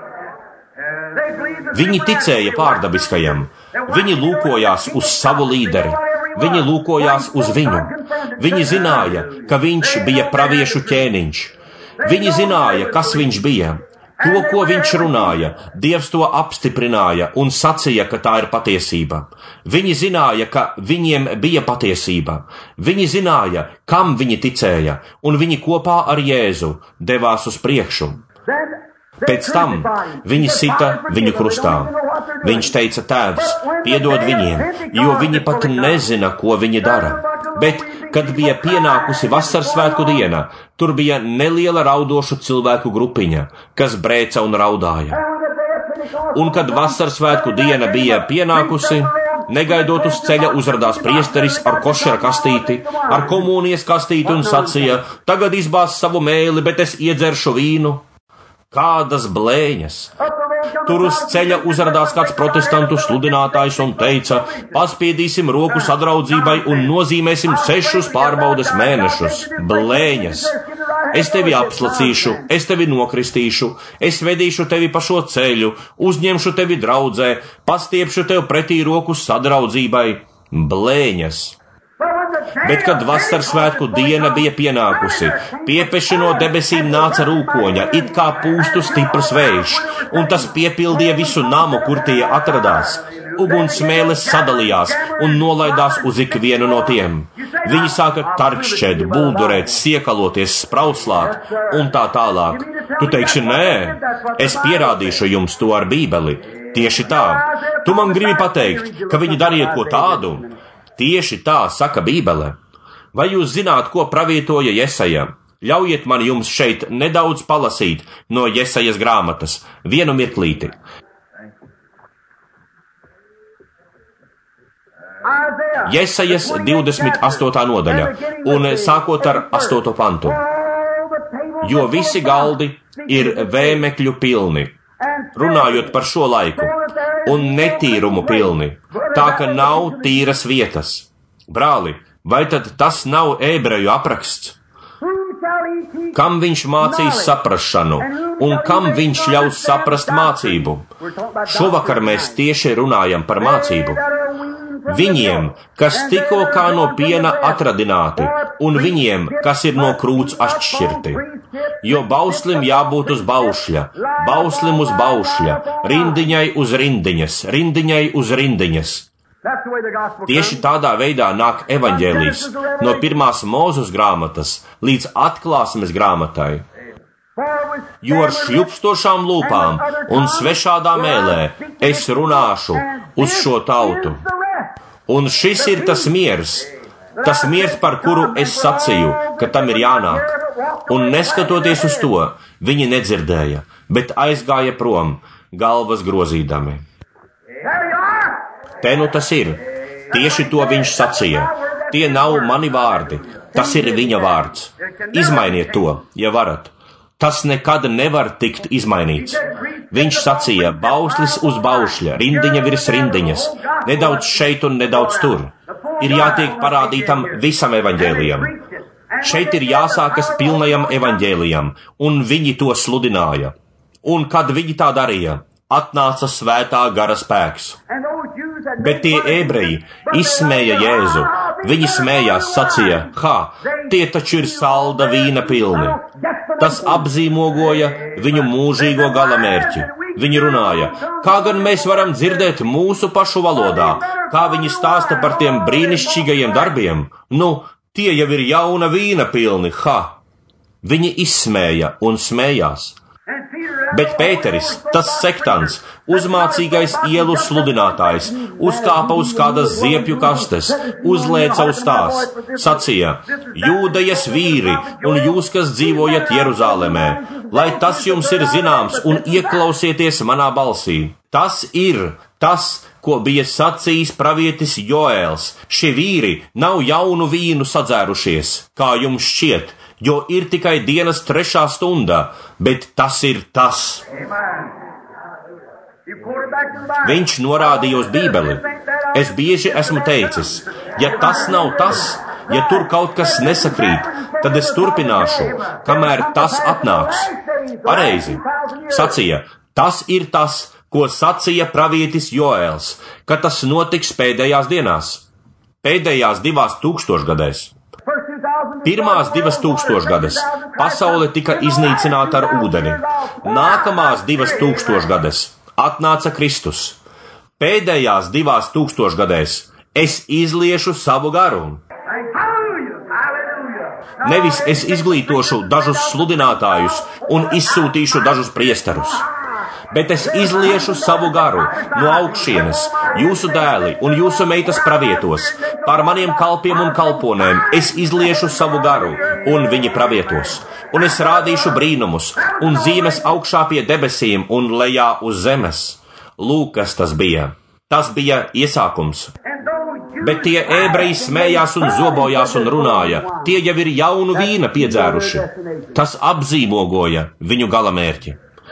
Viņi ticēja pārdabiskajam. Viņi lūkojās uz savu līderi. Viņi lūkojās uz viņu. Viņi zināja, ka viņš bija praviešu ķēniņš. Viņi zināja, kas viņš bija. To, ko viņš runāja, Dievs to apstiprināja un sacīja, ka tā ir patiesība. Viņi zināja, ka viņiem bija patiesība. Viņi zināja, kam viņi ticēja, un viņi kopā ar Jēzu devās uz priekšu. Pēc tam viņi sita viņu krustā. Viņš teica, Tēvs, piedod viņiem, jo viņi pat nezina, ko viņi dara. Bet, kad bija pienākusi vasarsvētku diena, tur bija neliela raudošu cilvēku grupiņa, kas brēca un raudāja. Un, kad vasarsvētku diena bija pienākusi, negaidot uz ceļa uzradās priesteris ar košera kastīti, ar komunijas kastīti un sacīja, tagad izbāz savu mēli, bet es iedzeršu vīnu. Kādas blēņas! Tur uz ceļa uzradās kāds protestantu sludinātājs un teica, paspiedīsim roku sadraudzībai un nozīmēsim sešus pārbaudes mēnešus. Blēņas! Es tevi apslacīšu, es tevi nokristīšu, es vedīšu tevi pa šo ceļu, uzņemšu tevi draudzē, pastiepšu tev pretī roku sadraudzībai. Blēņas! Bet, kad vasarsvētku diena bija pienākusi, piepeši no debesīm nāca rūkoņa, it kā pūstu stiprs vējš, un tas piepildīja visu namu, kur tie atradās. Ugunsmēles sadalījās un nolaidās uz ikvienu no tiem. Viņi sāka tarkšķēt, buldurēt, siekaloties, sprauslāt un tā tālāk. Tu teiksi, nē, es pierādīšu jums to ar Bībeli. Tieši tā. Tu man gribi pateikt, ka viņi darīja ko tādu? Tieši tā saka Bībele. Vai jūs zināt, ko pravietoja Jesaja? Ļaujiet man jums šeit nedaudz palasīt no Jesajas grāmatas. Vienu mirklīti. Jesajas divdesmit astotā nodaļa un sākot ar astoto pantu. Jo visi galdi ir vēmekļu pilni, runājot par šo laiku, un netīrumu pilni, tā ka nav tīras vietas. Brāli, vai tad tas nav ebreju apraksts? Kam viņš mācīs saprašanu, un kam viņš ļaus saprast mācību? Šovakar mēs tieši runājam par mācību. Viņiem, kas tikko kā no piena atradināti, un viņiem, kas ir no krūts atšķirti. Jo bauslim jābūt uz baušļa, bauslim uz baušļa, rindiņai uz rindiņas, rindiņai uz rindiņas. Tieši tādā veidā nāk evaņģēlijs no pirmās Mūzes grāmatas līdz atklāsmes grāmatai. Jo ar šļupstošām lūpām un svešādā mēlē es runāšu uz šo tautu. Un šis ir tas miers, tas miers, par kuru es sacīju, ka tam ir jānāk. Un neskatoties uz to, viņi nedzirdēja, bet aizgāja prom, galvas grozīdami. Te nu tas ir. Tieši to viņš sacīja. Tie nav mani vārdi, tas ir viņa vārds. Izmainiet to, ja varat. Tas nekad nevar tikt izmainīts. Viņš sacīja, bauslis uz baušļa, rindiņa virs rindiņas, nedaudz šeit un nedaudz tur. Ir jātiek parādītam visam evaņģēlijam. Šeit ir jāsākas pilnajam evaņģēlijam, un viņi to sludināja. Un kad viņi tā darīja, atnāca svētā gara spēks. Bet tie ebreji izsmēja Jēzu. Viņi smējās, sacīja, ha, tie taču ir salda vīna pilni. Tas apzīmogoja viņu mūžīgo galamērķi. Viņi runāja, kā gan mēs varam dzirdēt mūsu pašu valodā, kā viņi stāsta par tiem brīnišķīgajiem darbiem. Nu, tie jau ir jauna vīna pilni, ha! Viņi izsmēja un smējās. Bet Pēteris, tas sektants, uzmācīgais ielu sludinātājs, uzkāpa uz kādas ziepju kastes, uzlēca uz tās, sacīja, Jūdejas vīri un jūs, kas dzīvojat Jeruzālemē, lai tas jums ir zināms un ieklausieties manā balsī. Tas ir tas, ko bija sacījis pravietis Joēls. Šie vīri nav jaunu vīnu sadzērušies, kā jums šķiet, jo ir tikai dienas trešā stunda, bet tas ir tas. Viņš norādīja uz Bībeli. Es bieži esmu teicis, ja tas nav tas, ja tur kaut kas nesakrīt, tad es turpināšu, kamēr tas atnāks. Pareizi, sacīja, tas ir tas, ko sacīja pravietis Joēls, ka tas notiks pēdējās dienās, pēdējās divās tūkstošgadēs. Pirmās divas tūkstošgades pasaule tika iznīcināta ar ūdeni. Nākamās divas tūkstošgades atnāca Kristus. Pēdējās divās tūkstošgadēs es izliešu savu garu. Nevis es izglītošu dažus sludinātājus un izsūtīšu dažus priesterus, bet es izliešu savu garu no augšienes, jūsu dēli un jūsu meitas pravietos, pār maniem kalpiem un kalponēm es izliešu savu garu, un viņi pravietos, un es rādīšu brīnumus un zīmes augšā pie debesīm un lejā uz zemes. Lūk, kas tas bija. Tas bija iesākums. Bet tie ebreji smējās un zobojās un runāja, tie jau ir jaunu vīna piedzēruši. Tas apzīmogoja viņu galamērķi.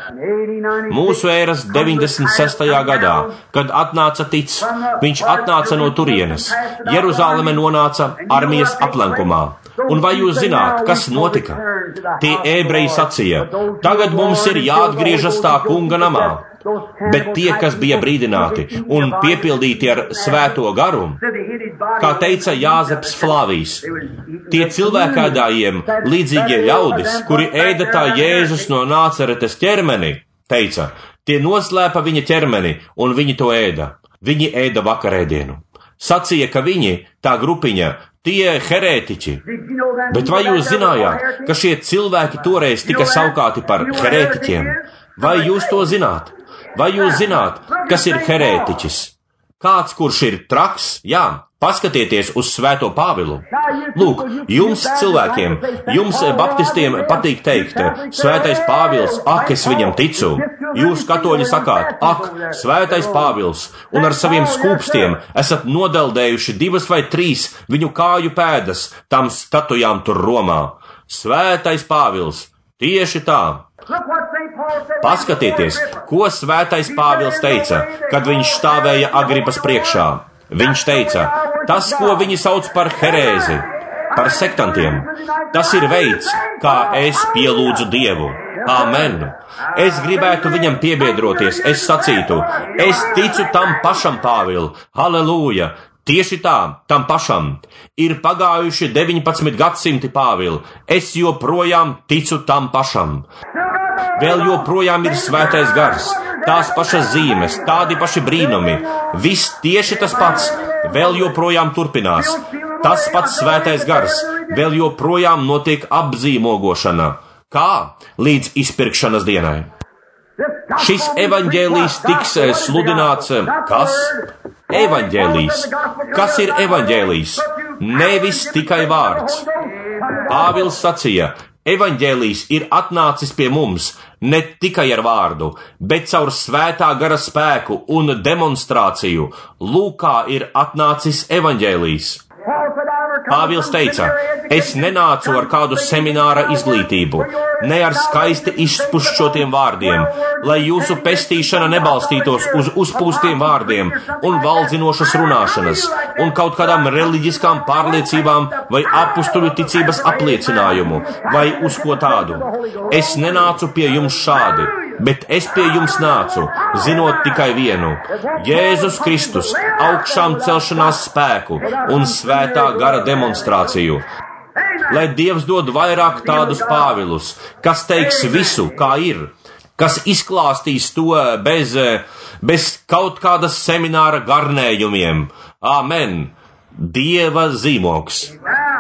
Mūsu ēras deviņdesmit sestajā gadā, kad atnāca tic, viņš atnāca no turienes. Jeruzāleme nonāca armijas aplenkumā. Un vai jūs zināt, kas notika? Tie ebreji sacīja, tagad mums ir jāatgriežas tā kunga namā. Bet tie, kas bija brīdināti un piepildīti ar svēto garu, kā teica Jāzeps Flavijs, tie cilvēkēdājiem līdzīgie ļaudis, kuri ēda tā Jēzus no Nāceretes ķermeni, teica, tie noslēpa viņa ķermeni un viņi to ēda. Viņi ēda vakarēdienu. Sacīja, ka viņi, tā grupiņa, tie herētiķi. Bet vai jūs zinājāt, ka šie cilvēki toreiz tika saukāti par herētiķiem? Vai jūs to zināt? Vai jūs zināt, kas ir herētiķis? Kāds, kurš ir traks? Jā, paskatieties uz svēto Pāvilu. Lūk, jums cilvēkiem, jums baptistiem patīk teikt, svētais Pāvils, ak, es viņam ticu. Jūs katoļi sakāt, ak, svētais Pāvils, un ar saviem skūpstiem esat nodeldējuši divas vai trīs viņu kāju pēdas tam statujām tur Romā. Svētais Pāvils, tieši tā. Paskatieties, ko svētais Pāvils teica, kad viņš stāvēja Agripas priekšā. Viņš teica, tas, ko viņi sauc par herēzi, par sektantiem, tas ir veids, kā es pielūdzu Dievu. Āmen. Es gribētu viņam piebiedroties, es sacītu, es ticu tam pašam, Pāvil, halleluja. Tieši tā, tam pašam. Ir pagājuši deviņpadsmit gadsimti, Pāvil, es joprojām ticu tam pašam. Vēl joprojām ir svētais gars, tās pašas zīmes, tādi paši brīnumi. Viss tieši tas pats, vēl joprojām turpinās. Tas pats svētais gars, vēl joprojām notiek apzīmogošana. Kā? Līdz izpirkšanas dienai. Šis evaņģēlijs tiks sludināts, kas? Evaņģēlijs. Kas ir evaņģēlijs? Nevis tikai vārds. Pāvils sacīja, evaņģēlijs ir atnācis pie mums ne tikai ar vārdu, bet caur svētā gara spēku un demonstrāciju. Lūkā ir atnācis evaņģēlijs. Pāvils teica, es nenācu ar kādu semināra izglītību, ne ar skaisti izspušķotiem vārdiem, lai jūsu pestīšana nebalstītos uz uzpūstiem vārdiem un valdzinošas runāšanas, un kaut kādām reliģiskām pārliecībām vai apustuļu ticības apliecinājumu vai uz ko tādu. Es nenācu pie jums šādi, bet es pie jums nācu, zinot tikai vienu - Jēzus Kristus augšām celšanās spēku un svētā gara demonstrāciju. Lai Dievs dod vairāk tādus Pāvilus, kas teiks visu, kā ir, kas izklāstīs to bez, bez kaut kādas semināra garnējumiem. Āmen! Dieva zīmogs.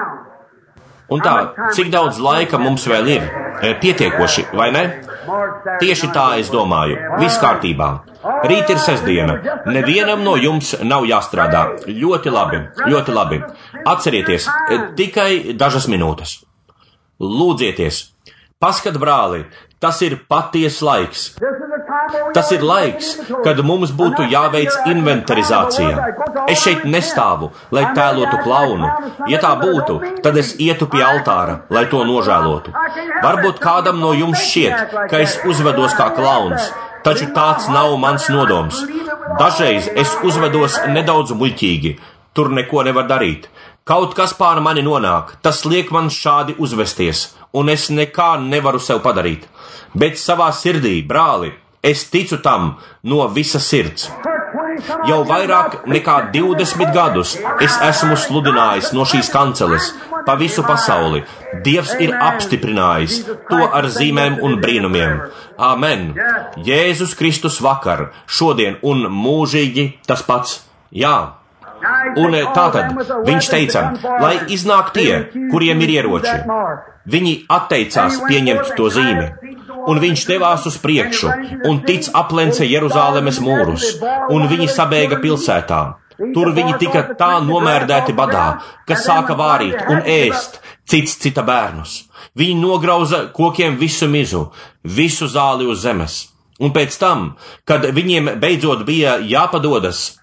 Un tā, cik daudz laika mums vēl ir? Pietiekoši, vai ne? Tieši tā es domāju. Viss kārtībā. Rīt ir sestdiena. Nevienam no jums nav jāstrādā. Ļoti labi, ļoti labi. Atcerieties, tikai dažas minūtes. Lūdzieties. Paskat, brāli, tas ir paties laiks. Tas ir laiks, kad mums būtu jāveic inventarizācija. Es šeit nestāvu, lai tēlotu klaunu. Ja tā būtu, tad es ietu pie altāra, lai to nožēlotu. Varbūt kādam no jums šķiet, ka es uzvedos kā klauns, taču tāds nav mans nodoms. Dažreiz es uzvedos nedaudz muļķīgi, tur neko nevar darīt. Kaut kas pār mani nonāk, tas liek man šādi uzvesties, un es nekā nevaru sev padarīt. Bet savā sirdī, brāli, es ticu tam no visas sirds. Jau vairāk nekā divdesmit gadus es esmu sludinājis no šīs kanceles pa visu pasauli. Dievs ir apstiprinājis to ar zīmēm un brīnumiem. Āmen! Jēzus Kristus vakar, šodien un mūžīgi tas pats. Jā! Un tātad viņš teica, lai iznāk tie, kuriem ir ieroči. Viņi atteicās pieņemt to zīmi. Un viņš devās uz priekšu un tic aplence Jeruzālemes mūrus, un viņi sabēga pilsētā. Tur viņi tika tā nomērdēti badā, ka sāka vārīt un ēst cits cita bērnus. Viņi nograuza kokiem visu mizu, visu zāli uz zemes. Un pēc tam, kad viņiem beidzot bija jāpadodas,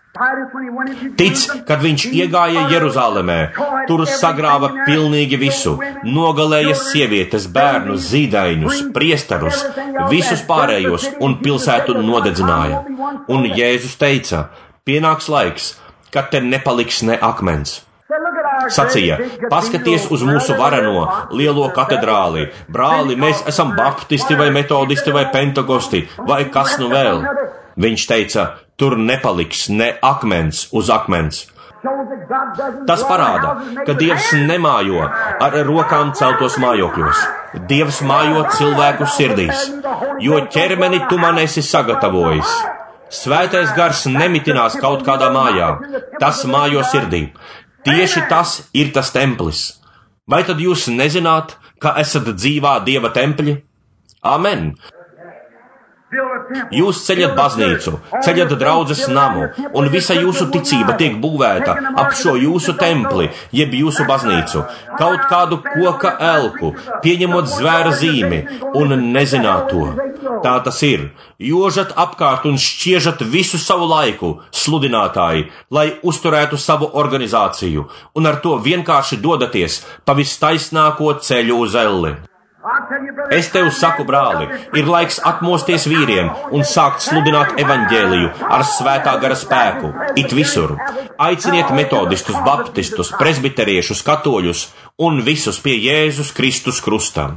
tic, kad viņš iegāja Jeruzālemē, tur sagrāva pilnīgi visu, nogalēja sievietes, bērnus, zīdaiņus, priestarus, visus pārējos un pilsētu nodedzināja. Un Jēzus teica, pienāks laiks, kad te nepaliks ne akmens. Sacīja, paskaties uz mūsu vareno, lielo katedrāli, brāli, mēs esam baptisti vai metodisti vai pentagosti, vai kas nu vēl. Viņš teica, tur nepaliks ne akmens uz akmens. Tas parāda, ka Dievs nemājo ar rokām celtos mājokļos. Dievs mājo cilvēku sirdīs, jo ķermeni tu man esi sagatavojis. Svētais gars nemitinās kaut kādā mājā, tas mājo sirdī. Tieši tas ir tas templis. Vai tad jūs nezināt, ka esat dzīvā Dieva tempļi? Amen! Jūs ceļat baznīcu, ceļat draudzes namu, un visa jūsu ticība tiek būvēta ap šo jūsu templi, jeb jūsu baznīcu, kaut kādu koka elku, pieņemot zvēra zīmi, un nezināt to. Tā tas ir. Jožat apkārt un šķiežat visu savu laiku, sludinātāji, lai uzturētu savu organizāciju, un ar to vienkārši dodaties pa vistaisnāko ceļu uz elli. Es tev saku, brāli, ir laiks atmosties vīriem un sākt sludināt evaņģēliju ar svētā gara spēku, it visur. Aiciniet metodistus, baptistus, presbiteriešus, katoļus un visus pie Jēzus Kristus krustā.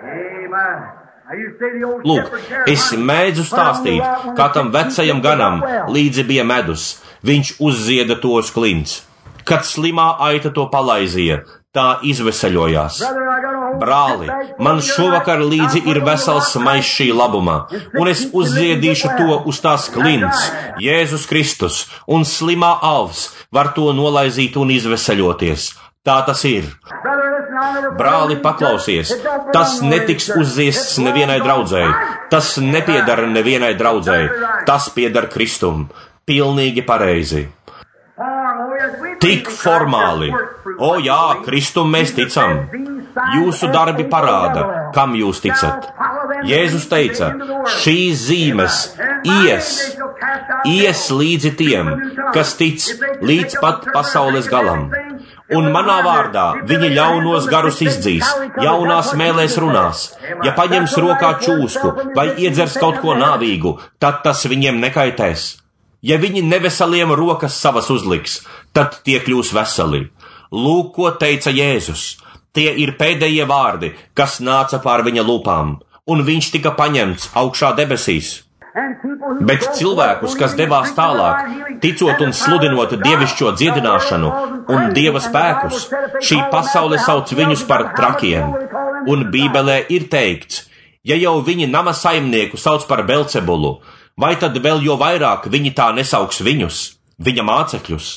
Lūk, es mēdzu stāstīt, kā tam vecajam ganam līdzi bija medus, viņš uzzieda to uz klints. Kad slimā aita to palaizīja, tā izveseļojās. Brāli, man šovakar līdzi ir vesels maiss šī labuma, un es uzziedīšu to uz tās klints, Jēzus Kristus, un slimā avs var to nolaizīt un izveseļoties. Tā tas ir. Brāli, paklausies, tas netiks uzziests nevienai draudzēji, tas nepiedara nevienai draudzēji, tas piedara Kristum. Pilnīgi pareizi. Tik formāli. O jā, Kristum mēs ticam. Jūsu darbi parāda, kam jūs ticat. Jēzus teica, šīs zīmes ies, ies līdzi tiem, kas tic līdz pat pasaules galam. Un manā vārdā viņi ļaunos garus izdzīs, jaunās mēlēs runās. Ja paņems rokā čūsku vai iedzers kaut ko nāvīgu, tad tas viņiem nekaitēs. Ja viņi neveseliem rokas savas uzliks, tad tie kļūs veseli. Lūk, ko teica Jēzus. Tie ir pēdējie vārdi, kas nāca pār viņa lūpām, un viņš tika paņemts augšā debesīs. Bet cilvēkus, kas devās tālāk, ticot un sludinot dievišķo dziedināšanu un dieva spēkus, šī pasaule sauc viņus par trakiem. Un Bībelē ir teikts, ja jau viņi nama saimnieku sauc par Belcebulu, vai tad vēl jo vairāk viņi tā nesauks viņus, viņa mācekļus?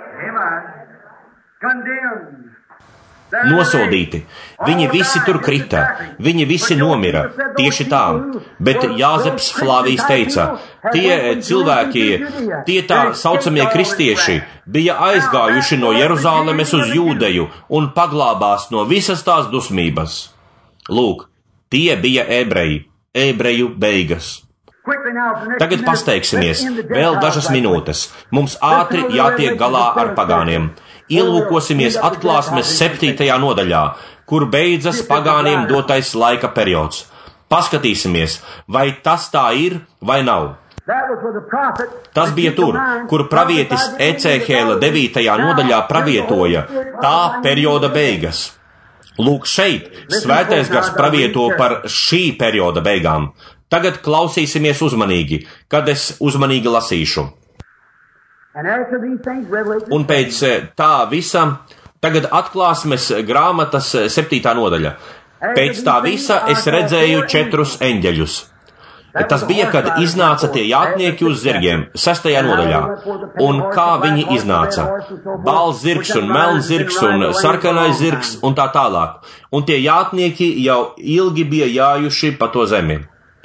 Nosodīti. Viņi visi tur krita, viņi visi nomira, tieši tā, bet Jāzeps Flāvijs teica, tie cilvēki, tie tā saucamie kristieši, bija aizgājuši no Jeruzālemes uz Jūdeju un paglābās no visas tās dusmības. Lūk, tie bija ebreji, ebreju beigas. Tagad pasteigsimies, vēl dažas minūtes, mums ātri jātiek galā ar pagāniem. Ielūkosimies atklāsmes septītajā nodaļā, kur beidzas pagāniem dotais laika periods. Paskatīsimies, vai tas tā ir vai nav. Tas bija tur, kur pravietis Ecehēla devītajā nodaļā pravietoja tā perioda beigas. Lūk, šeit Svētais Gars pravieto par šī perioda beigām. Tagad klausīsimies uzmanīgi, kad es uzmanīgi lasīšu. Un pēc tā visa, tagad atklāsmes grāmatas septītā nodaļa. Pēc tā visa es redzēju četrus eņģeļus. Tas bija, kad iznāca tie jātnieki uz zirgiem, sestajā nodaļā. Un kā viņi iznāca? Balts zirgs un melns zirgs un sarkanais zirgs un tā tālāk. Un tie jātnieki jau ilgi bija jājuši pa to zemi.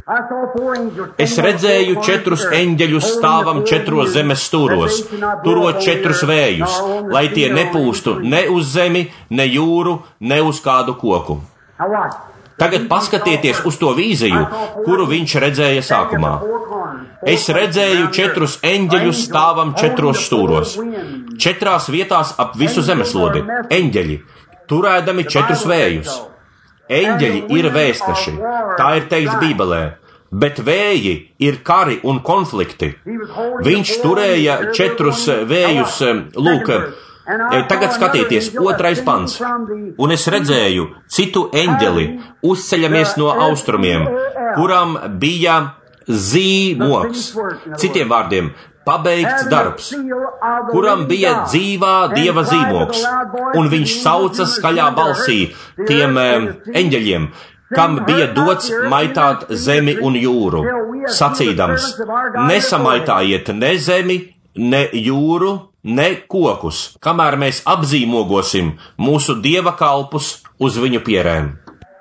Es redzēju četrus eņģeļus stāvam četros zemes stūros, turot četrus vējus, lai tie nepūstu ne uz zemi, ne jūru, ne uz kādu koku. Tagad paskatieties uz to vīziju, kuru viņš redzēja sākumā. Es redzēju četrus eņģeļus stāvam četros stūros, četrās vietās ap visu zemeslodi, eņģeļi, turēdami četrus vējus. Eņģeļi ir vēstneši, tā ir teikts Bībelē, bet vēji ir kari un konflikti. Viņš turēja četrus vējus, lūk, tagad skatieties, otrais pants. Un es redzēju citu eņģeli uzceļamies no austrumiem, kuram bija zīmoks, citiem vārdiem, pabeigts darbs, kuram bija dzīvā dieva zīmoks, un viņš sauca skaļā balsī tiem eņģeļiem, kam bija dots maitāt zemi un jūru, sacīdams, nesamaitājiet ne zemi, ne jūru, ne kokus, kamēr mēs apzīmogosim mūsu dieva kalpus uz viņu pierēm.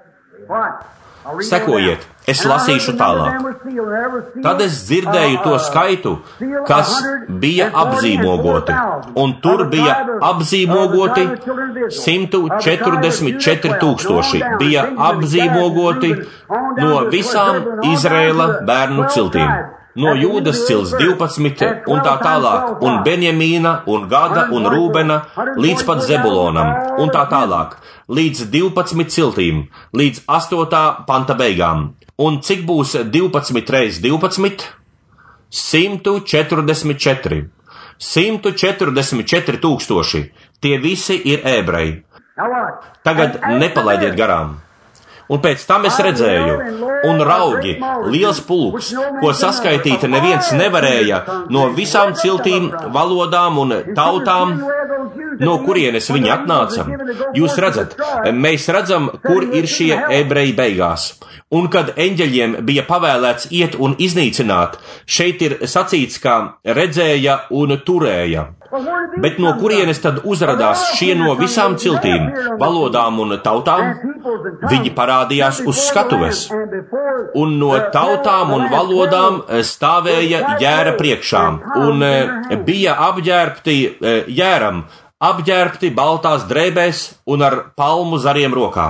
Sekojiet, es lasīšu tālāk. Tad es dzirdēju to skaitu, kas bija apzīmogoti, un tur bija apzīmogoti simt četrdesmit četri tūkstoši, bija apzīmogoti no visām Izraēla bērnu ciltīm. No Jūdas cilts divpadsmit un tā tālāk, un Benjamīna, un Gada, un Rūbena, līdz pat Zebulonam, un tā tālāk, līdz divpadsmit ciltīm, līdz astotā panta beigām. Un cik būs divpadsmit reiz divpadsmit? simt četrdesmit četri. simt četrdesmit četri tūkstoši. Tie visi ir ebreji. Tagad nepalaidiet garām. Un pēc tam es redzēju, un raugi, liels pulks, ko saskaitīt neviens nevarēja no visām ciltīm, valodām un tautām, no kurienes viņi atnāca. Jūs redzat, mēs redzam, kur ir šie ebreji beigās. Un kad eņģeļiem bija pavēlēts iet un iznīcināt, šeit ir sacīts, kā redzēja un turēja. Bet no kurienes tad uzradās šie no visām ciltīm, valodām un tautām? Viņi parādījās uz skatuves, un no tautām un valodām stāvēja jēra priekšā, un bija apģērbti jēram, apģērbti baltās drēbēs un ar palmu zariem rokā.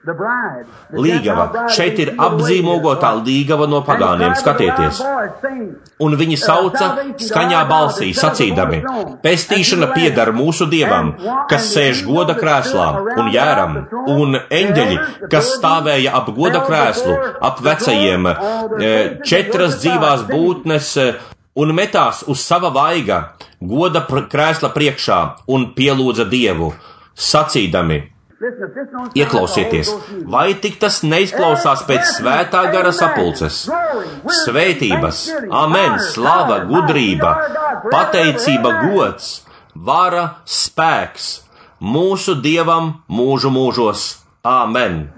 Līgava, šeit ir apzīmogotā līgava no pagāniem, skatieties. Un viņi sauca skaņā balsī, sacīdami, pestīšana piedara mūsu dievam, kas sēž goda krēslā, un jēram, un eņģeļi, kas stāvēja ap goda krēslu, ap vecajiem, četras dzīvās būtnes un metās uz sava vaiga goda krēsla priekšā un pielūdza Dievu, sacīdami: Ieklausieties, vai tik tas neizklausās pēc svētā gara sapulces? Svētības, amen, slava, gudrība, pateicība, gods, vara, spēks mūsu Dievam mūžu mūžos. Amen.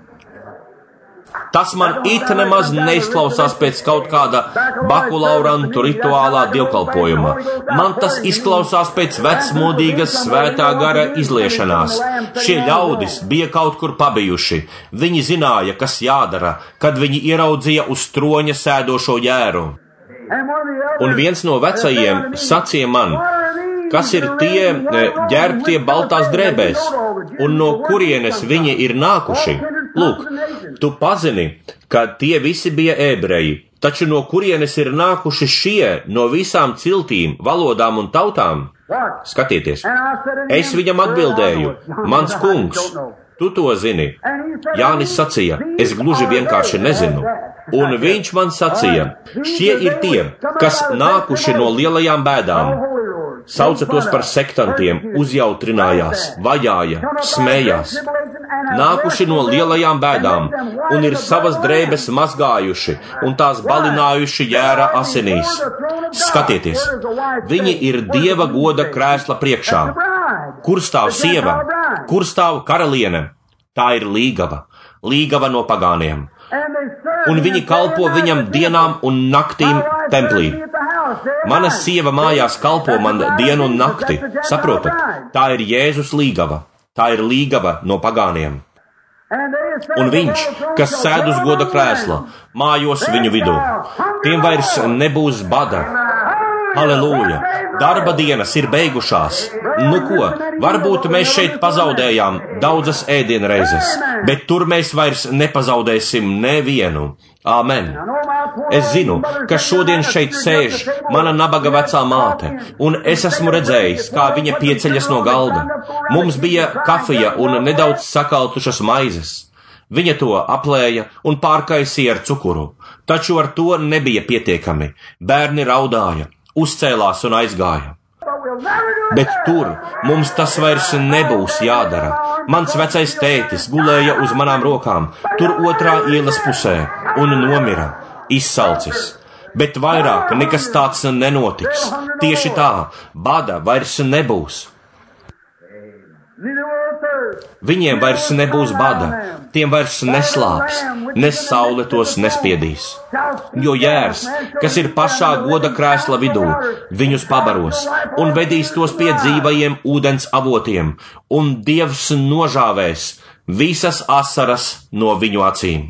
Tas man it nemaz neizklausās pēc kaut kāda bakulaurantu rituālā dievkalpojuma. Man tas izklausās pēc vecmodīgas svētā gara izliešanās. Šie ļaudis bija kaut kur pabijuši. Viņi zināja, kas jādara, kad viņi ieraudzīja uz troņa sēdošo jēru. Un viens no vecajiem sacīja man: kas ir tie ģērbtie baltās drēbēs, un no kurienes viņi ir nākuši? Lūk, tu pazini, ka tie visi bija ebreji, taču no kurienes ir nākuši šie no visām ciltīm, valodām un tautām? Skatieties, es viņam atbildēju: mans kungs, tu to zini. Jānis sacīja: es gluži vienkārši nezinu. Un viņš man sacīja: šie ir tie, kas nākuši no lielajām bēdām. Sauca tos par sektantiem, uzjautrinājās, vajāja, smējās. Nākuši no lielajām bēdām un ir savas drēbes mazgājuši un tās balinājuši jēra asinīs. Skatieties, viņi ir Dieva goda krēsla priekšā. Kur stāv sieva? Kur stāv karaliene? Tā ir līgava, līgava no pagāniem. Un viņi kalpo viņam dienām un naktīm templī. Mana sieva mājās kalpo man dienu un nakti. Saprotat? Tā ir Jēzus līgava. Tā ir līgava no pagāniem. Un viņš, kas sēd uz goda krēsla, mājos viņu vidū. Tiem vairs nebūs bada. Halleluja! Darba dienas ir beigušās. Nu ko, varbūt mēs šeit pazaudējām daudzas ēdienreizes, bet tur mēs vairs nepazaudēsim nevienu. Āmen! Es zinu, ka šodien šeit sēž mana nabaga vecā māte, un es esmu redzējis, kā viņa pieceļas no galda. Mums bija kafija un nedaudz sakaltušas maizes. Viņa to aplēja un pārkaisīja ar cukuru, taču ar to nebija pietiekami. Bērni raudāja, uzcēlās un aizgāja. Bet tur mums tas vairs nebūs jādara. Mans vecais tētis gulēja uz manām rokām, tur otrā ielas pusē, un nomira, izsalcis. Bet vairāk nekas tāds nenotiks. Tieši tā, bada vairs nebūs. Viņiem vairs nebūs bada, tiem vairs neslāps, ne saule tos nespiedīs. Jo jērs, kas ir pašā goda krēsla vidū, viņus pabaros un vedīs tos pie dzīvajiem ūdens avotiem, un Dievs nožāvēs visas asaras no viņu acīm.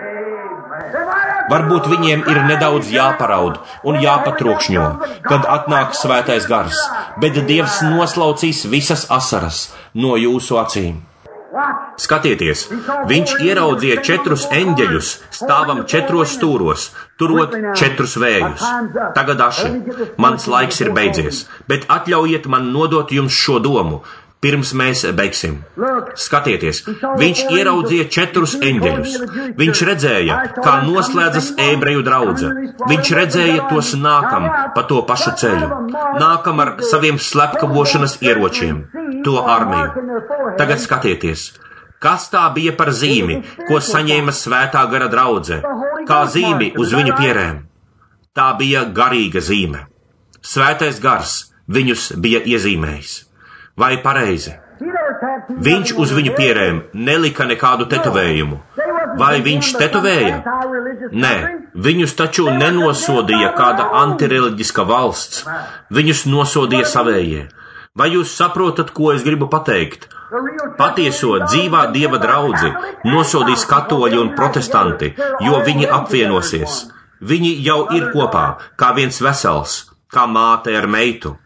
Varbūt viņiem ir nedaudz jāparaud un jāpatrokšņo, kad atnāk svētais gars, bet Dievs noslaucīs visas asaras no jūsu acīm. Skatieties, viņš ieraudzīja četrus eņģeļus stāvam četros stūros, turot četrus vējus. Tagad aši, mans laiks ir beidzies, bet atļaujiet man nodot jums šo domu, pirms mēs beigsim. Skatieties, viņš ieraudzīja četrus eņģeļus. Viņš redzēja, kā noslēdzas ebreju draudze. Viņš redzēja tos nākam pa to pašu ceļu, nākam ar saviem slepkavošanas ieročiem, to armiju. Tagad skatieties, kas tā bija par zīmi, ko saņēma svētā gara draudze, kā zīmi uz viņu pierēm. Tā bija garīga zīme. Svētais gars viņus bija iezīmējis. Vai pareizi? Viņš uz viņu pierēm nelika nekādu tetovējumu. Vai viņš tetovēja? Nē, viņus taču nenosodīja kāda antireliģiska valsts. Viņus nosodīja savējie. Vai jūs saprotat, ko es gribu pateikt? Patieso dzīvā Dieva draudzi nosodīs katoļi un protestanti, jo viņi apvienosies. Viņi jau ir kopā, kā viens vesels, kā māte ar meitu.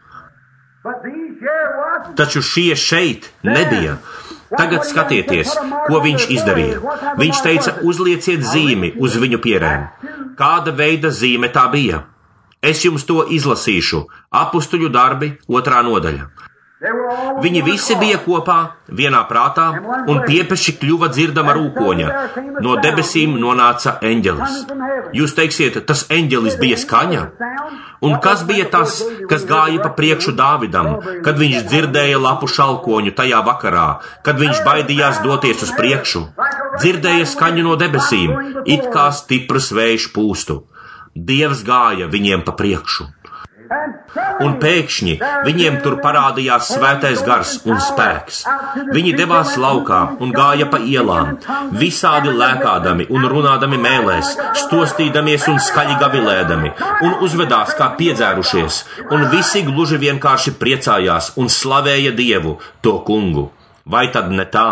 Taču šie šeit nebija. Tagad skatieties, ko viņš izdarīja. Viņš teica, uzlieciet zīmi uz viņu pierēm. Kāda veida zīme tā bija? Es jums to izlasīšu. Apustuļu darbi, otrā nodaļa. Viņi visi bija kopā, vienā prātā, un piepeši kļuva dzirdama rūkoņa. No debesīm nonāca eņģelis. Jūs teiksiet, tas eņģelis bija skaņa? Un kas bija tas, kas gāja pa priekšu Dāvidam, kad viņš dzirdēja lapu šalkoņu tajā vakarā, kad viņš baidījās doties uz priekšu? Dzirdēja skaņu no debesīm, it kā stiprs vējš pūstu. Dievs gāja viņiem pa priekšu. Un pēkšņi viņiem tur parādījās svētais gars un spēks. Viņi devās laukā un gāja pa ielām, visādi lēkādami un runādami mēlēs, stostīdamies un skaļi gavilēdami, un uzvedās kā piedzērušies, un visi gluži vienkārši priecājās un slavēja Dievu, to kungu. Vai tad ne tā?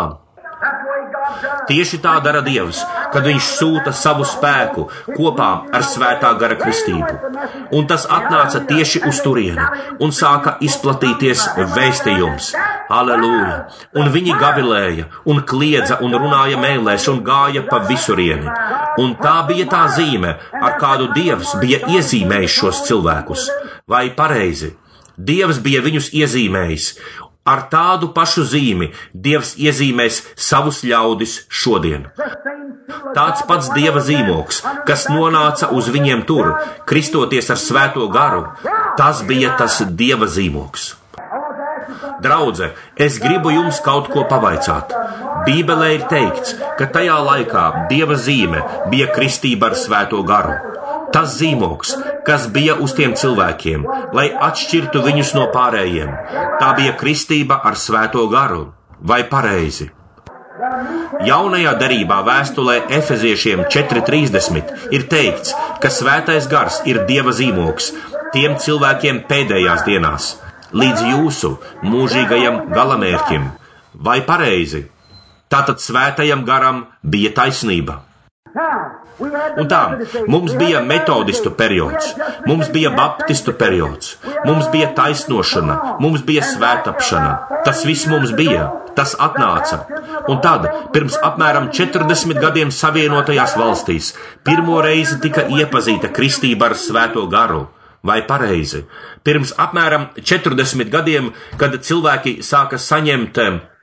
Tieši tā dara Dievs, kad viņš sūta savu spēku kopā ar svētā gara kristību. Un tas atnāca tieši uz turieni un sāka izplatīties vēstījums. Aleluja! Un viņi gavilēja un kliedza un runāja mēlēs un gāja pa visurieni. Un tā bija tā zīme, ar kādu Dievs bija iezīmējis šos cilvēkus. Vai pareizi? Dievs bija viņus iezīmējis. Ar tādu pašu zīmi Dievs iezīmēs savus ļaudis šodien. Tāds pats Dieva zīmoks, kas nonāca uz viņiem tur, kristoties ar svēto garu, tas bija tas Dieva zīmoks. Draudze, es gribu jums kaut ko pavaicāt. Bībelē ir teikts, ka tajā laikā Dieva zīme bija kristība ar svēto garu. Tas zīmoks, kas bija uz tiem cilvēkiem, lai atšķirtu viņus no pārējiem, tā bija kristība ar svēto garu. Vai pareizi? Jaunajā derībā vēstulē Efeziešiem četri trīsdesmit ir teikts, ka svētais gars ir Dieva zīmoks tiem cilvēkiem pēdējās dienās, līdz jūsu mūžīgajam galamērķim. Vai pareizi? Tātad svētajam garam bija taisnība. Un tā, mums bija metodistu periods, mums bija baptistu periods, mums bija taisnošana, mums bija svētapšana. Tas viss mums bija, tas atnāca. Un tad, pirms apmēram četrdesmit gadiem Savienotajās valstīs, pirmo reizi tika iepazīta kristība ar svēto garu. Vai pareizi? Pirms apmēram četrdesmit gadiem, kad cilvēki sāka saņemt,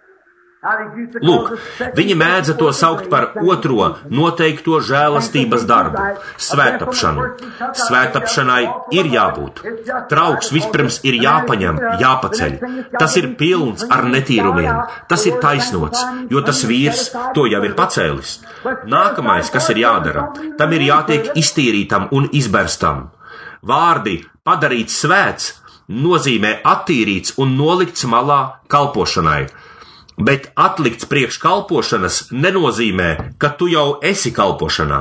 lūk, viņi mēdza to saukt par otro noteikto žēlastības darbu – svētapšanu. Svētapšanai ir jābūt. Trauks vispirms ir jāpaņem, jāpaceļ. Tas ir pilns ar netīrumiem. Tas ir taisnots, jo tas vīrs to jau ir pacēlis. Nākamais, kas ir jādara, tam ir jātiek iztīrītam un izberstam. Vārdi padarīts svēts nozīmē attīrīts un nolikts malā kalpošanai. Bet atlikts priekš kalpošanas nenozīmē, ka tu jau esi kalpošanā.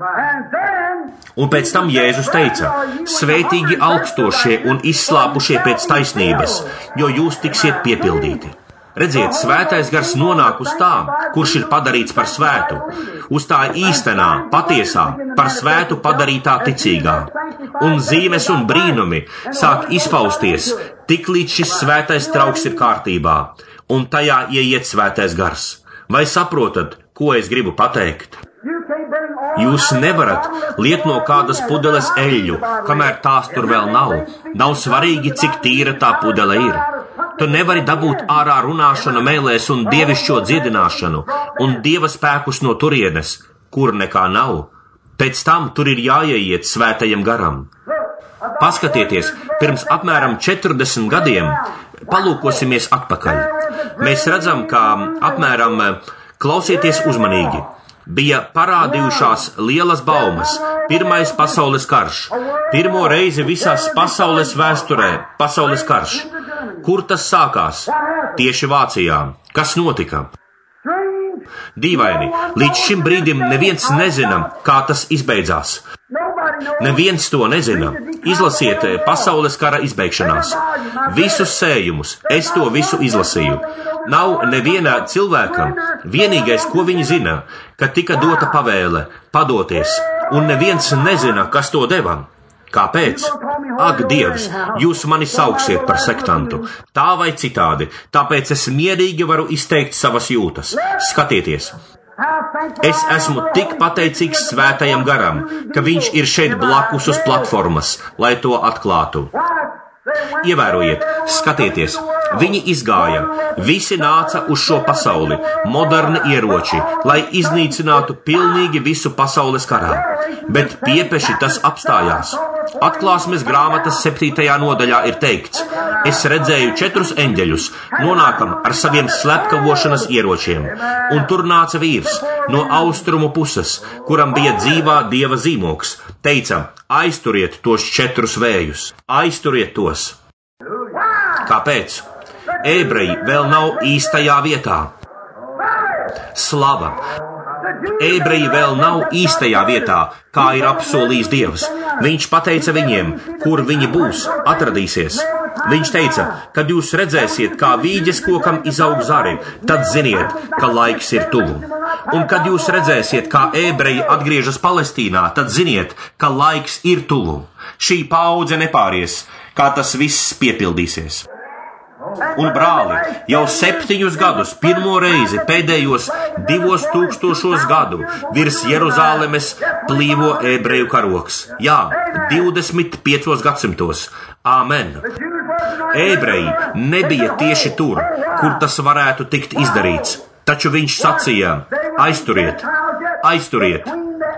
Un pēc tam Jēzus teica, svētīgi augstošie un izslāpušie pēc taisnības, jo jūs tiksiet piepildīti. Redziet, svētais gars nonāk uz tā, kurš ir padarīts par svētu, uz tā īstenā, patiesā, par svētu padarītā ticīgā. Un zīmes un brīnumi sāk izpausties, tik līdz šis svētais trauks ir kārtībā, un tajā ieiet svētais gars. Vai saprotat, ko es gribu pateikt? Jūs nevarat liet no kādas pudeles eļļu, kamēr tās tur vēl nav. Nav svarīgi, cik tīra tā pudele ir. Tu nevari dabūt ārā runāšanu mēlēs un dievišķo dziedināšanu un dieva spēkus no turienes, kur nekā nav. Pēc tam tur ir jāieiet svētajam garam. Paskatieties, pirms apmēram četrdesmit gadiem, palūkosimies atpakaļ. Mēs redzam, ka apmēram, klausieties uzmanīgi, bija parādījušās lielas baumas, pirmais pasaules karš, pirmo reizi visās pasaules vēsturē, pasaules karš. Kur tas sākās? Tieši Vācijā. Kas notika? Dīvaini, līdz šim brīdim neviens nezina, kā tas izbeidzās. Neviens to nezina. Izlasiet pasaules kara izbeigšanās. Visus sējumus, es to visu izlasīju. Nav nevienā cilvēkam, vienīgais, ko viņi zina, ka tika dota pavēle padoties, un neviens nezina, kas to deva. Kāpēc? Ak, Dievs, jūs mani sauksiet par sektantu, tā vai citādi, tāpēc es mierīgi varu izteikt savas jūtas. Skatieties! Es esmu tik pateicīgs svētajam garam, ka viņš ir šeit blakus uz platformas, lai to atklātu. Ievērojiet, skatieties, Viņi izgāja, visi nāca uz šo pasauli, moderni ieroči, lai iznīcinātu pilnīgi visu pasaules karā. Bet piepeši tas apstājās. Atklāsmes grāmatas septītajā nodaļā ir teikts: es redzēju četrus eņģeļus, nonākam ar saviem slepkavošanas ieročiem, un tur nāca vīrs no austrumu puses, kuram bija dzīvā dieva zīmogs, teica: aizturiet tos četrus vējus, aizturiet tos. Kāpēc? Ebreji vēl nav īstajā vietā. Slava! Ebreji vēl nav īstajā vietā, kā ir apsolījis Dievs. Viņš pateica viņiem, kur viņi būs, atradīsies. Viņš teica, kad jūs redzēsiet, kā vīģes kokam izaug zari, tad ziniet, ka laiks ir tuvu. Un kad jūs redzēsiet, kā ebreji atgriežas Palestīnā, tad ziniet, ka laiks ir tuvu. Šī paudze nepāries, kā tas viss piepildīsies. Un brāli, jau septiņus gadus, pirmo reizi pēdējos divos tūkstošos gadu virs Jeruzālemes plīvo ebreju karoks. Jā, divdesmit piecos gadsimtos. Āmen. Ebreji nebija tieši tur, kur tas varētu tikt izdarīts. Taču viņš sacīja: aizturiet, aizturiet.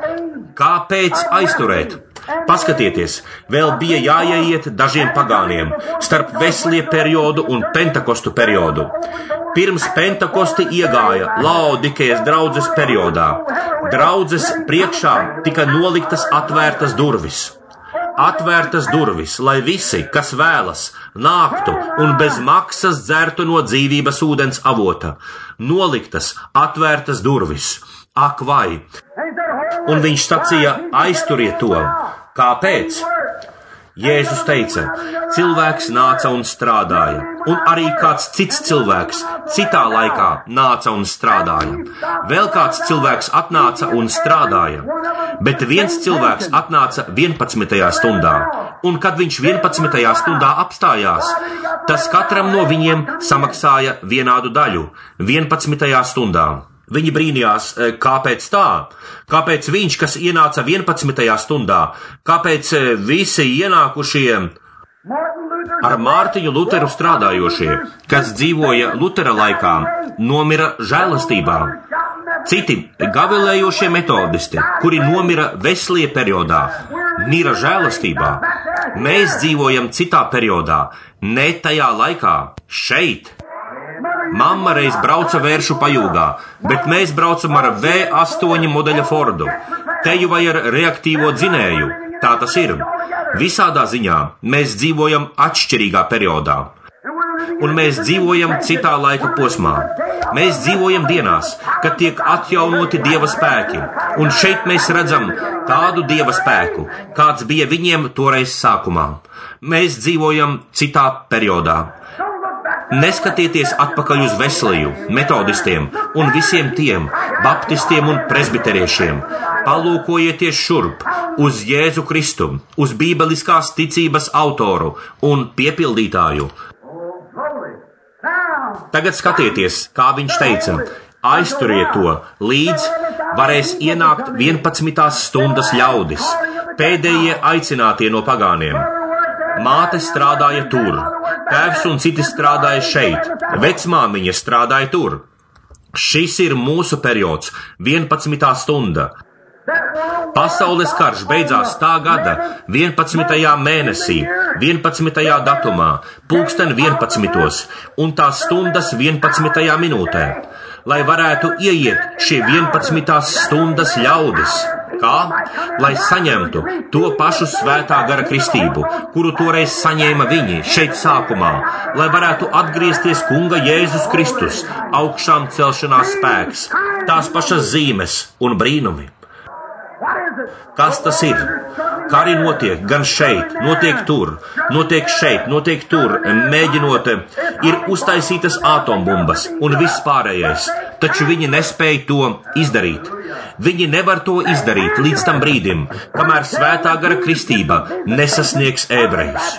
Kāpēc aizturēt? Paskatieties, vēl bija jāieiet dažiem pagāniem starp veslie periodu un Pentakostu periodu. Pirms Pentakosti iegāja Laodikejas draudzes periodā. Draudzes priekšā tika noliktas atvērtas durvis. Atvērtas durvis, lai visi, kas vēlas, nāktu un bez maksas dzertu no dzīvības ūdens avota. Noliktas atvērtas durvis. Ak vai! Un viņš sacīja: aizturiet to. Kāpēc? Jēzus teica: cilvēks nāca un strādāja, un arī kāds cits cilvēks citā laikā nāca un strādāja. Vēl kāds cilvēks atnāca un strādāja, bet viens cilvēks atnāca vienpadsmitajā stundā, un kad viņš vienpadsmitajā stundā apstājās, tas katram no viņiem samaksāja vienādu daļu vienpadsmitajā stundā. Viņi brīnījās, kāpēc tā? Kāpēc viņš, kas ienāca vienpadsmitajā stundā, kāpēc visi ienākušie ar Mārtiņu Luteru strādājošie, kas dzīvoja Lutera laikā, nomira žēlastībā? Citi gavilējošie metodisti, kuri nomira veslie periodā, mira žēlastībā. Mēs dzīvojam citā periodā, ne tajā laikā, šeit. Mamma reiz brauca vēršu pajūgā, bet mēs braucam ar V astoņi modeļa Fordu. Teju vai ar reaktīvo dzinēju. Tā tas ir. Visādā ziņā mēs dzīvojam atšķirīgā periodā. Un mēs dzīvojam citā laika posmā. Mēs dzīvojam dienās, kad tiek atjaunoti Dieva spēki. Un šeit mēs redzam tādu Dieva spēku, kāds bija viņiem toreiz sākumā. Mēs dzīvojam citā periodā. Neskatieties atpakaļ uz Vesliju, metodistiem un visiem tiem, baptistiem un presbiteriešiem. Palūkojieties šurp uz Jēzu Kristu, uz bībeliskās ticības autoru un piepildītāju. Tagad skatieties, kā viņš teica: aizturiet to, līdz varēs ienākt vienpadsmitās stundas ļaudis, pēdējie aicinātie no pagāniem. Māte strādāja tur, tēvs un citi strādāja šeit, vecmāmiņa strādāja tur. Šis ir mūsu periods, vienpadsmitā stunda. Pasaules karš beidzās tā gada vienpadsmitajā mēnesī, vienpadsmitajā datumā, pulksten vienpadsmitos, un tās stundas vienpadsmitajā minūtē, lai varētu ieiet šie vienpadsmitās stundas ļaudis. Kā? Lai saņemtu to pašu svētā gara kristību, kuru toreiz saņēma viņi šeit sākumā, lai varētu atgriezties Kunga Jēzus Kristus, augšām celšanās spēks, tās pašas zīmes un brīnumi. Kas tas ir? Kari notiek gan šeit, notiek tur, notiek šeit, notiek tur, mēģinot, ir uztaisītas atombumbas un viss pārējais, taču viņi nespēja to izdarīt. Viņi nevar to izdarīt līdz tam brīdim, kamēr svētā gara kristība nesasniegs ebrejus.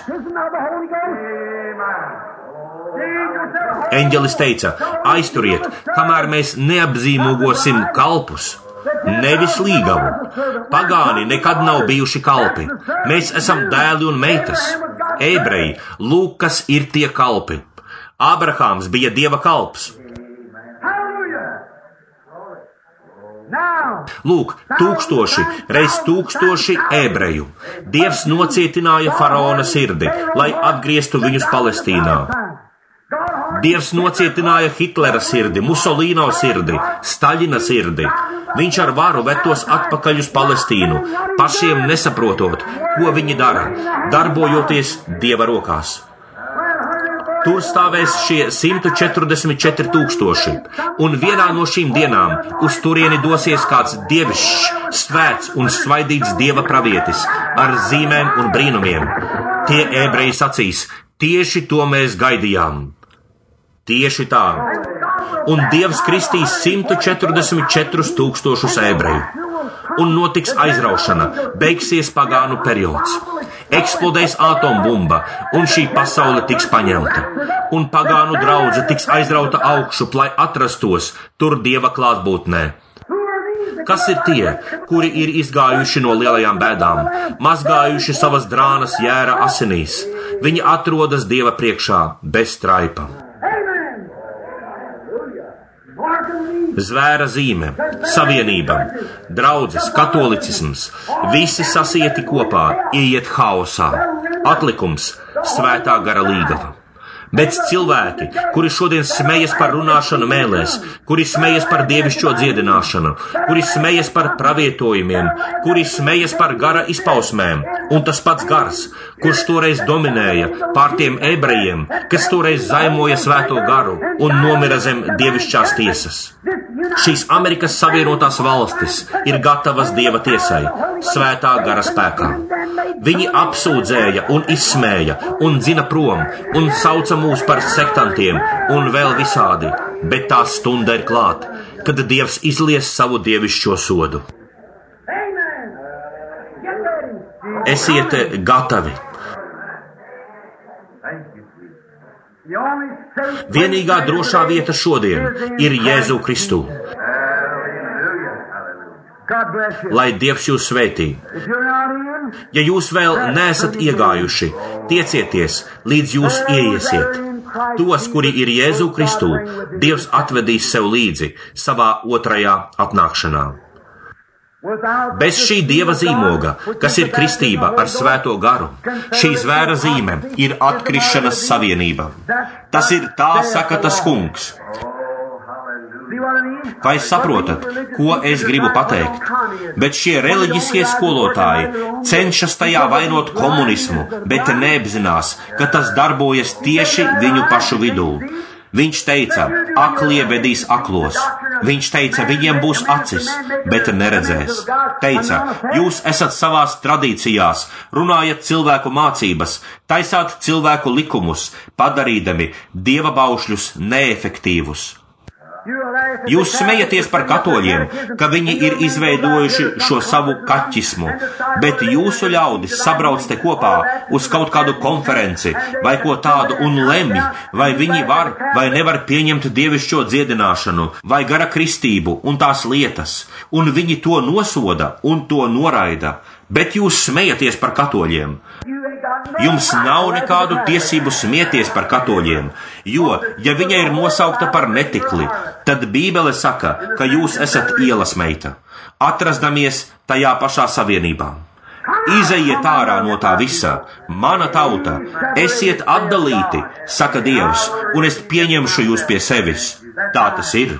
Eņģelis teica: aizturiet, kamēr mēs neapzīmogosim kalpus. Nevis līgavu. Pagāni nekad nav bijuši kalpi. Mēs esam dēli un meitas. Ebreji, lūk, kas ir tie kalpi. Ābrahāms bija Dieva kalps. Lūk, tūkstoši reiz tūkstoši ebreju. Dievs nocietināja faraona sirdi, lai atgrieztu viņus Palestīnā. Dievs nocietināja Hitlera sirdi, Musolīno sirdi, Staļina sirdi. Viņš ar varu ved tos atpakaļ uz Palestīnu, pašiem nesaprotot, ko viņi dara, darbojoties Dieva rokās. Tur stāvēs šie simt četrdesmit četri tūkstoši, un vienā no šīm dienām uz turieni dosies kāds dievišķs, svēts un svaidīts Dieva pravietis ar zīmēm un brīnumiem. Tie ebreji sacīs, tieši to mēs gaidījām. Tieši tā. Un Dievs kristīs simt četrdesmit četrus tūkstošus ebreju. Un notiks aizraušana, beigsies pagānu periods. Eksplodēs atombumba, un šī pasaule tiks paņemta. Un pagānu draudze tiks aizrauta augšup, lai atrastos tur Dieva klātbūtnē. Kas ir tie, kuri ir izgājuši no lielajām bēdām, mazgājuši savas drānas jēra asinīs? Viņi atrodas Dieva priekšā bez traipa. Zvēra zīme, savienība, draudzes, katolicisms, visi sasieti kopā, ieiet haosā. Atlikums – svētā gara līgava. Bet cilvēki, kuri šodien smejas par runāšanu mēlēs, kuri smejas par dievišķo dziedināšanu, kuri smejas par pravietojumiem, kuri smejas par gara izpausmēm, un tas pats gars, kurš toreiz dominēja pār tiem ebrejiem, kas toreiz zaimoja svēto garu un nomira zem dievišķās tiesas. Šīs Amerikas Savienotās valstis ir gatavas Dieva tiesai, svētā gara spēkā. Viņi apsūdzēja un izsmēja un dzina prom un sauca mūs par sektantiem un vēl visādi, bet tā stunda ir klāt, kad Dievs izlies savu dievišķo sodu. Esiet gatavi! Vienīgā drošā vieta šodien ir Jēzu Kristu. Lai Dievs jūs svētī. Ja jūs vēl neesat iegājuši, tiecieties, līdz jūs ieiesiet. Tos, kuri ir Jēzu Kristu, Dievs atvedīs sev līdzi savā otrajā atnākšanā. Bez šī Dieva zīmoga, kas ir kristība ar svēto garu, šī zvēra zīme ir atkrišanas savienība. Tas ir tā, saka tas kungs. Vai saprotat, ko es gribu pateikt? Bet šie reliģiskie skolotāji cenšas tajā vainot komunismu, bet neapzinās, ka tas darbojas tieši viņu pašu vidū. Viņš teica, aklie vedīs aklos. Viņš teica, viņiem būs acis, bet neredzēs. Teica, jūs esat savās tradīcijās, runājat cilvēku mācības, taisāt cilvēku likumus, padarīdami dieva baušļus neefektīvus. Jūs smejaties par katoļiem, ka viņi ir izveidojuši šo savu kaķismu, bet jūsu ļaudis sabrauc te kopā uz kaut kādu konferenci vai ko tādu un lemj, vai viņi var vai nevar pieņemt dievišķo dziedināšanu vai gara kristību un tās lietas, un viņi to nosoda un to noraida, bet jūs smejaties par katoļiem. Jums nav nekādu tiesību smieties par katoļiem, jo, ja viņa ir nosaukta par netikli, tad Bībele saka, ka jūs esat ielas meita, atrasdamies tajā pašā savienībā. Izejiet ārā no tā visa, mana tauta, esiet atdalīti, saka Dievs, un es pieņemšu jūs pie sevis. Tā tas ir.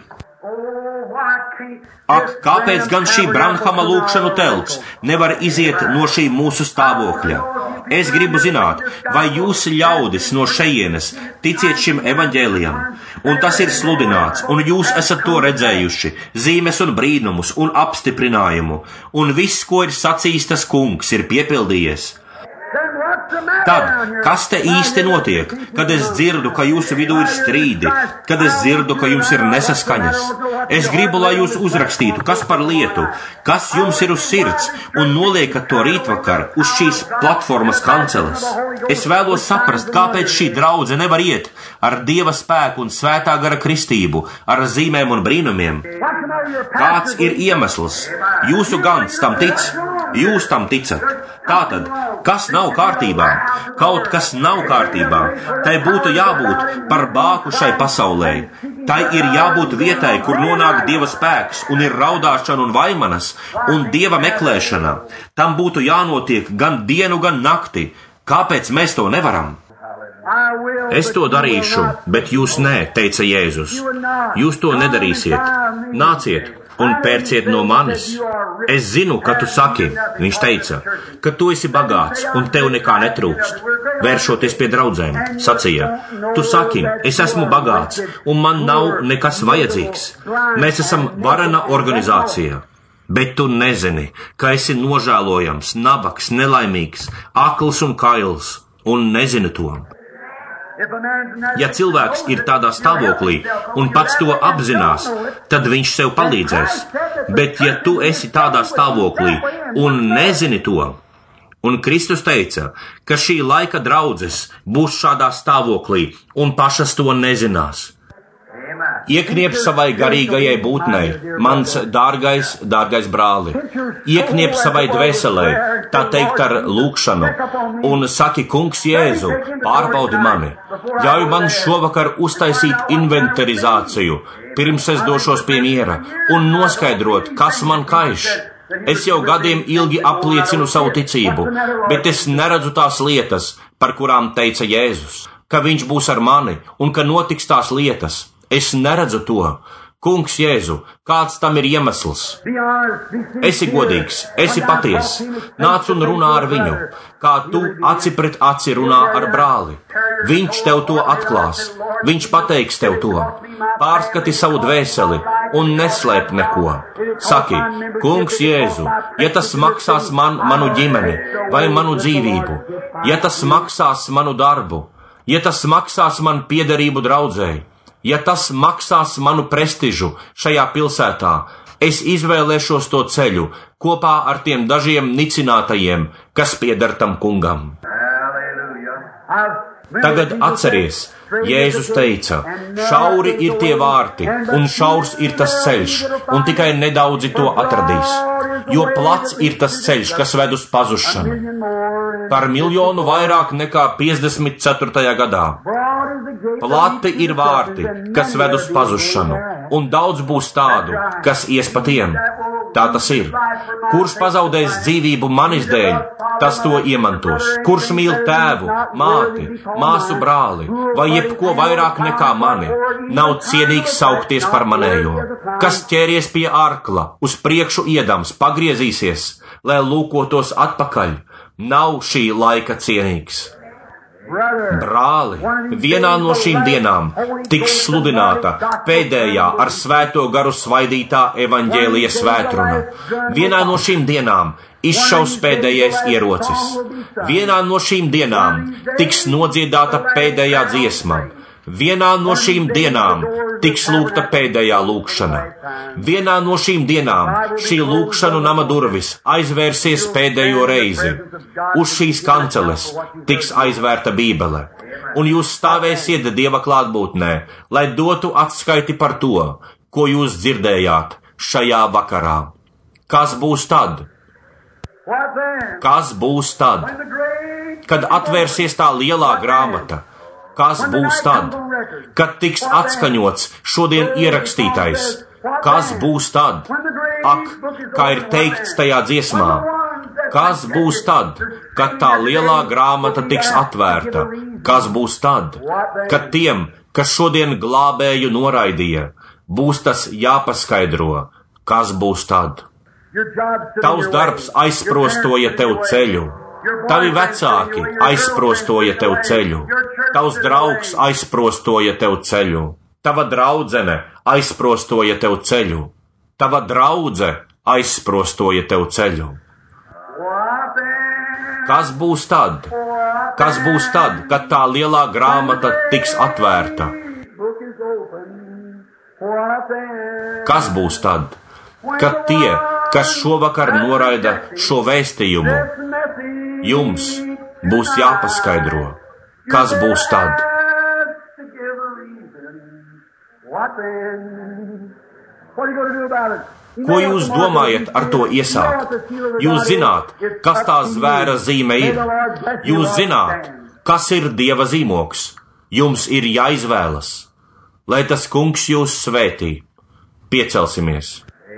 Ak, kāpēc gan šī Branhama lūkšanu telks nevar iziet no šī mūsu stāvokļa? Es gribu zināt, vai jūs ļaudis no šejienes ticiet šim evaņģēlijam, un tas ir sludināts, un jūs esat to redzējuši, zīmes un brīnumus un apstiprinājumu, un viss, ko ir sacījis tas kungs, ir piepildījies. Tad, kas te īsti notiek, kad es dzirdu, ka jūsu vidū ir strīdi, kad es dzirdu, ka jums ir nesaskaņas? Es gribu, lai jūs uzrakstītu, kas par lietu, kas jums ir uz sirds, un noliekat to rītvakar uz šīs platformas kanceles. Es vēlos saprast, kāpēc šī draudze nevar iet ar Dieva spēku un svētā gara kristību, ar zīmēm un brīnumiem. Kāds ir iemesls? Jūsu gans tam tic? Jūs tam ticat. Tātad, kas nav kārtībā? Kaut kas nav kārtībā. Tai būtu jābūt par bāku šai pasaulē. Tai ir jābūt vietai, kur nonāk Dieva spēks, un ir raudāšana un vaimanas, un Dieva meklēšana. Tam būtu jānotiek gan dienu, gan nakti. Kāpēc mēs to nevaram? Es to darīšu, bet jūs nē, teica Jēzus. Jūs to nedarīsiet. Nāciet un pērciet no manis. Es zinu, ka tu saki, viņš teica, ka tu esi bagāts un tev nekā netrūkst. Vēršoties pie draudzēm, sacīja, tu saki, es esmu bagāts un man nav nekas vajadzīgs. Mēs esam varena organizācija. Bet tu nezini, ka esi nožēlojams, nabaks, nelaimīgs, akls un kails, un nezini to. Ja cilvēks ir tādā stāvoklī un pats to apzinās, tad viņš sev palīdzēs. Bet ja tu esi tādā stāvoklī un nezini to, un Kristus teica, ka šī laika draudzes būs šādā stāvoklī un pašas to nezinās. Iekniep savai garīgajai būtnei, mans dārgais, dārgais brāli. Iekniep savai dvēselē, tā teikt ar lūkšanu, un saki, Kungs Jēzu, pārbaudi mani. Ļauj man šovakar uztaisīt inventarizāciju, pirms es došos pie miera, un noskaidrot, kas man kaiš. Es jau gadiem ilgi apliecinu savu ticību, bet es neredzu tās lietas, par kurām teica Jēzus, ka viņš būs ar mani un ka notiks tās lietas. Es neredzu to. Kungs Jēzu, kāds tam ir iemesls? Esi godīgs, esi patiess, nāc un runā ar viņu, kā tu aci pret aci runā ar brāli. Viņš tev to atklās, viņš pateiks tev to. Pārskati savu dvēseli un neslēp neko. Saki, Kungs Jēzu, ja tas maksās man manu ģimeni vai manu dzīvību, ja tas maksās manu darbu, ja tas maksās man piederību draudzēji, ja tas maksās manu prestižu šajā pilsētā, es izvēlēšos to ceļu kopā ar tiem dažiem nicinātajiem, kas pieder tam kungam. Tagad atceries, Jēzus teica, šauri ir tie vārti, un šaurs ir tas ceļš, un tikai nedaudzi to atradīs, jo plats ir tas ceļš, kas ved uz pazušanu. Par miljonu vairāk nekā piecdesmit ceturtajā gadā. Plati ir vārti, kas ved uz pazušanu, un daudz būs tādu, kas ies pa tiem. Tā tas ir. Kurš pazaudēs dzīvību manis dēļ, tas to iemantos. Kurš mīl tēvu, māti, māsu brāli, vai jebko vairāk nekā mani, nav cienīgs saukties par manējo. Kas ķēries pie arkla, uz priekšu iedams, pagriezīsies, lai lūkotos atpakaļ, nav šī laika cienīgs. Brāli, vienā no šīm dienām tiks sludināta pēdējā ar svēto garu svaidītā evaņģēlija svētruna. Vienā no šīm dienām izšaus pēdējais ierocis. Vienā no šīm dienām tiks nodziedāta pēdējā dziesma. Vienā no šīm dienām tiks lūgta pēdējā lūgšana. Vienā no šīm dienām šī lūgšanu nama durvis aizvērsies pēdējo reizi. Uz šīs kanceles tiks aizvērta Bībele, un jūs stāvēsiet Dieva klātbūtnē, lai dotu atskaiti par to, ko jūs dzirdējāt šajā vakarā. Kas būs tad? Kas būs tad? Kad atvērsies tā lielā grāmata? Kas būs tad, kad tiks atskaņots šodien ierakstītais? Kas būs tad? Ak, kā ir teikts tajā dziesmā, kas būs tad, kad tā lielā grāmata tiks atvērta? Kas būs tad, kad tiem, kas šodien glābēju noraidīja, būs tas jāpaskaidro? Kas būs tad? Tavs darbs aizprostoja tev ceļu. Tavi vecāki aizprostoja tev ceļu. Tavs draugs aizprostoja tev ceļu. Tava draudzene aizprostoja tev ceļu. Tava draudze aizprostoja tev ceļu. Kas būs tad? Kas būs tad, kad tā lielā grāmata tiks atvērta? Kas būs tad, kad tie, kas šovakar noraida šo vēstījumu, jums būs jāpaskaidro, kas būs tad? Ko jūs domājat ar to iesākt? Jūs zināt, kas tā zvēra zīme ir. Jūs zināt, kas ir Dieva zīmogs. Jums ir jāizvēlas. Lai tas Kungs jūs svētī. Piecelsimies.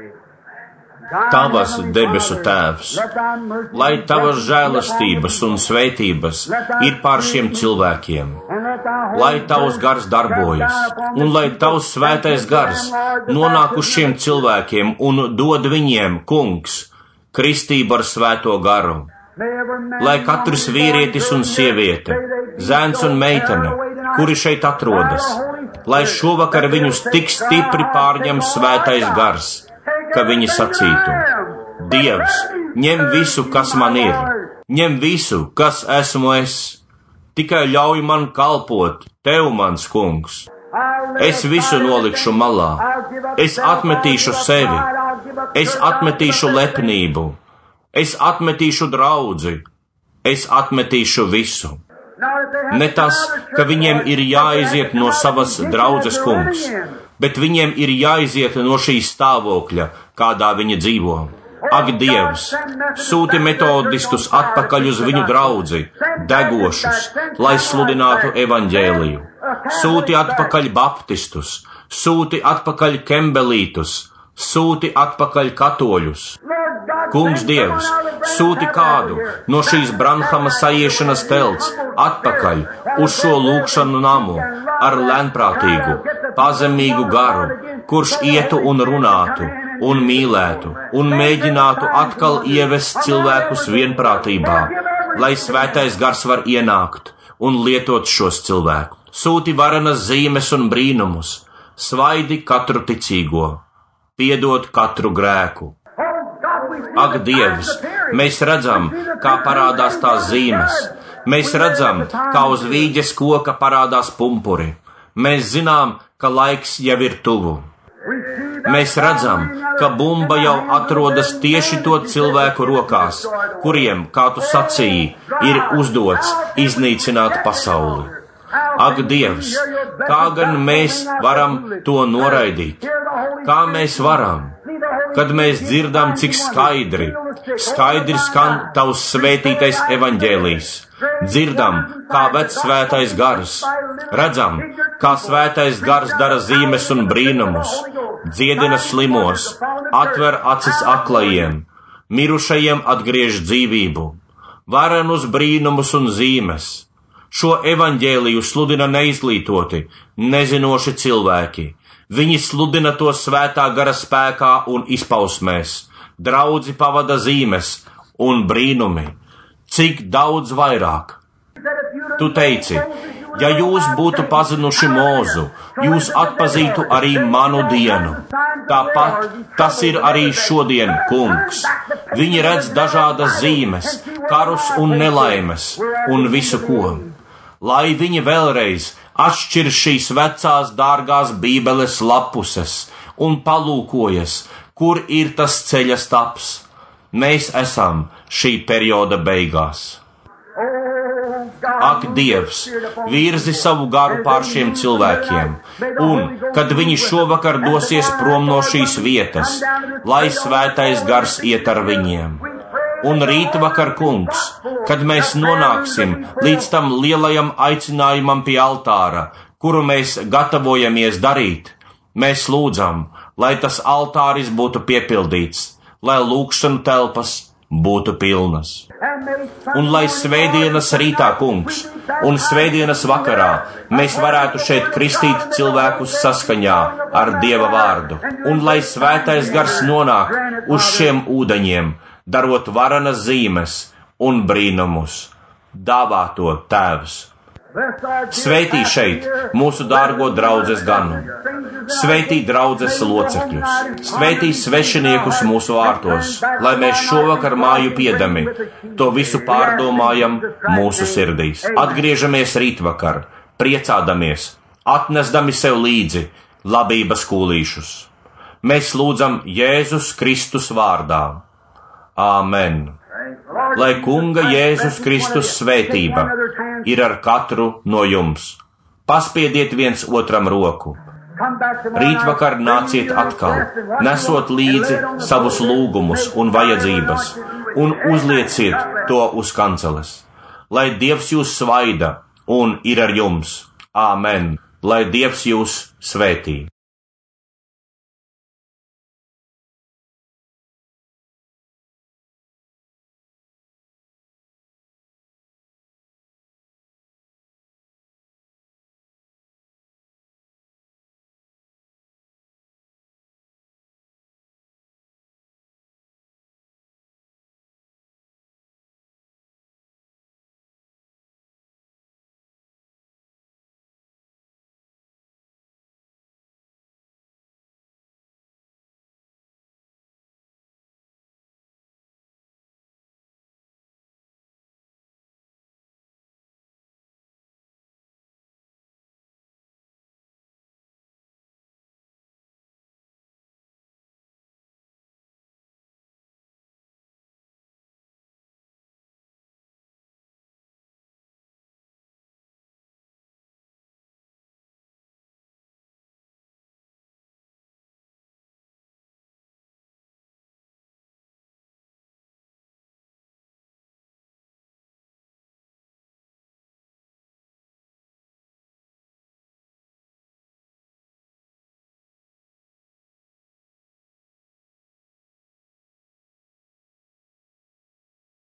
Tavas debesu Tēvs, lai tavas žēlastības un svētības ir pār šiem cilvēkiem, lai tavs gars darbojas, un lai tavs svētais gars nonāk uz šiem cilvēkiem un dod viņiem, Kungs, kristību ar svēto garu. Lai katrs vīrietis un sieviete, zēns un meitene, kuri šeit atrodas, lai šovakar viņus tik stipri pārņem svētais gars, ka viņi sacītu: Dievs, ņem visu, kas man ir, ņem visu, kas esmu es, tikai ļauj man kalpot Tev, mans Kungs. Es visu nolikšu malā, es atmetīšu sevi, es atmetīšu lepnību, es atmetīšu draudzi, es atmetīšu visu. Ne tas, ka viņiem ir jāiziet no savas draudzes, Kungs, bet viņiem ir jāiziet no šī stāvokļa, kādā viņi dzīvo. Ak, Dievs, sūti metodistus atpakaļ uz viņu draudzi, degošus, lai sludinātu evaņģēliju. Sūti atpakaļ baptistus, sūti atpakaļ kembelītus, sūti atpakaļ katoļus. Kungs Dievs, sūti kādu no šīs Branhama saiešanas telts atpakaļ uz šo lūgšanu namu ar lēnprātīgu, pazemīgu garu, kurš ietu un runātu un mīlētu un mēģinātu atkal ievest cilvēkus vienprātībā, lai svētais gars var ienākt un lietot šos cilvēkus. Sūti varenas zīmes un brīnumus, svaidi katru ticīgo, piedod katru grēku. Ak, Dievs, mēs redzam, kā parādās tās zīmes. Mēs redzam, kā uz vīģes koka parādās pumpuri. Mēs zinām, ka laiks jau ir tuvu. Mēs redzam, ka bumba jau atrodas tieši to cilvēku rokās, kuriem, kā tu sacīji, ir uzdots iznīcināt pasauli. Ak, Dievs, kā gan mēs varam to noraidīt? Kā mēs varam? Kad mēs dzirdam, cik skaidri, skaidri skan tavs svētītais evaņģēlijs. Dzirdam, kā ved svētais gars. Redzam, kā svētais gars dara zīmes un brīnumus, dziedina slimos, atver acis aklajiem, mirušajiem atgriež dzīvību, varenus brīnumus un zīmes. Šo evaņģēliju sludina neizglītoti, nezinoši cilvēki. Viņi sludina to svētā gara spēkā un izpausmēs. Draudzi pavada zīmes un brīnumi. Cik daudz vairāk? Tu teici, ja jūs būtu pazinuši Mūzu, jūs atpazītu arī manu dienu. Tāpat tas ir arī šodien, Kungs. Viņi redz dažādas zīmes, karus un nelaimes un visu ko. Lai viņi vēlreiz atšķir šīs vecās dārgās bībeles lapuses un palūkojas, kur ir tas ceļa staps. Mēs esam šī perioda beigās. Ak, Dievs, virzi savu garu pār šiem cilvēkiem, un, kad viņi šovakar dosies prom no šīs vietas, lai svētais gars iet ar viņiem. Un rītvakar, Kungs, kad mēs nonāksim līdz tam lielajam aicinājumam pie altāra, kuru mēs gatavojamies darīt, mēs lūdzam, lai tas altāris būtu piepildīts, lai lūgšanu telpas būtu pilnas. Un lai svētdienas rītā, Kungs, un svētdienas vakarā mēs varētu šeit kristīt cilvēkus saskaņā ar Dieva vārdu, un lai svētais gars nonāk uz šiem ūdeņiem, darot varenas zīmes un brīnumus. Dāvā to Tēvs. Svētī šeit mūsu dārgo draudzes ganu. Svētī draudzes locekļus. Svētī svešiniekus mūsu vārtos, lai mēs šovakar māju piedami to visu pārdomājam mūsu sirdīs. Atgriežamies rītvakar, priecādamies, atnesdami sev līdzi labības kūlīšus. Mēs lūdzam Jēzus Kristus vārdā. Āmen. Lai Kunga Jēzus Kristus svētība ir ar katru no jums. Paspiediet viens otram roku. Rītvakar nāciet atkal, nesot līdzi savus lūgumus un vajadzības, un uzlieciet to uz kanceles. Lai Dievs jūs svaida un ir ar jums. Āmen. Lai Dievs jūs svētī.